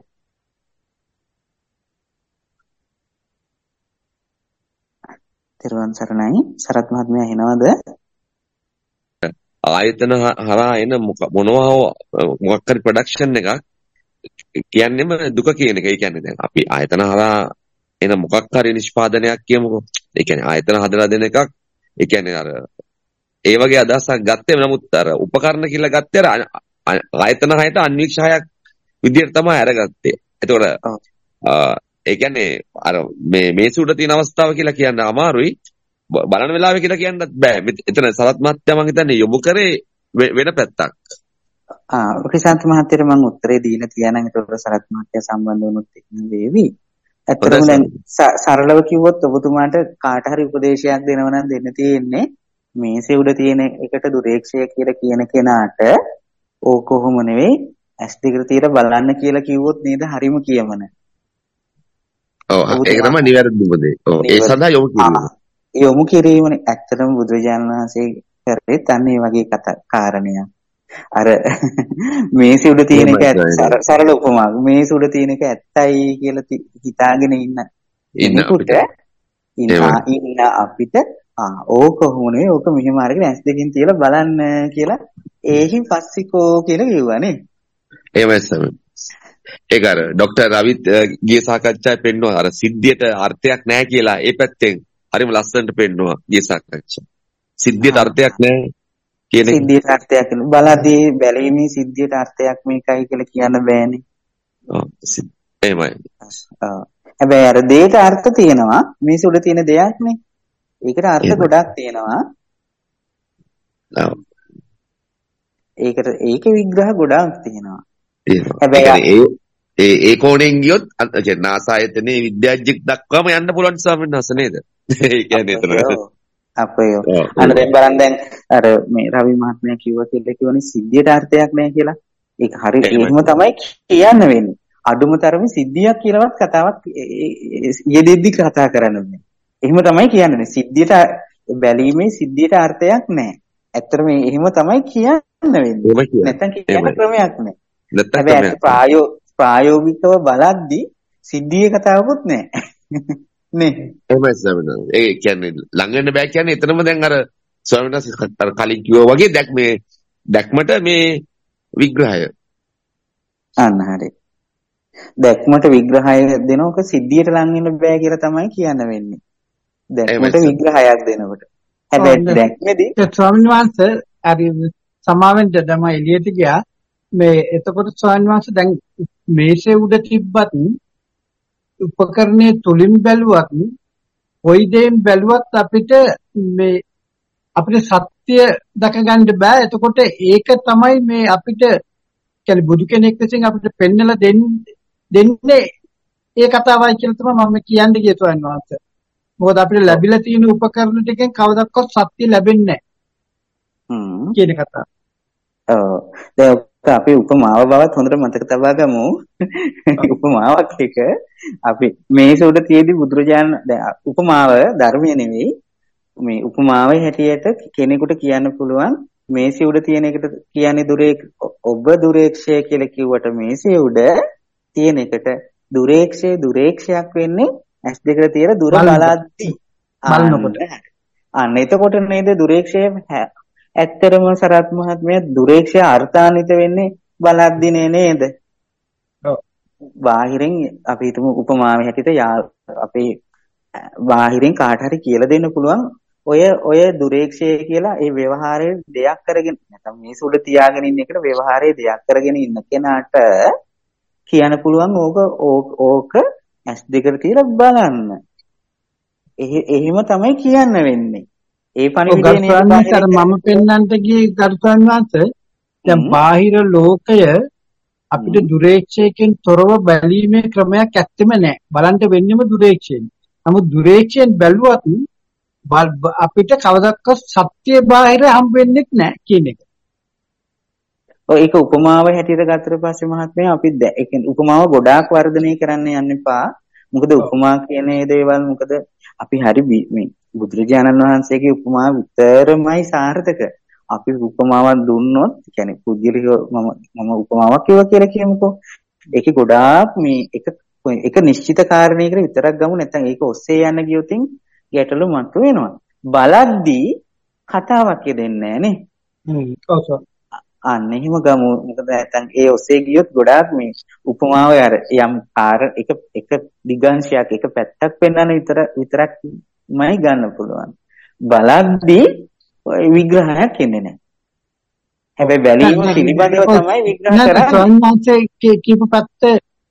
තෙරුවන් සරණයි. සරත් මහත්මයා එනවද? ආයතන හරහා එන මොකක් හරි ප්‍රොඩක්ෂන් එකක් කියන්නේම දුක කියන එක. ඒ කියන්නේ දැන් අපි ආයතන හරහා එන මොකක් හරි නිෂ්පාදනයක් කියමුකෝ. ඒ කියන්නේ ආයතන හදලා දෙන එකක්. ඒ කියන්නේ අර ඒ වගේ අදහසක් ගත්තේ. නමුත් අර උපකරණ කියලා ගත්තේ අර ආයතන හයට අන්වීක්ෂහයක් විදියට තමයි අරගත්තේ. එතකොට ඒ කියන්නේ අර මේ සුඩ තියෙන අවස්ථාව කියලා කියන්න අමාරුයි. බලන වෙලාවේ කියලා කියන්නත් බෑ. එතන සරත් මහත්තයා මම හිතන්නේ යොමු කරේ වෙන පැත්තක්. ක්‍රිෂාන්ත මහත්තයාට මම උත්තරේ දීලා තියානම් ඒතකොට සරත් මහත්තයා සම්බන්ධ වුණොත් එහෙම වේවි. ඇත්තටම දැන් සරලව කිව්වොත් ඔබතුමාට කාට හරි උපදේශයක් දෙනව නම් දෙන්න තියෙන්නේ මේසේ උඩ තියෙන එකට දුරේක්ෂය කියලා කියන කෙනාට ඕක කොහොම නෙවෙයි S දෙකට තියලා බලන්න කියලා කිව්වොත් නේද හරිම කියමන. ඔව් ඒක තමයි නිවැරදිම දේ. ඔව් ඒ සඳහා යොමු කිරීම. යොමු කිරීමනේ ඇත්තටම බුදුරජාණන් වහන්සේ කරේත් අන්න ඒ වගේ කාරණයක්. අර මේසෙ උඩ තියෙන එක සරල උපමාවක්. මේසෙ උඩ තියෙන එක ඇත්තයි කියලා හිතාගෙන ඉන්න අපිට ඕක කොහොමනේ ඕක මෙහෙම අරගෙන S දෙකෙන් තියලා බලන්න කියලා ඒහි පස්සිකෝ කියලා කිව්වනේ. එහෙමයි සම. ඒක අර ડોક્ટર රවිත් ගිය සාකච්ඡාවේ පෙන්වුවා අර සිද්ධියට අර්ථයක් නැහැ කියලා ඒ පැත්තෙන් හරිම ලස්සනට පෙන්වුවා ගිය සාකච්ඡාව. සිද්ධියට අර්ථයක් නැහැ කියන එක. සිද්ධියට අර්ථයක් බලදී බැලීමේ සිද්ධියට අර්ථයක් මේකයි කියලා කියන්න බෑනේ. ඔව් එහෙමයි. හැබැයි අර දෙයට අර්ථ තියෙනවා මේ සුඩ තියෙන දෙයක් නේ. ඒකට අර්ථ ගොඩක් තියෙනවා. ඔව්. ඒක විග්‍රහ ගොඩාක් තියෙනවා. හැබැයි ඒ කෝණයෙන් ගියොත් නාසායතනයේ විද්‍යාඥයෙක් දක්වාම යන්න පුළුවන් ස්වාමීන් වහන්සේ නේද? ඒ කියන්නේ එතන අපේ අන්න දැන් බලන්න දැන් අර මේ රවි මහත්මයා කිව්වා කියලා කියවනේ සිද්ධියට අර්ථයක් නැහැ කියලා. ඒක හරියට එහෙම තමයි කියන්න වෙන්නේ. අඩුම තරමේ සිද්ධියක් කියලාවත් කතාවක් යෙදෙද්දි කතා කරන්න බෑ. එහෙම තමයි කියන්නේ. සිද්ධියට බැලීමේ සිද්ධියට අර්ථයක් නැහැ. ඇත්තටම එහෙම තමයි කියන්න වෙන්නේ. නැත්තම් කියන්න ක්‍රමයක් නැහැ. හැබැයි ප්‍රායෝගිකව බලද්දී සිද්ධියේ කතාවකුත් නැහැ. නේ. එහෙමයි ස්වාමීන් වහන්සේ. ඒ කියන්නේ ළඟ වෙන්න බෑ කියන්නේ එතනම දැන් අර ස්වාමීන් වහන්සේ කලින් කිව්වා වගේ දැක්මට මේ විග්‍රහය. අන්න හරි. දැක්මට විග්‍රහය දෙනවක සිද්ධියට ලං වෙන්න බෑ කියලා තමයි කියන්න වෙන්නේ. දැක්මට විග්‍රහයක් දෙනකොට. හැබැයි දැක්මේදී ස්වාමීන් වහන්සේ හරි සමාවෙන් දැම එළියට ගියා. මේ එතකොට ස්වාමීන් වහන්සේ දැන් මේසේ උඩ තිබ්බත් උපකරණයේ තුලින් බැලුවත් කොයි දෙයෙන් බැලුවත් අපිට සත්‍ය දක ගන්න බෑ. එතකොට ඒක තමයි මේ අපිට කියන්නේ බුදු කෙනෙක් විසින් අපිට පෙන්නලා දෙන්නේ ඒ කතාවයි කියලා තමයි මම කියන්නේ ගිය ස්වාමීන් වහන්සේ. මොකද අපිට ලැබිලා තියෙන උපකරණ ටිකෙන් කවදාවත් සත්‍ය ලැබෙන්නේ නැහැ. කියන කතාව. ඔව්. දැන් අපි උපමාව බවත් හොඳට මතක තබා ගමු. උපමාවක් එක අපි මේක උඩ තියදී බුදුරජාණන් දැන් උපමාව ධර්මය නෙවෙයි. මේ උපමාවේ හැටියට කෙනෙකුට කියන්න පුළුවන් මේසෙ උඩ තියෙන එකට කියන්නේ ඔබ දුරේක්ෂය කියලා කිව්වට මේසෙ උඩ තියෙන එකට දුරේක්ෂයක් වෙන්නේ S2 තියලා දුර බලද්දී බලනකොට. අන්න එතකොට නේද දුරේක්ෂය ඇත්තරම සරත් මහත්මයා දුරේක්ෂය අර්ථාන්විත වෙන්නේ බලද්දිනේ නේද? ඔව්. බාහිරින් අපි හිතමු උපමාවේ හැටියට අපේ බාහිරින් කාට හරි කියලා දෙන්න පුළුවන් ඔය දුරේක්ෂය කියලා ඒ ව්‍යවහාරයේ දෙයක් කරගෙන නැත්නම් මේ සුඩ තියාගෙන ඉන්න එකට ව්‍යවහාරයේ දෙයක් කරගෙන ඉන්න කෙනාට කියන්න පුළුවන් ඕක S2 තියලා බලන්න. එහෙම තමයි කියන්න වෙන්නේ. ඒ පණිවිඩය නේද මම පෙන්නන්ට ගියේ ගරුතන් වහන්සේ දැන් බාහිර ලෝකය අපිට දුරේක්ෂයකින් තොරව බැලීමේ ක්‍රමයක් ඇත්තෙම නැහැ. බලන්න වෙන්නේම දුරේක්ෂයෙන්. නමුත් දුරේක්ෂයෙන් බැලුවත් අපිට කවදාවත් සත්‍ය බාහිර හම්බ වෙන්නේ නැහැ කියන එක. ඔය ඒක උපමාව හැටියට ගත්තට පස්සේ මහත්මයා අපි උපමාව ගොඩාක් වර්ධනය කරන්න යන්න එපා. මොකද උපමා කියන දේවල් මොකද අපි හරි මේ බුදුරජාණන් වහන්සේගේ උපමාව විතරමයි සාර්ථක. අපි උපමාවක් දුන්නොත් කියන්නේ පුද්ගලික මම උපමාවක් කියලා කියමුකෝ. ඒකේ ගොඩාක් මේ එක නිශ්චිත කාරණයකට විතරක් ගමු නැත්නම් ඒක ඔස්සේ යන්න ගියොත් ගැටලු මතු වෙනවා. බලද්දී කතාවක් දෙන්නේ නැහනේ. අන්න එහෙම ගමු. මොකද නැත්නම් ඒ ඔස්සේ ගියොත් ගොඩාක් මේ උපමාව අර යම් එක දිගංශයක් එක පැත්තක් පෙන්වන්න විතරක්මයි ගන්න පුළුවන්. බලද්දී විග්‍රහයක් එන්නේ නැහැ. හැබැයි බැලීම පිළිබඳව තමයි විග්‍රහ කරන්නේ. සෝන්නාංශයේ කියපු පැත්ත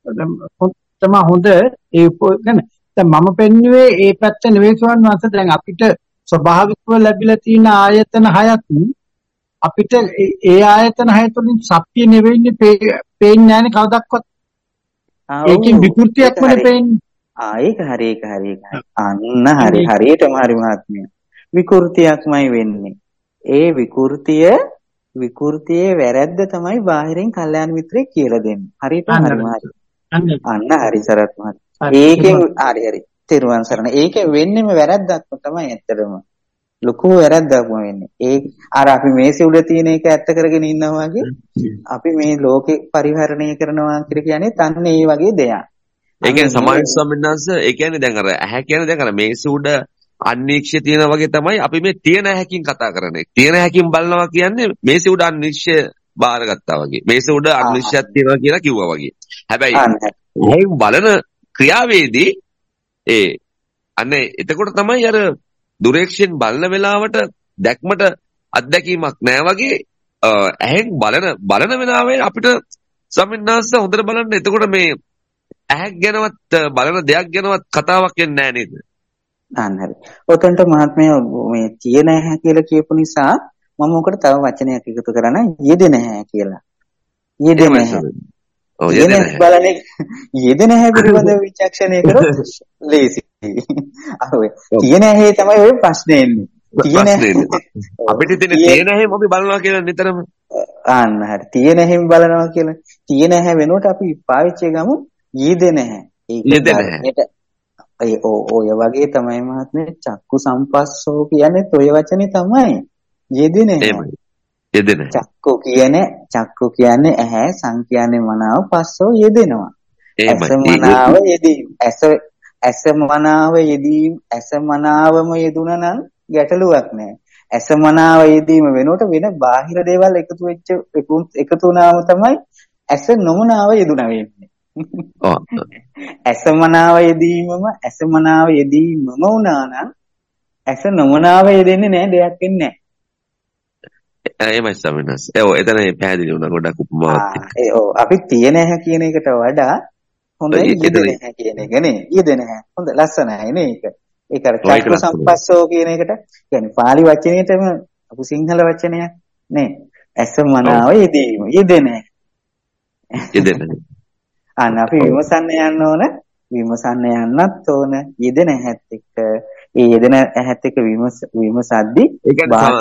තමයි හොඳ ඒ කියන්නේ දැන් මම පෙන්නුවේ ඒ පැත්ත නෙවෙයි සෝන්නාංශ. දැන් අපිට ස්වභාවිකව ලැබිලා තියෙන ආයතන හයත් අපිට ඒ ආයතන හය තුළින් සත්‍ය නෙවෙයිනේ පේන්නේ නැහැනේ කවදාවත්. ඒකෙන් විකෘතියක්මනේ පේන්නේ. ඒක හරි. අන්න හරියටම හරි මහත්මයා. විකෘතියක්මයි වෙන්නේ. ඒ විකෘතියේ වැරැද්ද තමයි බාහිරින් කල්යාණ මිත්‍රයෙක් කියලා දෙන්නේ. හරියටම හරි. අන්න හරි සරත් මහත්මයා. ඒකෙන් හරි. තෙරුවන් සරණ. ඒකෙන් වෙන්නේම වැරද්දක්ම තමයි ඇත්තටම. ලොකු වැරද්දක්ම වෙන්නේ. ඒ අර අපි මේසෙ උඩ තියෙන එක ඇත්ත කරගෙන ඉන්නවා වගේ අපි මේ ලෝකේ පරිහරණය කරනවා කියන්නේ තන්න ඒ වගේ දෙයක්. ඒ කියන්නේ සමාජ සම්බන්ධංශ ඒ කියන්නේ දැන් අර ඇහැ කියන්නේ දැන් අර මේසෙ උඩ අන්වීක්ෂය තියෙනවා වගේ තමයි අපි මේ තියෙන ඇහැකින් කතා කරන්නේ. තියෙන ඇහැකින් බලනවා කියන්නේ මේසෙ උඩ අන්වීක්ෂය බාරගත්තා වගේ. මේසෙ උඩ අන්වීක්ෂයක් තියෙනවා කියලා කිව්වා වගේ. හැබැයි ඇහෙන් බලන ක්‍රියාවේදී අනේ එතකොට තමයි අර දුරේක්ෂයෙන් බලන වෙලාවට දැක්මට අත්දැකීමක් නැහැ වගේ ඇහෙන් බලන වෙලාවේ අපිට සම්මින්නාස්ස හොඳට බලන්න එතකොට මේ ඇහක් ගැනවත් බලන දෙයක් ගැනවත් කතාවක් එන්නේ නැහැ නේද? හරි. ඔතනට මහත්මයා මේ තියෙන ඇහැ කියලා කියපු නිසා මම උකට තව වචනයක් එකතු කරන්න යෙදෙන ඇහැ කියලා. යෙදෙන ඇහැ. ඔව් යෙදෙන ඇහැ පිළිබඳව විචක්ෂණය කරොත් ලේසි. තියෙන ඇහි තමයි ඔය ප්‍රශ්නේ එන්නේ. අපිට තියෙන ඇහෙම අපි බලනවා කියලා නිතරම. අන්න හරි. තියෙන ඇහෙම බලනවා කියලා. තියෙන ඇහැ වෙනුවට අපි පාවිච්චි ගමු යෙදෙන ඇහැ. ඔය වගේ තමයි මහත්මයා චක්කු සම්පස්සෝ කියන්නේ ඔය වචනේ තමයි. යෙදෙන ඇහැ. යෙදෙන. චක්කු කියන්නේ ඇහැ, සං කියන්නේ මනාව, පස්සෝ යෙදෙනවා. ඇස මනාව යෙදීම. ඇස මනාවම යෙදුණා නම් ගැටලුවක් නැහැ. ඇස මනාව යෙදීම වෙනුවට වෙන බාහිර දේවල් එකතු වුණාම තමයි ඇස නොමනාව යෙදුණා වෙන්නේ. ඇස මනාව යෙදීමම වුණා නම් ඇස නොමනාව යෙදෙන්නේ නැහැ, දෙයක් වෙන්නේ නැහැ. එහෙමයි සමිනස්. එතන පැහැදිලි වුණා ගොඩක් උපමාවක්. අපි තියෙන ඇහැ කියන එකට වඩා හොඳයි යෙදෙන ඇහැ කියන එක නේ. යෙදෙන ඇහැ. හොඳ ලස්සනයි නේ ඒක. ඒක අර චක්ක සම්පස්සෝ කියන එකට කියන්නේ පාලි වචනයේටම අපු සිංහල වචනයක් නේ. ඇස මනාව යෙදීම. යෙදෙන ඇහැ. අන්න අපි විමසන්න යන්නත් ඕන යෙදෙන ඇහැත් එක්ක. ඒ යෙදෙන ඇහැත් එක්ක විමසද්දි ඒ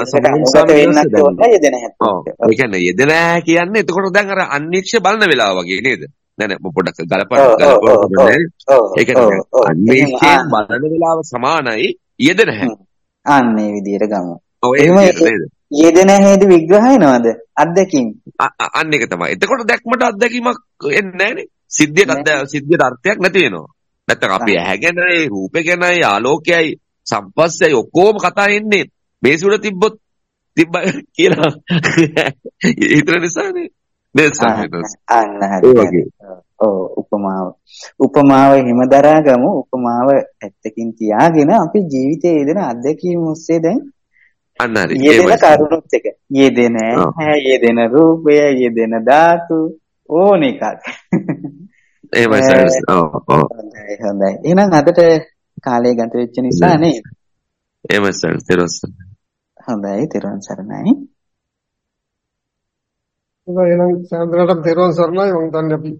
කියන්නේ යෙදෙන ඇහැ කියන්නේ එතකොට දැන් අර අන්වීක්ෂ බලන වෙලාව වගේ නේද? දැන් පොඩ්ඩක් ගලපන්න ඒ කියන්නේ අන්වීක්ෂයෙන් බලන වෙලාව සමානයි යෙදෙන ඇහැ. අන්න ඒ විදිහට ගමු. යෙදෙන ඇහැද විග්‍රහ වෙනවද? අත්දැකීම්. අන්න ඒක තමයි. එතකොට දැක්මට අත්දැකීමක් එන්නේ නැහනේ. සිද්ධියට අර්ථයක් නැති වෙනවා. නැත්තම් අපි ඇහැ ගැනයි, රූපේ ගැනයි, ආලෝකයයි, සම්පස්සයයි ඔක්කොම කතා එන්නේ මේසුඩ තිබ්බොත් තිබ්බා කියලා හිතන නිසානේ නේද ස්වාමීන් වහන්සේ? අන්න හරි. උපමාව හිමදරා ගමු. උපමාව ඇත්තකින් තියාගෙන අපි ජීවිතයේ යෙදෙන අත්දැකීම් ඔස්සේ දැන් අන්න හරි. යෙදෙන කරුණුත් එක. යෙදෙන රූපය, යෙදෙන ධාතු ඕන එකක්. එහෙමයි සර්. හොඳයි. එහෙනම් අදට කාලය ගත වෙච්ච නිසා නේද? එහෙමයි සර්. හොඳයි. තෙරුවන් සරණයි. එහෙනම් සෑමදාටම තෙරුවන් සරණයි. මම දන්නේ අපි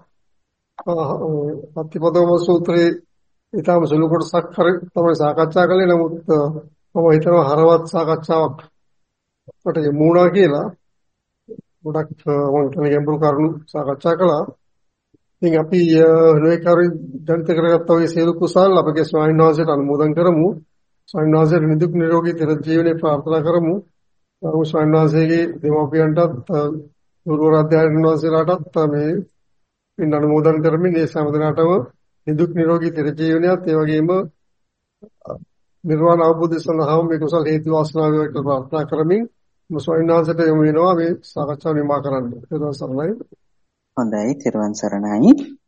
අත්තිපදෝම සූත්‍රයේ ඊටම සුළු කොටසක් තමයි සාකච්ඡා කළේ. නමුත් මම හිතනවා හරවත් සාකච්ඡාවක් කොට යමුණා කියලා. ගොඩක් මම කියන ගැඹුරු කරුණු සාකච්ඡා කළා. ඉතින් අපි නොයෙකුත් ජනිත කරගත්ත ඔය සියලු කුසල් අපගේ ස්වාමීන් වහන්සේට අනුමෝදන් කරමු. ස්වාමීන් වහන්සේට නිදුක් නිරෝගී චිර ජීවනයේ ප්‍රාර්ථනා කරමු. ස්වාමීන් වහන්සේගේ දෙමව්පියන්ටත් ගුරු අධ්‍යාපන වහන්සේලාටත් මේ පින් අනුමෝදන් කරමින් මේ සම්මතනාටම නිදුක් නිරෝගී චිර ජීවනයත් ඒ වගේම නිර්වාණ අවබෝධය සඳහා මේ කුසල් හේතු වාසනා වේවා කියලා ප්‍රාර්ථනා කරමින් ස්වාමීන් වහන්සේට යොමු වෙනවා මේ සාකච්ඡාව නිමා කරන්න. තෙරුවන් සරණයි. හොඳයි. තෙරුවන් සරණයි.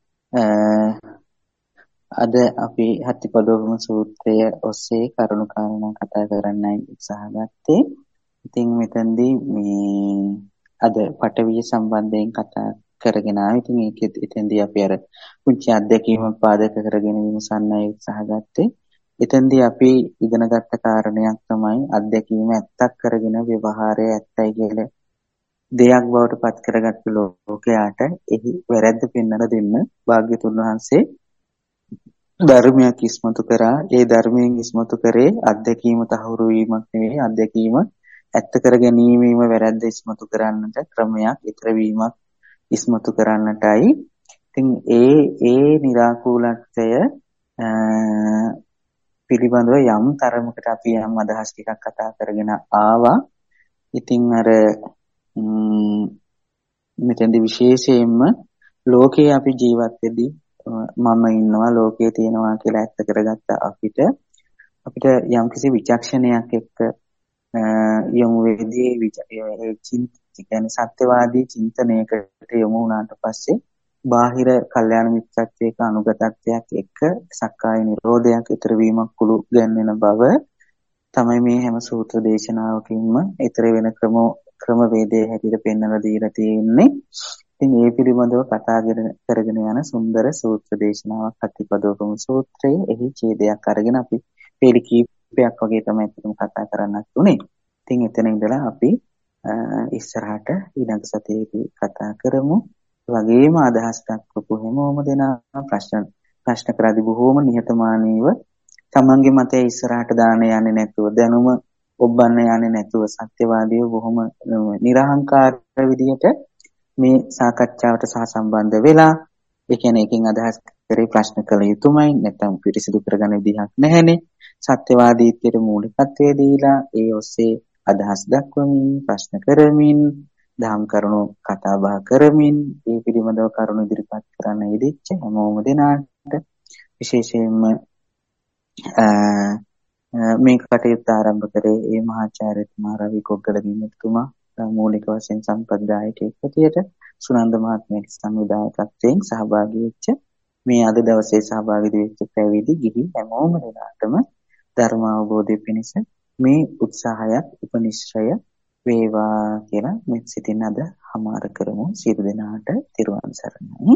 අද අපි හත්තිපදෝම සූත්‍රය ඔස්සේ කරුණු කාරණා කතා කරන්නයි උත්සාහ ගත්තේ. ඉතින් මෙතනදී මේ අද පටවිය සම්බන්ධයෙන් කතා කරගෙන ආවා. ඉතින් එතෙන්දී අපි අර පුංචි අත්දැකීමක් පාදක කරගෙන විමසන්නයි උත්සාහ ගත්තේ. එතෙන්දී අපි ඉගෙනගත්ත කාරණයක් තමයි අත්දැකීම ඇත්තක් කරගෙන ව්‍යවහාරය ඇත්තයි කියලා දෙයක් බවට පත් කරගත්තු ලෝකයාට එහි වැරැද්ද පෙන්වලා දෙන්න භාග්‍යතුන් වහන්සේ ධර්මයක් ඉස්මතු කරා. ඒ ධර්මයෙන් ඉස්මතු කරේ අත්දැකීම තහවුරු වීමක් නෙවෙයි, අත්දැකීම ඇත්ත කර ගැනීමීම වැරැද්ද ඉස්මතු කරන්නට ක්‍රමයක්, ඊතර වීමක් ඉස්මතු කරන්නටයි. ඉතින් ඒ निराකූලත්වය පිළිබඳව යම් තරමකට අපි යම් අදහස් ටිකක් කතා කරගෙන ආවා. ඉතින් අර මෙතෙන්දී විශේෂයෙන්ම ලෝකේ අපි ජීවත් වෙද්දී මම ඉන්නවා, ලෝකේ තියෙනවා කියලා ඇත්ත කරගත්ත අපිට යම්කිසි විචක්ෂණයක් එක්ක යොමු වෙදී කියන්නේ සත්‍යවාදී චින්තනයකට යොමු වුණාට පස්සේ බාහිර කල්යාණ මිත්‍රත්වයක අනුගතත්වයක් එක්ක සක්කාය නිරෝධයක් ඊතර වීමක් කුළු ගැන්වෙන බව තමයි මේ හැම සූත්‍ර දේශනාවකින්ම ඊතර වෙන ක්‍රමවේදයේ හැටියට පෙන්වලා දීලා තියෙන්නේ. ඉතින් ඒ පිළිබඳව කතා කරගෙන යන සුන්දර සූත්‍ර දේශනාවක් අත්තිපදෝපම සූත්‍රයේ එහි ඡේදයක් අරගෙන අපි පෙළ කීපයක් වගේ තමයි කතා කරන්නත් උනේ. ඉතින් එතන ඉඳලා අපි ඉස්සරහට ඊළඟ සතියේදී කතා කරමු. වගේම අදහස් දක්වපු හැමෝම දෙනා ප්‍රශ්න කරද්දී බොහෝම නිහතමානීව තමන්ගේ මතය ඉස්සරහට දාන යන්නේ නැතුව, දැනුම ඔබන්න යන්නේ නැතුව, සත්‍යවාදීව බොහොම නිර්හංකාර විදියට මේ සාකච්ඡාවට සහසම්බන්ධ වෙලා, ඒ කියන්නේ එකකින් අදහස් කරේ ප්‍රශ්න කළ යුතුමයි, නැත්නම් පිරිසිදු කරගන්න විදිහක් නැහැනේ. සත්‍යවාදීත්වයට මූලිකත්වය දීලා ඒ ඔස්සේ අදහස් දක්වමින්, ප්‍රශ්න කරමින්, දහම් කරුණු කතා බහ කරමින් ඒ පිළිබඳව කරුණු ඉදිරිපත් කරන්න යෙදිච්ච හැමෝම දෙනාට විශේෂයෙන්ම මේ කටයුත්ත ආරම්භ කරේ ඒ මහාචාර්යතුමා රවි කොග්ගලදීමතුමා මූලික වශයෙන් සම්ප්‍රදායිකයෙක් හැටියට සුනන්ද මහත්මයාගේ සංවිධායකත්වයෙන් සහභාගී වෙච්ච මේ අද දවසේ සහභාගී වෙච්ච පැවිදි ගිහි හැමෝම දෙනාටම ධර්ම අවබෝධය පිණිස මේ උත්සාහයත් උපනිශ්‍රය වේවා කියලා මෙත් සිතින් අද හමාර කරමු. සියලු දෙනාට තිරුවන් සරණයි.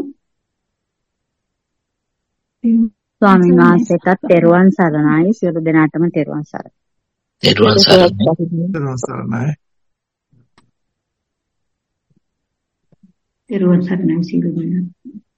ස්වාමීන් වහන්සේටත් තෙරුවන් සරණයි. සියලු දෙනාටම තෙරුවන් සරණයි. තෙරුවන් සරණයි. තෙරුවන් සරණයි සියලු දෙනාට.